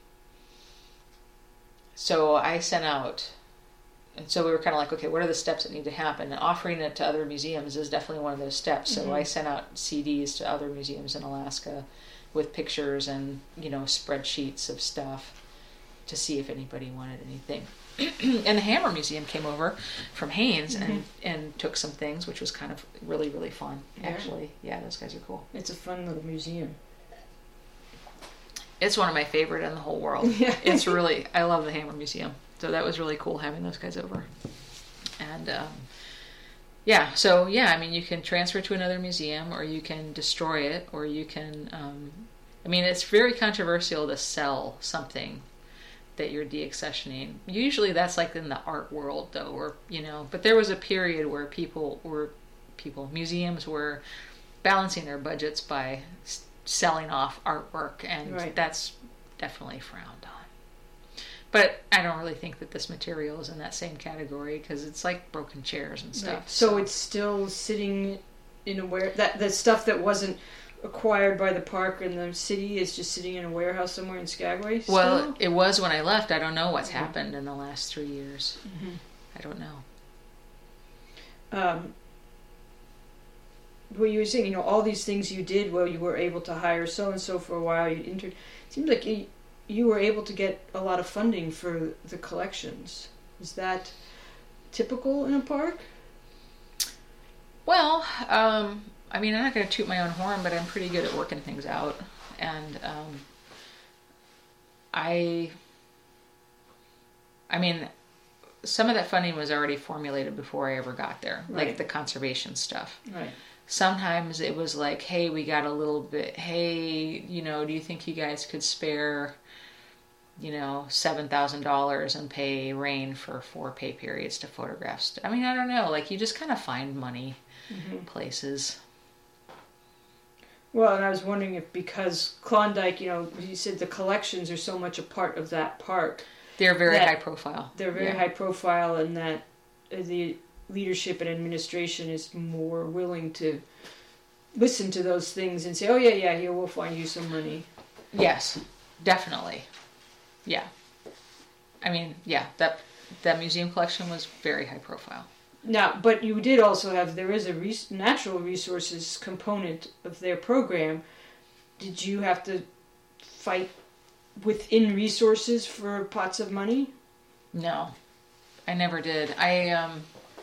so I sent out, and so we were kind of like, okay, what are the steps that need to happen? And offering it to other museums is definitely one of those steps. So mm-hmm. I sent out C Ds to other museums in Alaska with pictures and, you know, spreadsheets of stuff to see if anybody wanted anything. And the Hammer Museum came over from Haynes mm-hmm. and, and took some things, which was kind of really, really fun, yeah. actually. Yeah, those guys are cool. It's a fun little museum. It's one of my favorite in the whole world. Yeah. It's really, I love the Hammer Museum. So that was really cool having those guys over. And, um, yeah, so, yeah, I mean, you can transfer to another museum, or you can destroy it, or you can, um, I mean, it's very controversial to sell something that you're deaccessioning. Usually that's like in the art world, though, or, you know, but there was a period where people were, people, museums were balancing their budgets by s- selling off artwork, and right. that's definitely frowned on. But I don't really think that this material is in that same category, because it's like broken chairs and stuff. Right. So, so it's still sitting in a ware, that the stuff that wasn't acquired by the park and the city is just sitting in a warehouse somewhere in Skagway still? Well, it was when I left. I don't know what's mm-hmm. happened in the last three years. Mm-hmm. I don't know. Um, well, you were saying, you know, all these things you did while you were able to hire so-and-so for a while. You interned. It seems like you, you were able to get a lot of funding for the collections. Is that typical in a park? Well, um, I mean, I'm not going to toot my own horn, but I'm pretty good at working things out. And um, I, I mean, some of that funding was already formulated before I ever got there, right. like the conservation stuff. Right. Sometimes it was like, hey, we got a little bit, hey, you know, do you think you guys could spare, you know, seven thousand dollars and pay Rain for four pay periods to photograph stuff? I mean, I don't know. Like, you just kind of find money mm-hmm. places. Well, and I was wondering if because Klondike, you know, you said the collections are so much a part of that park. They're very high profile. They're very yeah. high profile, and that the leadership and administration is more willing to listen to those things and say, oh, yeah, yeah, here, we'll find you some money. Yes, definitely. Yeah. I mean, yeah, that that museum collection was very high profile. Now, but you did also have, there is a res- natural resources component of their program. Did you have to fight within resources for pots of money? No, I never did. I, um...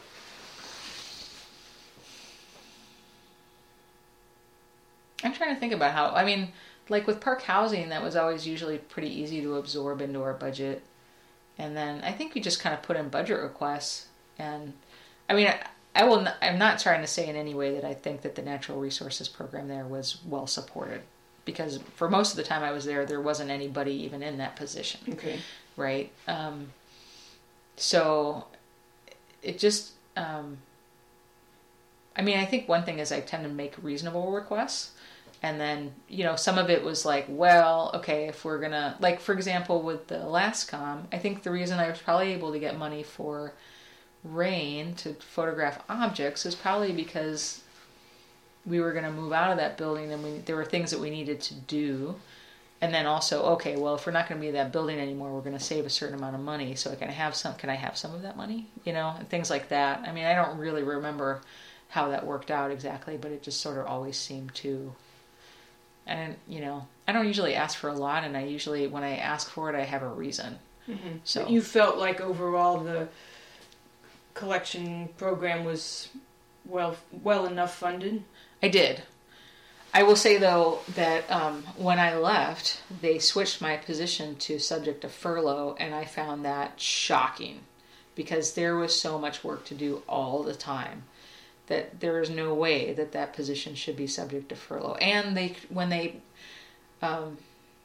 I'm trying to think about how, I mean, like with park housing, that was always usually pretty easy to absorb into our budget. And then I think we just kind of put in budget requests. And I mean, I, I will. Not, I'm not trying to say in any way that I think that the natural resources program there was well supported, because for most of the time I was there, there wasn't anybody even in that position. Okay. Right. Um, so it just. Um, I mean, I think one thing is I tend to make reasonable requests. And then, you know, some of it was like, well, okay, if we're going to, like, for example, with the LASCOM, I think the reason I was probably able to get money for Rain to photograph objects is probably because we were going to move out of that building and we, there were things that we needed to do. and then also, okay, well, if we're not going to be in that building anymore, we're going to save a certain amount of money. So I can have some. Can I have some of that money? You know, and things like that. I mean, I don't really remember how that worked out exactly, but it just sort of always seemed to. And you know, I don't usually ask for a lot, and I usually, when I ask for it, I have a reason. Mm-hmm. So but you felt like overall the collection program was well well enough funded? I did. I will say, though, that um, when I left, they switched my position to subject to furlough, and I found that shocking because there was so much work to do all the time that there is no way that that position should be subject to furlough. And they, when they, um,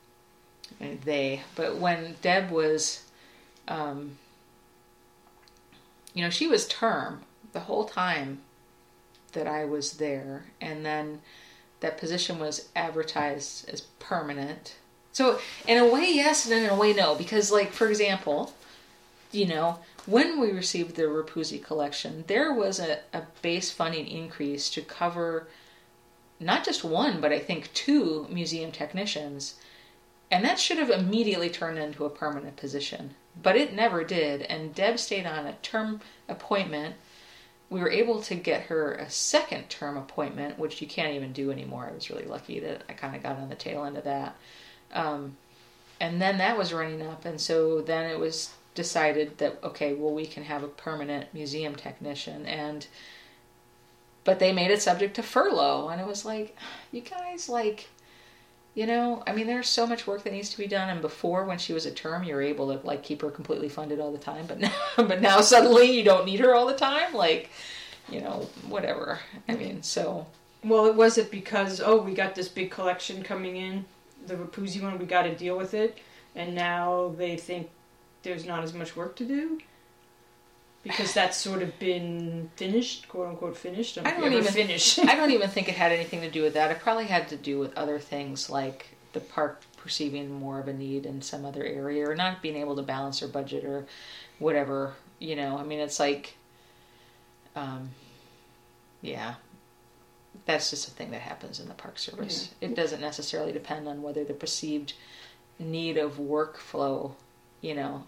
they, but when Deb was, um, you know, she was term the whole time that I was there, and then that position was advertised as permanent. So in a way, yes, and in a way, no. Because, like, for example, you know, when we received the Rapuzzi collection, there was a, a base funding increase to cover not just one, but I think two museum technicians. And that should have immediately turned into a permanent position. But it never did. And Deb stayed on a term appointment. We were able to get her a second term appointment, which you can't even do anymore. I was really lucky that I kind of got on the tail end of that. Um, and then that was running up. And so then it was decided that, okay, well, we can have a permanent museum technician. And, but they made it subject to furlough. And it was like, you guys, like, you know, I mean, there's so much work that needs to be done. And before, when she was a term, you were able to, like, keep her completely funded all the time. But now, but now suddenly you don't need her all the time. Like, you know, whatever. I mean, so. Well, it was it because, oh, we got this big collection coming in, the Rapuzzi one, we got to deal with it. And now they think there's not as much work to do? Because that's sort of been finished, quote unquote finished. I don't even finish. I don't even think it had anything to do with that. It probably had to do with other things, like the park perceiving more of a need in some other area, or not being able to balance their budget, or whatever. You know, I mean, it's like, um, yeah, that's just a thing that happens in the Park Service. Yeah. It doesn't necessarily depend on whether the perceived need of workflow, you know.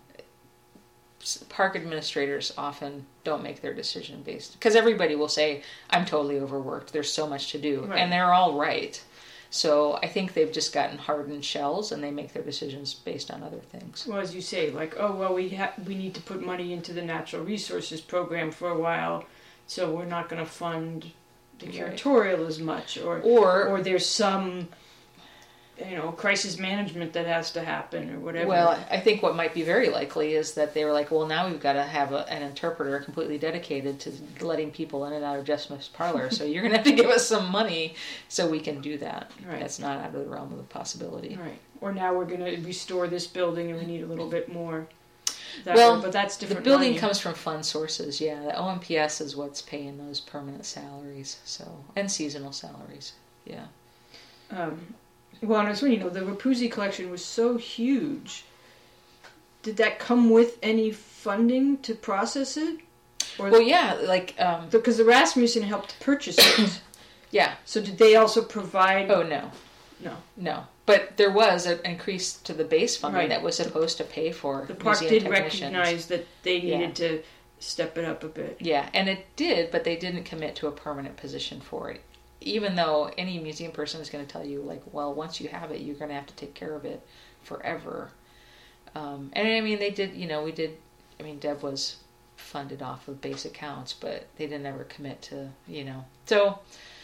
Park administrators often don't make their decision based, because everybody will say, I'm totally overworked, there's so much to do, right. And they're all right. So I think they've just gotten hardened shells, and they make their decisions based on other things. Well, as you say, like, oh, well, we ha- we need to put money into the natural resources program for a while, so we're not going to fund the curatorial right. as much, or, or or there's some, you know, crisis management that has to happen, or whatever. Well, I think what might be very likely is that they were like, well, now we've got to have a, an interpreter completely dedicated to letting people in and out of Jeff Smith's parlor, so you're going to have to give us some money so we can do that. Right. That's not out of the realm of the possibility. Right. Or now we're going to restore this building and we need a little bit more. That well, way, but that's different. The building money. comes from fund sources, yeah. The O M P S is what's paying those permanent salaries, so, and seasonal salaries, yeah. Um... Well, and I was wondering, you know, the Rapuzzi collection was so huge. Did that come with any funding to process it? Or well, yeah, like... Um, because the Rasmussen helped purchase it. Yeah. So did they also provide... Oh, no. No. No. But there was an increase to the base funding right. that was supposed to pay for the park did recognize that they needed yeah. to step it up a bit. Yeah, and it did, but they didn't commit to a permanent position for it. Even though any museum person is going to tell you, like, well, once you have it, you're going to have to take care of it forever. Um, and I mean, they did, you know, we did, I mean, Deb was funded off of base accounts, but they didn't ever commit to, you know. So,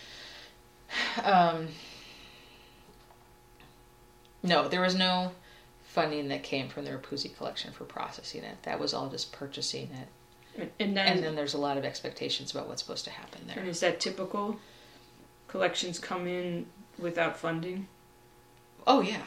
um, no, there was no funding that came from the Rapuzzi collection for processing it. That was all just purchasing it. And then, and then there's a lot of expectations about what's supposed to happen there. And is that typical? Collections come in without funding? Oh, yeah.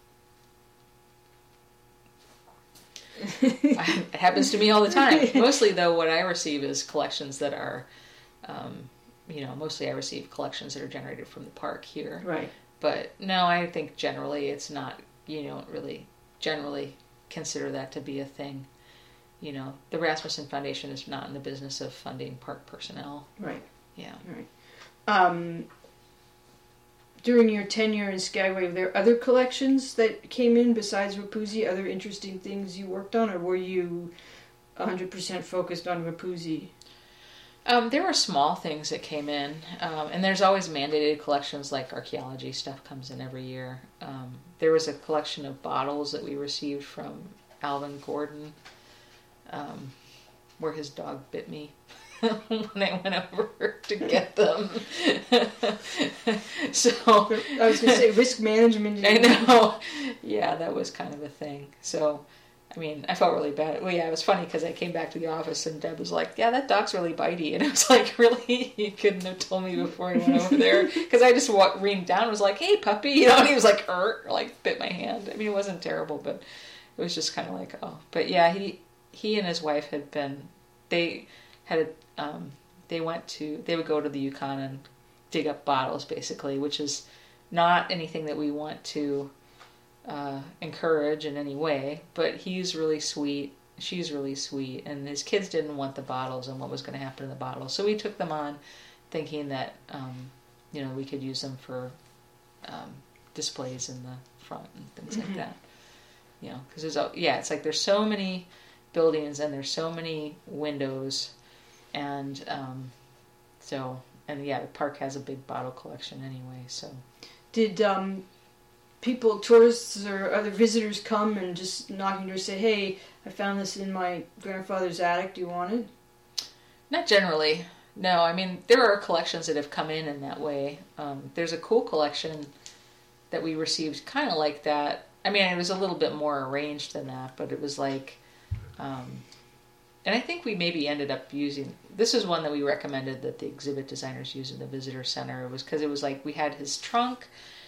It happens to me all the time. Mostly, though, what I receive is collections that are, um, you know, mostly I receive collections that are generated from the park here. Right. But, no, I think generally it's not, you don't really generally consider that to be a thing. You know, the Rasmussen Foundation is not in the business of funding park personnel. Right. Yeah. Right. Um, during your tenure in Skagway, were there other collections that came in besides Wapoozie, other interesting things you worked on, or were you one hundred percent focused on Wapoozie? Um, there were small things that came in, um, and there's always mandated collections, like archaeology stuff comes in every year. Um, there was a collection of bottles that we received from Alvin Gordon, um, where his dog bit me when I went over to get them. So I was going to say risk management. I know. Yeah, that was kind of a thing. So, I mean, I felt really bad. Well, yeah, it was funny because I came back to the office and Deb was like, yeah, that dog's really bitey. And I was like, really? You couldn't have told me before I went over there? Because I just walked, leaned down and was like, hey, puppy. You know, and he was like, er, like bit my hand. I mean, it wasn't terrible, but it was just kind of like, oh. But yeah, he he and his wife had been, they had, a, um, they went to, they would go to the Yukon and dig up bottles, basically, which is not anything that we want to Uh, encourage in any way, but he's really sweet, she's really sweet, and his kids didn't want the bottles and what was going to happen to the bottles, so we took them on thinking that um, you know, we could use them for um, displays in the front and things mm-hmm. like that, you know, because there's, yeah, it's like there's so many buildings and there's so many windows, and um, so, and yeah, the park has a big bottle collection anyway, so. Did um people, tourists or other visitors come and just knock on your door and say, hey, I found this in my grandfather's attic, do you want it? Not generally. No, I mean, there are collections that have come in in that way. Um, there's a cool collection that we received kind of like that. I mean, it was a little bit more arranged than that, but it was like, um, and I think we maybe ended up using, this is one that we recommended that the exhibit designers use in the visitor center. It was because it was like, we had his trunk,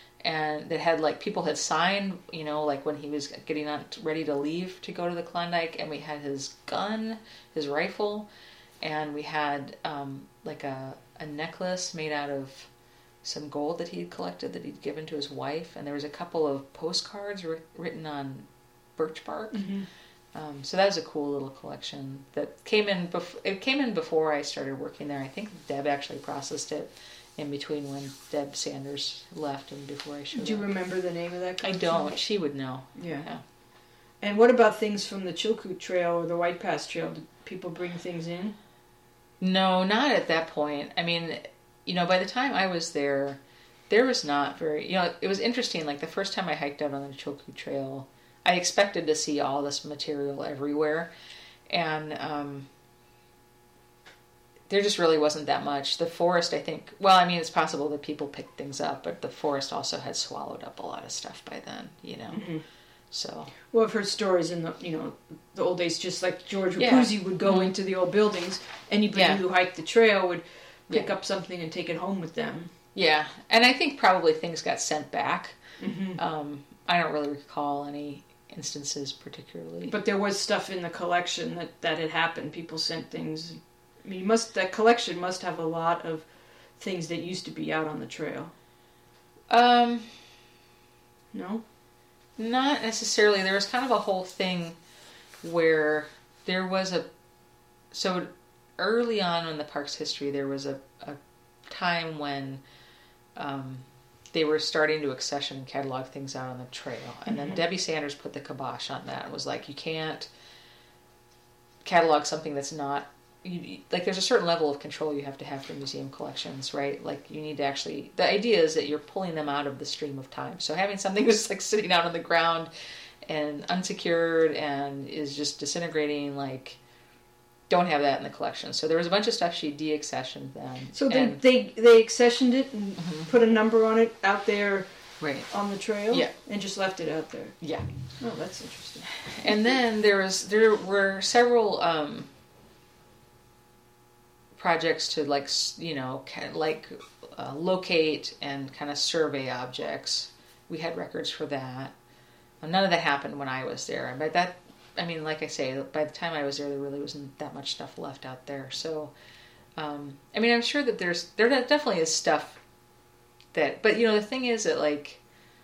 and that had like people had signed, you know, like when he was getting on ready to leave to go to the Klondike, and we had his gun, his rifle, and we had um, like a, a necklace made out of some gold that he'd collected that he'd given to his wife, and there was a couple of postcards ri- written on birch bark. Mm-hmm. Um, so that was a cool little collection that came in. Bef- it came in before I started working there. I think Deb actually processed it in between when Deb Sanders left and before I showed up. Do you up. remember the name of that collection? I don't. She would know. Yeah. yeah. And what about things from the Chilkoot Trail or the White Pass Trail? Did people bring things in? No, not at that point. I mean, you know, by the time I was there, there was not very, you know, it was interesting. Like the first time I hiked out on the Chilkoot Trail, I expected to see all this material everywhere. And, um, there just really wasn't that much. The forest, I think, well, I mean, it's possible that people picked things up, but the forest also had swallowed up a lot of stuff by then, you know. Mm-hmm. So. Well, I've heard stories in the, you know, the old days, just like George Wapoozie yeah. would go mm-hmm. into the old buildings. Anybody yeah. who hiked the trail would pick yeah. up something and take it home with them. Yeah, and I think probably things got sent back. Mm-hmm. Um, I don't really recall any instances particularly. But there was stuff in the collection that, that had happened. People sent things. I mean, you must that collection must have a lot of things that used to be out on the trail. Um, no? Not necessarily. There was kind of a whole thing where there was a... So early on in the park's history, there was a, a time when um, they were starting to accession and catalog things out on the trail. And mm-hmm. then Debbie Sanders put the kibosh on that and was like, you can't catalog something that's not... You, like there's a certain level of control you have to have for museum collections, right? Like you need to actually, the idea is that you're pulling them out of the stream of time. So having something that's like sitting out on the ground and unsecured and is just disintegrating, like don't have that in the collection. So there was a bunch of stuff she de-accessioned then. So they and, they, they accessioned it and mm-hmm. put a number on it out there right. on the trail? Yeah. And just left it out there? Yeah. Oh, that's interesting. And then there was there were several um, projects to like, you know, kind of like uh, locate and kind of survey objects. We had records for that. None of that happened when I was there. But that, I mean, like I say, by the time I was there, there really wasn't that much stuff left out there. So, um, I mean, I'm sure that there's, there definitely is stuff that, but you know, the thing is that like,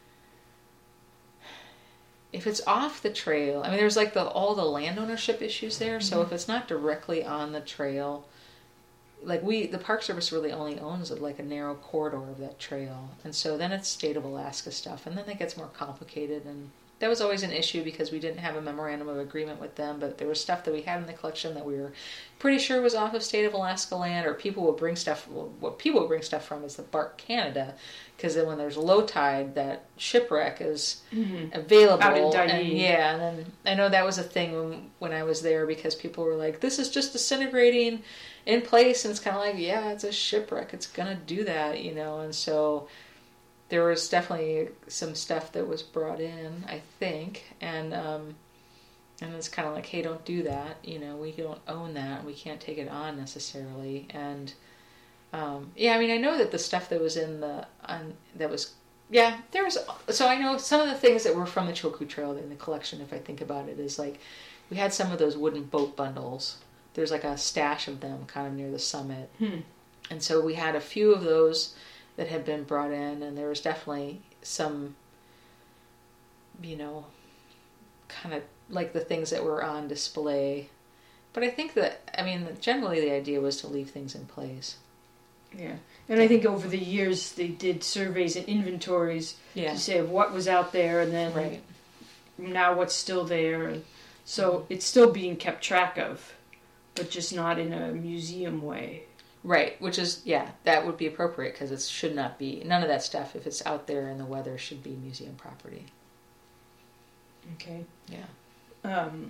if it's off the trail, I mean, there's like the all the land ownership issues there. Mm-hmm. So if it's not directly on the trail, like we, the Park Service really only owns like a narrow corridor of that trail. And so then it's state of Alaska stuff. And then it gets more complicated. And that was always an issue because we didn't have a memorandum of agreement with them. But there was stuff that we had in the collection that we were pretty sure was off of state of Alaska land, or people will bring stuff, well, what people will bring stuff from is the Bark Canada. Because then when there's low tide, that shipwreck is mm-hmm. available. Out in Dyea. And yeah, and then I know that was a thing when, when I was there, because people were like, this is just disintegrating in place. And it's kind of like, yeah, it's a shipwreck. It's going to do that, you know. And so there was definitely some stuff that was brought in, I think. And um, and it's kind of like, hey, don't do that. You know, we don't own that. We can't take it on necessarily. And Um, yeah, I mean, I know that the stuff that was in the, um, that was, yeah, there was, so I know some of the things that were from the Chilkoot Trail in the collection, if I think about it, is like, we had some of those wooden boat bundles. There's like a stash of them kind of near the summit. Hmm. And so we had a few of those that had been brought in, and there was definitely some, you know, kind of like the things that were on display. But I think that, I mean, generally the idea was to leave things in place. Yeah, and I think over the years they did surveys and inventories yeah. to say what was out there, and then right. now what's still there. And so mm-hmm. it's still being kept track of, but just not in a museum way. Right, which is, yeah, that would be appropriate, because it should not be, none of that stuff, if it's out there in the weather, should be museum property. Okay. Yeah. Um,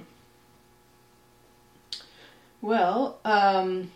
well, um...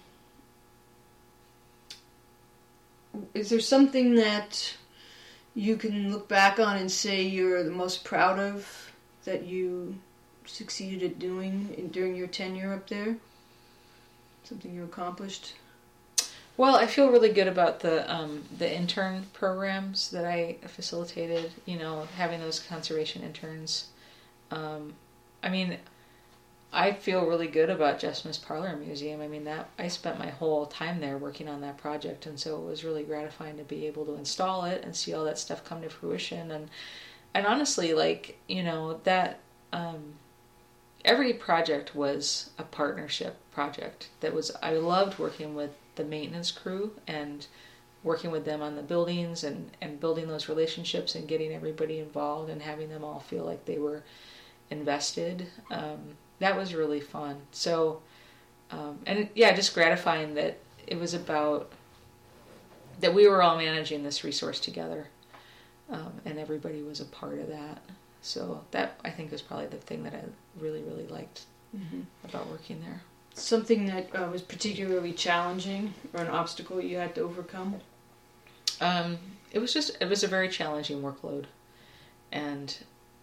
is there something that you can look back on and say you're the most proud of that you succeeded at doing in, during your tenure up there? Something you accomplished? Well, I feel really good about the um, the intern programs that I facilitated, you know, having those conservation interns. Um, I mean, I feel really good about Jeff Smith's Parlor Museum. I mean, that I spent my whole time there working on that project, and so it was really gratifying to be able to install it and see all that stuff come to fruition. And and honestly, like, you know, that um, every project was a partnership project. That was, I loved working with the maintenance crew and working with them on the buildings and, and building those relationships and getting everybody involved and having them all feel like they were invested. Um, That was really fun. So, um, and yeah, just gratifying that it was about, that we were all managing this resource together, um, and everybody was a part of that. So that, I think, was probably the thing that I really, really liked mm-hmm. about working there. Something that uh, was particularly challenging, or an obstacle you had to overcome? Um, it was just, it was a very challenging workload. And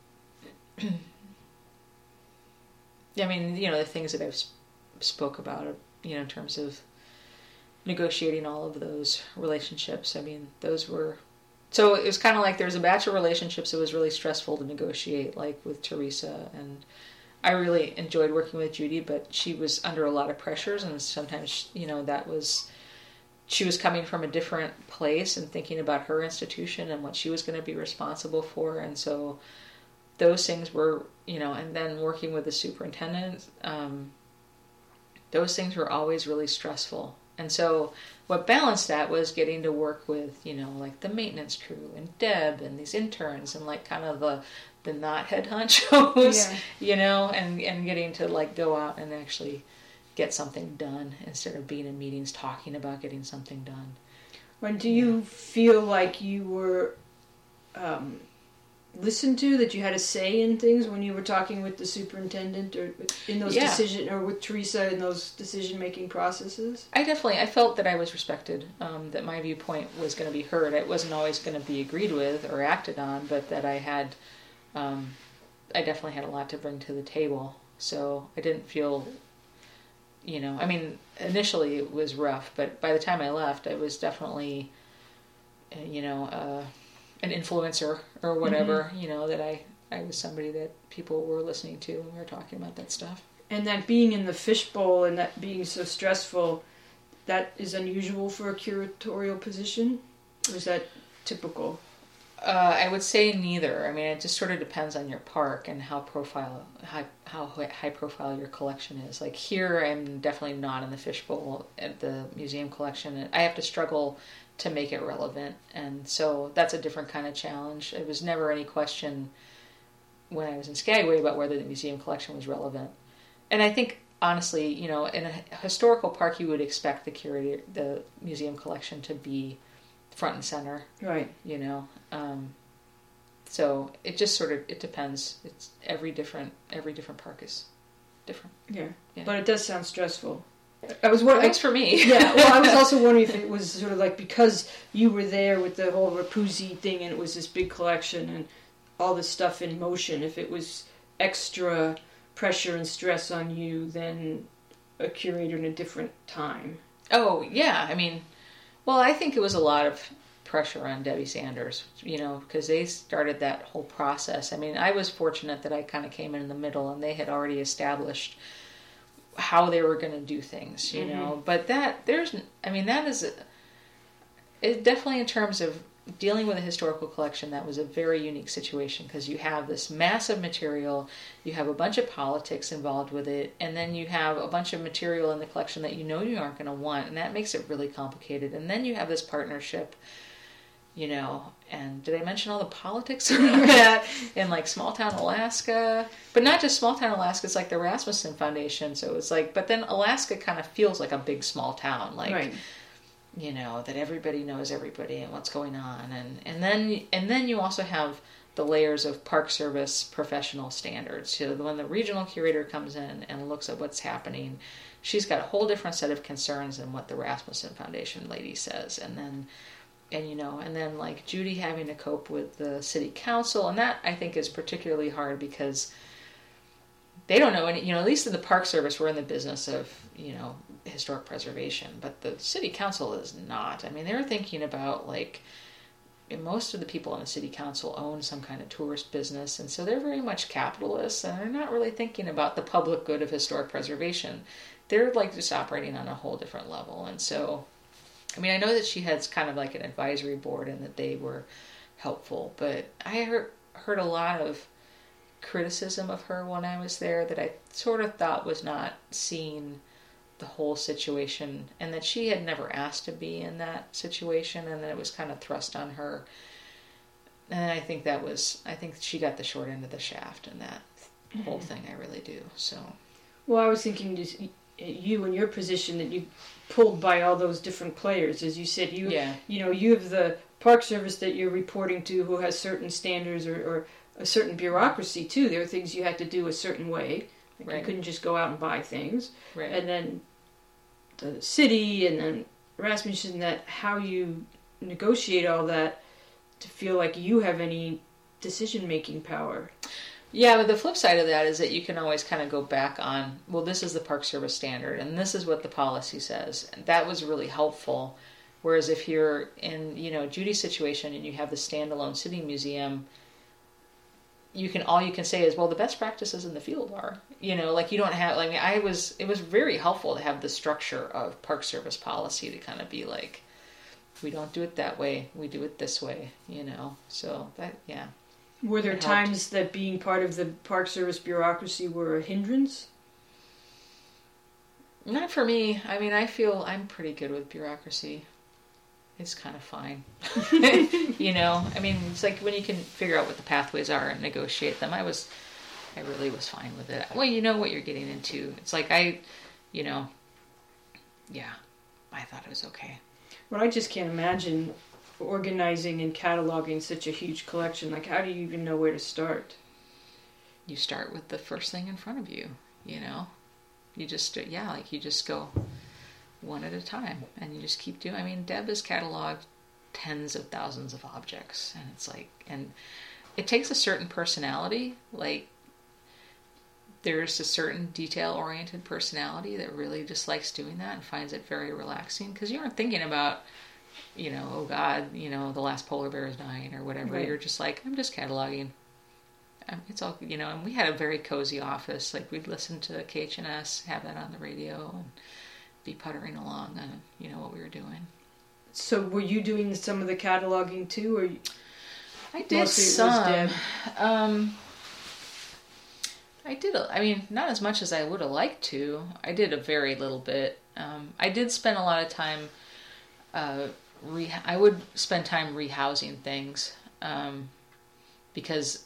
I mean, you know, the things that I've sp- spoke about, you know, in terms of negotiating all of those relationships. I mean, those were, so it was kind of like there was a batch of relationships that was really stressful to negotiate, like with Teresa, and I really enjoyed working with Judy, but she was under a lot of pressures, and sometimes, you know, that was, she was coming from a different place and thinking about her institution and what she was going to be responsible for, and so those things were, you know, and then working with the superintendent, um, those things were always really stressful. And so what balanced that was getting to work with, you know, like the maintenance crew and Deb and these interns and like kind of the, the not head honchos, yeah. you know, and, and getting to like go out and actually get something done instead of being in meetings talking about getting something done. When do you feel like you were um, listened to, that you had a say in things when you were talking with the superintendent or in those yeah. decision, or with Teresa in those decision-making processes? I definitely, I felt that I was respected, um, that my viewpoint was going to be heard. It wasn't always going to be agreed with or acted on, but that I had, um, I definitely had a lot to bring to the table. So I didn't feel, you know, I mean, initially it was rough, but by the time I left, I was definitely, you know, uh, an influencer or whatever, mm-hmm. you know, that I, I was somebody that people were listening to when we were talking about that stuff. And that being in the fishbowl and that being so stressful, that is unusual for a curatorial position? Or is that typical? Uh, I would say neither. I mean, it just sort of depends on your park and how profile, high, how high profile your collection is. Like here, I'm definitely not in the fishbowl at the museum collection. I have to struggle to make it relevant, and so that's a different kind of challenge. It was never any question when I was in Skagway about whether the museum collection was relevant. And I think, honestly, you know, in a historical park, you would expect the curator, the museum collection to be front and center. Right. You know, um, so it just sort of, it depends. It's every different, every different park is different. Yeah. Yeah. But it does sound stressful. I was wondering. Thanks for me. Yeah. Well, I was also wondering if it was sort of like because you were there with the whole Rapuzzi thing and it was this big collection and all this stuff in motion, if it was extra pressure and stress on you than a curator in a different time. Oh, yeah. I mean, well, I think it was a lot of pressure on Debbie Sanders, you know, because they started that whole process. I mean, I was fortunate that I kind of came in in the middle and they had already established how they were going to do things, you mm-hmm. know. But that, there's, I mean, that is, it definitely in terms of dealing with a historical collection, that was a very unique situation because you have this massive material, you have a bunch of politics involved with it, and then you have a bunch of material in the collection that you know you aren't going to want, and that makes it really complicated. And then you have this partnership, you know, and did I mention all the politics around that in like small town Alaska? But not just small town Alaska, it's like the Rasmussen Foundation, so it's like, but then Alaska kind of feels like a big small town, like, right. you know, that everybody knows everybody and what's going on. And, and then and then you also have the layers of Park Service professional standards. So when the regional curator comes in and looks at what's happening, she's got a whole different set of concerns than what the Rasmussen Foundation lady says. And then, and you know, and then like Judy having to cope with the city council. And that I think is particularly hard because they don't know any, you know, at least in the Park Service, we're in the business of, you know, historic preservation, but the city council is not. I mean, they're thinking about like, most of the people on the city council own some kind of tourist business, and so they're very much capitalists, and they're not really thinking about the public good of historic preservation. They're like just operating on a whole different level. And so, I mean, I know that she has kind of like an advisory board and that they were helpful, but I heard, heard a lot of criticism of her when I was there that I sort of thought was not seeing the whole situation, and that she had never asked to be in that situation, and that it was kind of thrust on her. And I think that was, I think she got the short end of the shaft in that mm-hmm. whole thing. I really do. So, well, I was thinking just you in your position that you pulled by all those different players, as you said. You, yeah. you know, you have the Park Service that you're reporting to, who has certain standards or, or a certain bureaucracy too. There are things you had to do a certain way. Like right. You couldn't just go out and buy things. Right. And then the city, and then Rasmussen, that how you negotiate all that to feel like you have any decision-making power. Yeah, but the flip side of that is that you can always kind of go back on, well, this is the Park Service standard, and this is what the policy says. And that was really helpful. Whereas if you're in, you know, Judy's situation and you have the standalone city museum, you can, all you can say is, well, the best practices in the field are, you know, like you don't have, like, I was, it was very helpful to have the structure of Park Service policy to kind of be like, we don't do it that way, we do it this way, you know, so that, yeah. Were there times that being part of the Park Service bureaucracy were a hindrance? Not for me. I mean, I feel I'm pretty good with bureaucracy. It's kind of fine. You know, I mean, it's like when you can figure out what the pathways are and negotiate them. I was, I really was fine with it. Well, you know what you're getting into. It's like I, you know, yeah, I thought it was okay. Well, I just can't imagine organizing and cataloging such a huge collection. Like, how do you even know where to start? You start with the first thing in front of you, you know? You just, yeah, like you just go one at a time, and you just keep doing. I mean, Deb has cataloged tens of thousands of objects, and it's like, and it takes a certain personality. Like, there's a certain detail-oriented personality that really just likes doing that and finds it very relaxing, because you aren't thinking about, you know, oh God, you know, the last polar bear is dying or whatever. Right. You're just like, I'm just cataloging. It's all, you know, and we had a very cozy office. Like, we'd listen to K H N S, have that on the radio, and be puttering along on, you know, what we were doing. So were you doing some of the cataloging too, or? I did Mostly it was some. Deb. Um, I did. A, I mean, not as much as I would have liked to. I did a very little bit. Um, I did spend a lot of time. Uh, re- I would spend time rehousing things um, because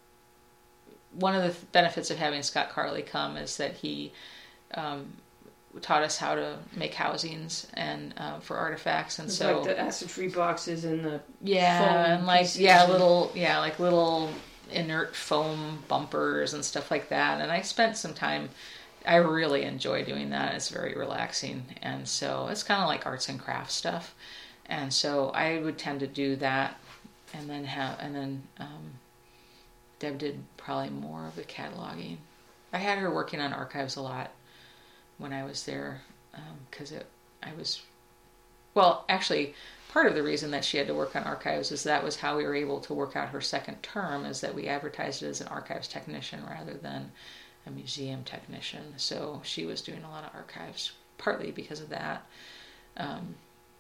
one of the th- benefits of having Scott Carley come is that he um, taught us how to make housings and uh, for artifacts, and It's so like the acid-free boxes and the yeah, foam and like pieces yeah, and- little yeah, like little inert foam bumpers and stuff like that. And I spent some time. I really enjoy doing that. It's very relaxing, and so it's kind of like arts and crafts stuff. And so I would tend to do that, and then have and then um, Deb did probably more of the cataloging. I had her working on archives a lot when I was there because um, it I was well actually part of the reason that she had to work on archives is that was how we were able to work out her second term, is that we advertised it as an archives technician rather than a museum technician. So she was doing a lot of archives partly because of that. Um,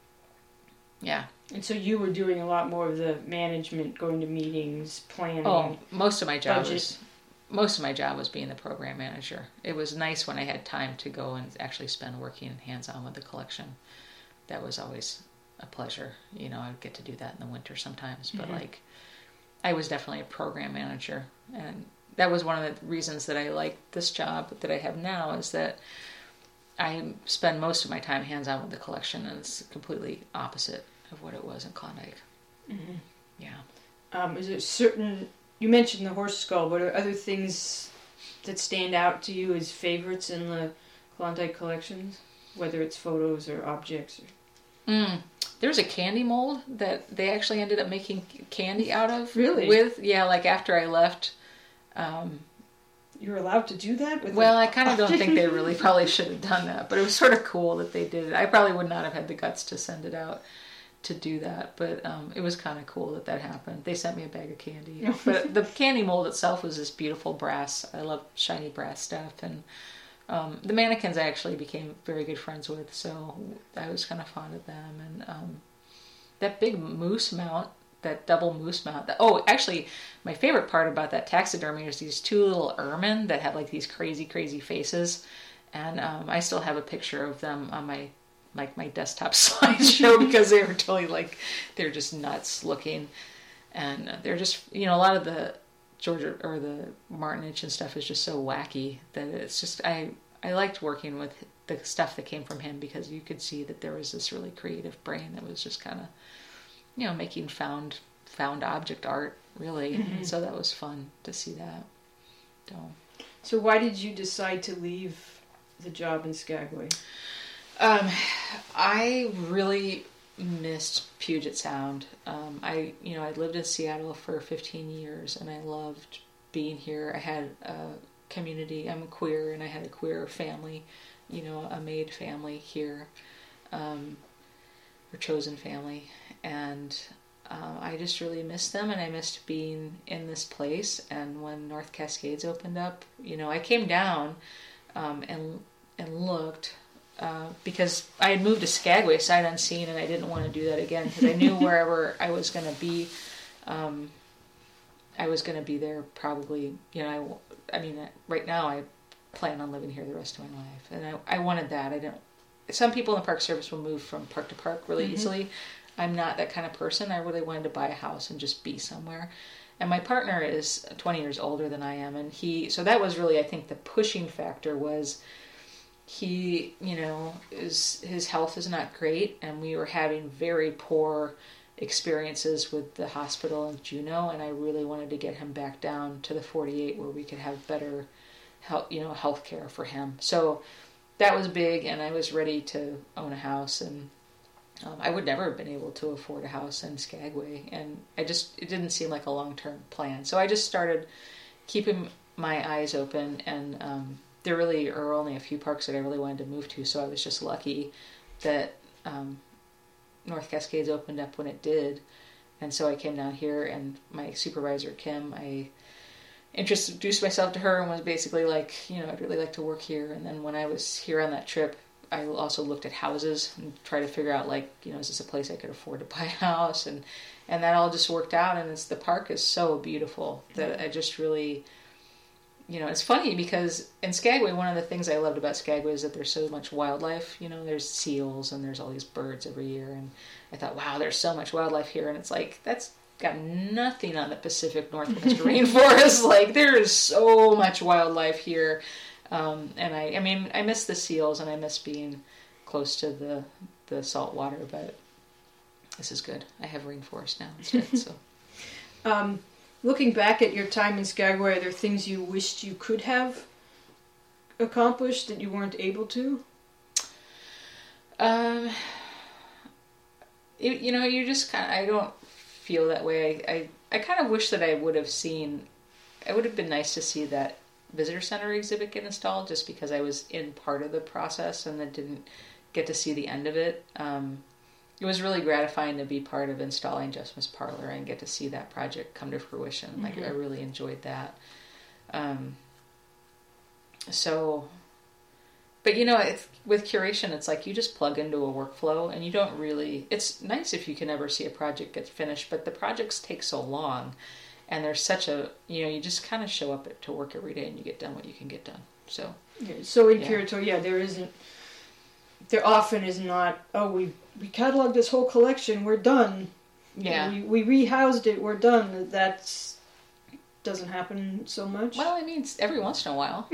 yeah. And so you were doing a lot more of the management, going to meetings, planning. Oh, most of my job budget. was most of my job was being the program manager. It was nice when I had time to go and actually spend working hands-on with the collection. That was always a pleasure. You know, I'd get to do that in the winter sometimes, but mm-hmm. like I was definitely a program manager, and that was one of the reasons that I liked this job that I have now, is that I spend most of my time hands-on with the collection, and it's completely opposite of what it was in Klondike. Mm-hmm. Yeah. Um, is there certain, you mentioned the horse skull, but are other things that stand out to you as favorites in the Klondike collections? Whether it's photos or objects? Or... Mm. There's a candy mold that they actually ended up making candy out of. Really? With, yeah, like after I left. Um, You're allowed to do that? With well, a... I kind of don't think they really probably should have done that, but it was sort of cool that they did it. I probably would not have had the guts to send it out to do that, but um, it was kind of cool that that happened. They sent me a bag of candy. But the candy mold itself was this beautiful brass. I love shiny brass stuff, and um, the mannequins I actually became very good friends with, so I was kind of fond of them. And um, that big moose mount, that double moose mount. That, oh, actually, my favorite part about that taxidermy is these two little ermine that have like these crazy, crazy faces, and um, I still have a picture of them on my like my desktop slideshow because they were totally like they're just nuts looking, and they're just, you know, a lot of the Georgia or the Martinich and stuff is just so wacky that it's just I I liked working with the stuff that came from him because you could see that there was this really creative brain that was just kind of, you know, making found found object art really. Mm-hmm. And so that was fun to see that. So, so why did you decide to leave the job in Skagway? Um, I really missed Puget Sound. Um, I, you know, I lived in Seattle for fifteen years, and I loved being here. I had a community. I'm queer, and I had a queer family, you know, a maid family here, um, or chosen family, and uh, I just really missed them, and I missed being in this place. And when North Cascades opened up, you know, I came down um, and and looked. Uh, because I had moved to Skagway sight unseen, and I didn't want to do that again because I knew wherever I was going to be, um, I was going to be there probably. You know, I, I mean, right now I plan on living here the rest of my life, and I, I wanted that. I didn't. Some people in the Park Service will move from park to park really mm-hmm. easily. I'm not that kind of person. I really wanted to buy a house and just be somewhere. And my partner is twenty years older than I am, and he. So that was really, I think, the pushing factor was. He, you know, is his health is not great, and we were having very poor experiences with the hospital in Juneau, and I really wanted to get him back down to the forty-eight where we could have better health, you know, health care for him. So that was big, and I was ready to own a house, and um, I would never have been able to afford a house in Skagway, and I just, it didn't seem like a long-term plan. So I just started keeping my eyes open, and um, there really are only a few parks that I really wanted to move to, so I was just lucky that um, North Cascades opened up when it did. And so I came down here, and my supervisor, Kim, I introduced myself to her and was basically like, you know, I'd really like to work here. And then when I was here on that trip, I also looked at houses and tried to figure out, like, you know, is this a place I could afford to buy a house? And, and that all just worked out. And it's, the park is so beautiful that I just really, you know, it's funny because in Skagway, one of the things I loved about Skagway is that there's so much wildlife. You know, there's seals and there's all these birds every year. And I thought, wow, there's so much wildlife here. And it's like, that's got nothing on the Pacific Northwest rainforest. Like, there is so much wildlife here. Um, and I, I mean, I miss the seals and I miss being close to the, the salt water, but this is good. I have rainforest now instead, so. Um, looking back at your time in Skagway, are there things you wished you could have accomplished that you weren't able to? Um, it, you know, you just kind of, I don't feel that way. I, I, I kind of wish that I would have seen, it would have been nice to see that visitor center exhibit get installed, just because I was in part of the process and then didn't get to see the end of it. Um, it was really gratifying to be part of installing Just Miss Parlor and get to see that project come to fruition. Mm-hmm. Like, I really enjoyed that. Um, so, but you know, it's, with curation, it's like you just plug into a workflow and you don't really, it's nice if you can ever see a project get finished, but the projects take so long. And there's such a, you know, you just kind of show up to work every day and you get done what you can get done. So, yeah, so in yeah. Curatorial, yeah, there isn't, there often is not, oh, we we cataloged this whole collection, we're done. Yeah. We, we rehoused it, we're done. That's, doesn't happen so much. Well, I mean, every once in a while.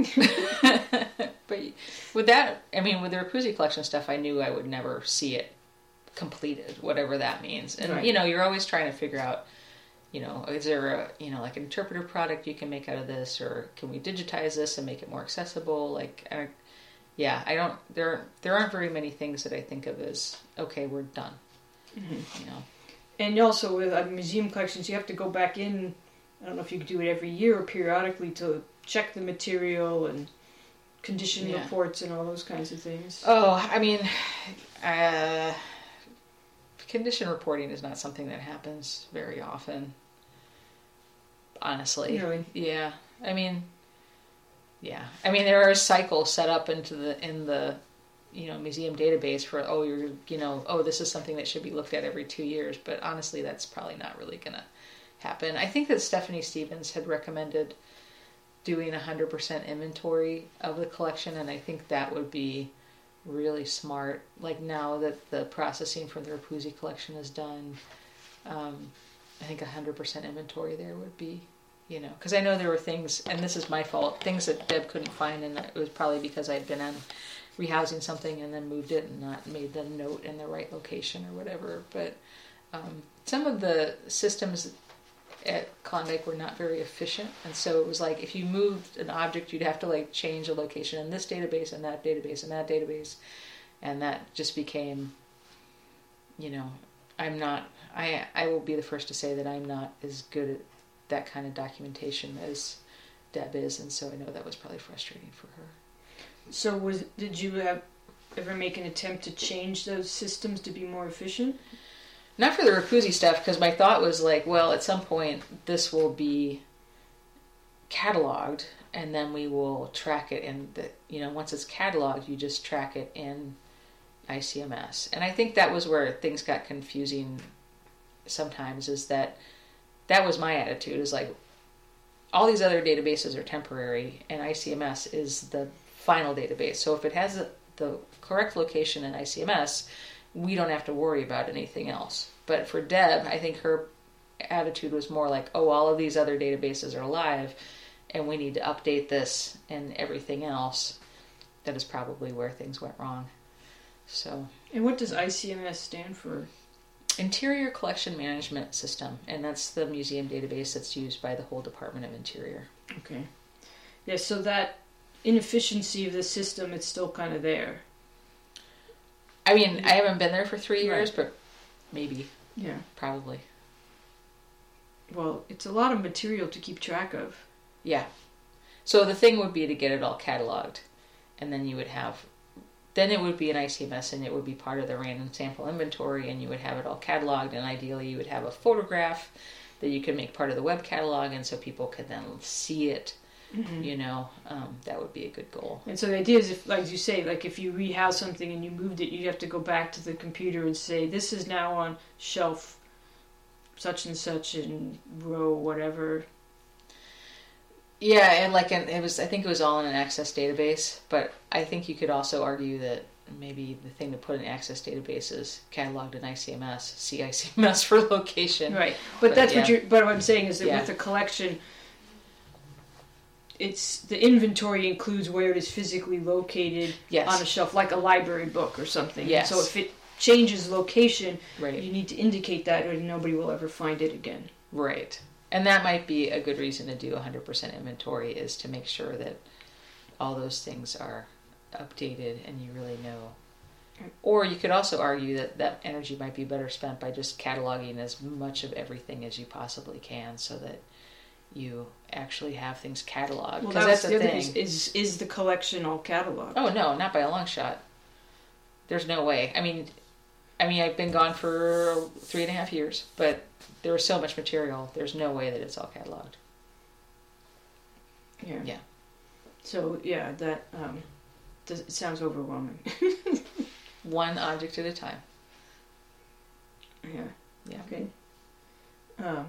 But with that, I mean, with the Rapuzzi collection stuff, I knew I would never see it completed, whatever that means. And, right. you know, you're always trying to figure out, you know, is there a, you know, like an interpretive product you can make out of this, or can we digitize this and make it more accessible? Like, I, yeah, I don't, there, there aren't very many things that I think of as, okay, we're done, mm-hmm. you know. And also with uh, museum collections, you have to go back in, I don't know if you could do it every year or periodically, to check the material and condition yeah. reports and all those kinds of things. Oh, I mean, uh, condition reporting is not something that happens very often. Honestly. Really? Yeah. I mean, yeah. I mean, there are cycles set up into the, in the, you know, museum database for, oh, you're, you know, oh, this is something that should be looked at every two years. But honestly, that's probably not really going to happen. I think that Stephanie Stevens had recommended doing a hundred percent inventory of the collection. And I think that would be really smart. Like, now that the processing for the Rapuzzi collection is done, um, I think a hundred percent inventory there would be, you know, because I know there were things, and this is my fault, things that Deb couldn't find, and it was probably because I'd been on rehousing something and then moved it and not made the note in the right location or whatever. But um, some of the systems at Klondike were not very efficient, and so it was like, if you moved an object, you'd have to like change a location in this database and that database and that database, and that just became, you know, I'm not, I I will be the first to say that I'm not as good at that kind of documentation as Deb is, and so I know that was probably frustrating for her. So was did you have, ever make an attempt to change those systems to be more efficient? Not for the Rapuzzi stuff, because my thought was like, well, at some point this will be cataloged, and then we will track it in the, you know, once it's cataloged, you just track it in I C M S. And I think that was where things got confusing sometimes, is that that was my attitude, is like, all these other databases are temporary, and I C M S is the final database. So if it has the, the correct location in I C M S, we don't have to worry about anything else. But for Deb, I think her attitude was more like, oh, all of these other databases are live, and we need to update this and everything else. That is probably where things went wrong. So. And what does I C M S stand for? Interior Collection Management System, and that's the museum database that's used by the whole Department of Interior. Okay. Yeah, so that inefficiency of the system, it's still kind of there. I mean, I haven't been there for three years, right. But maybe. Yeah. Probably. Well, it's a lot of material to keep track of. Yeah. So the thing would be to get it all cataloged, and then you would have, then it would be an I C M S, and it would be part of the random sample inventory, and you would have it all cataloged, and ideally you would have a photograph that you could make part of the web catalog, and so people could then see it Mm-hmm. You know, um, that would be a good goal. And so the idea is, if, like you say, like if you rehouse something and you moved it, you have to go back to the computer and say, this is now on shelf such and such in row whatever. Yeah, and like an, it was, I think it was all in an Access database, but I think you could also argue that maybe the thing to put in Access database is cataloged in I C M S, see I C M S for location. Right, but, but that's yeah. what you're. But what I'm saying is that yeah. with a collection, it's the inventory includes where it is physically located yes. on a shelf, like a library book or something. Yes. So if it changes location, right. you need to indicate that, or nobody will ever find it again. Right. And that might be a good reason to do one hundred percent inventory, is to make sure that all those things are updated and you really know. Or you could also argue that that energy might be better spent by just cataloging as much of everything as you possibly can, so that you actually have things cataloged. Well, because that's, that's the the thing. Is, is is the collection all cataloged? Oh no, not by a long shot. There's no way. I mean, I mean, I've been gone for three and a half years, but there was so much material. There's no way that it's all cataloged. Yeah. Yeah. So yeah, that um, does, it sounds overwhelming. One object at a time. Yeah. Yeah. Okay. Um.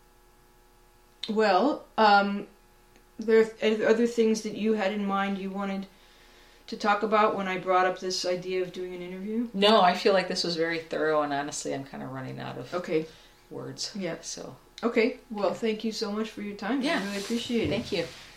Well, um, there are other things that you had in mind you wanted to talk about when I brought up this idea of doing an interview? No, I feel like this was very thorough, and honestly, I'm kind of running out of okay words. Yeah. So. Okay. Well, thank you so much for your time. Yeah. I really appreciate it. Thank you.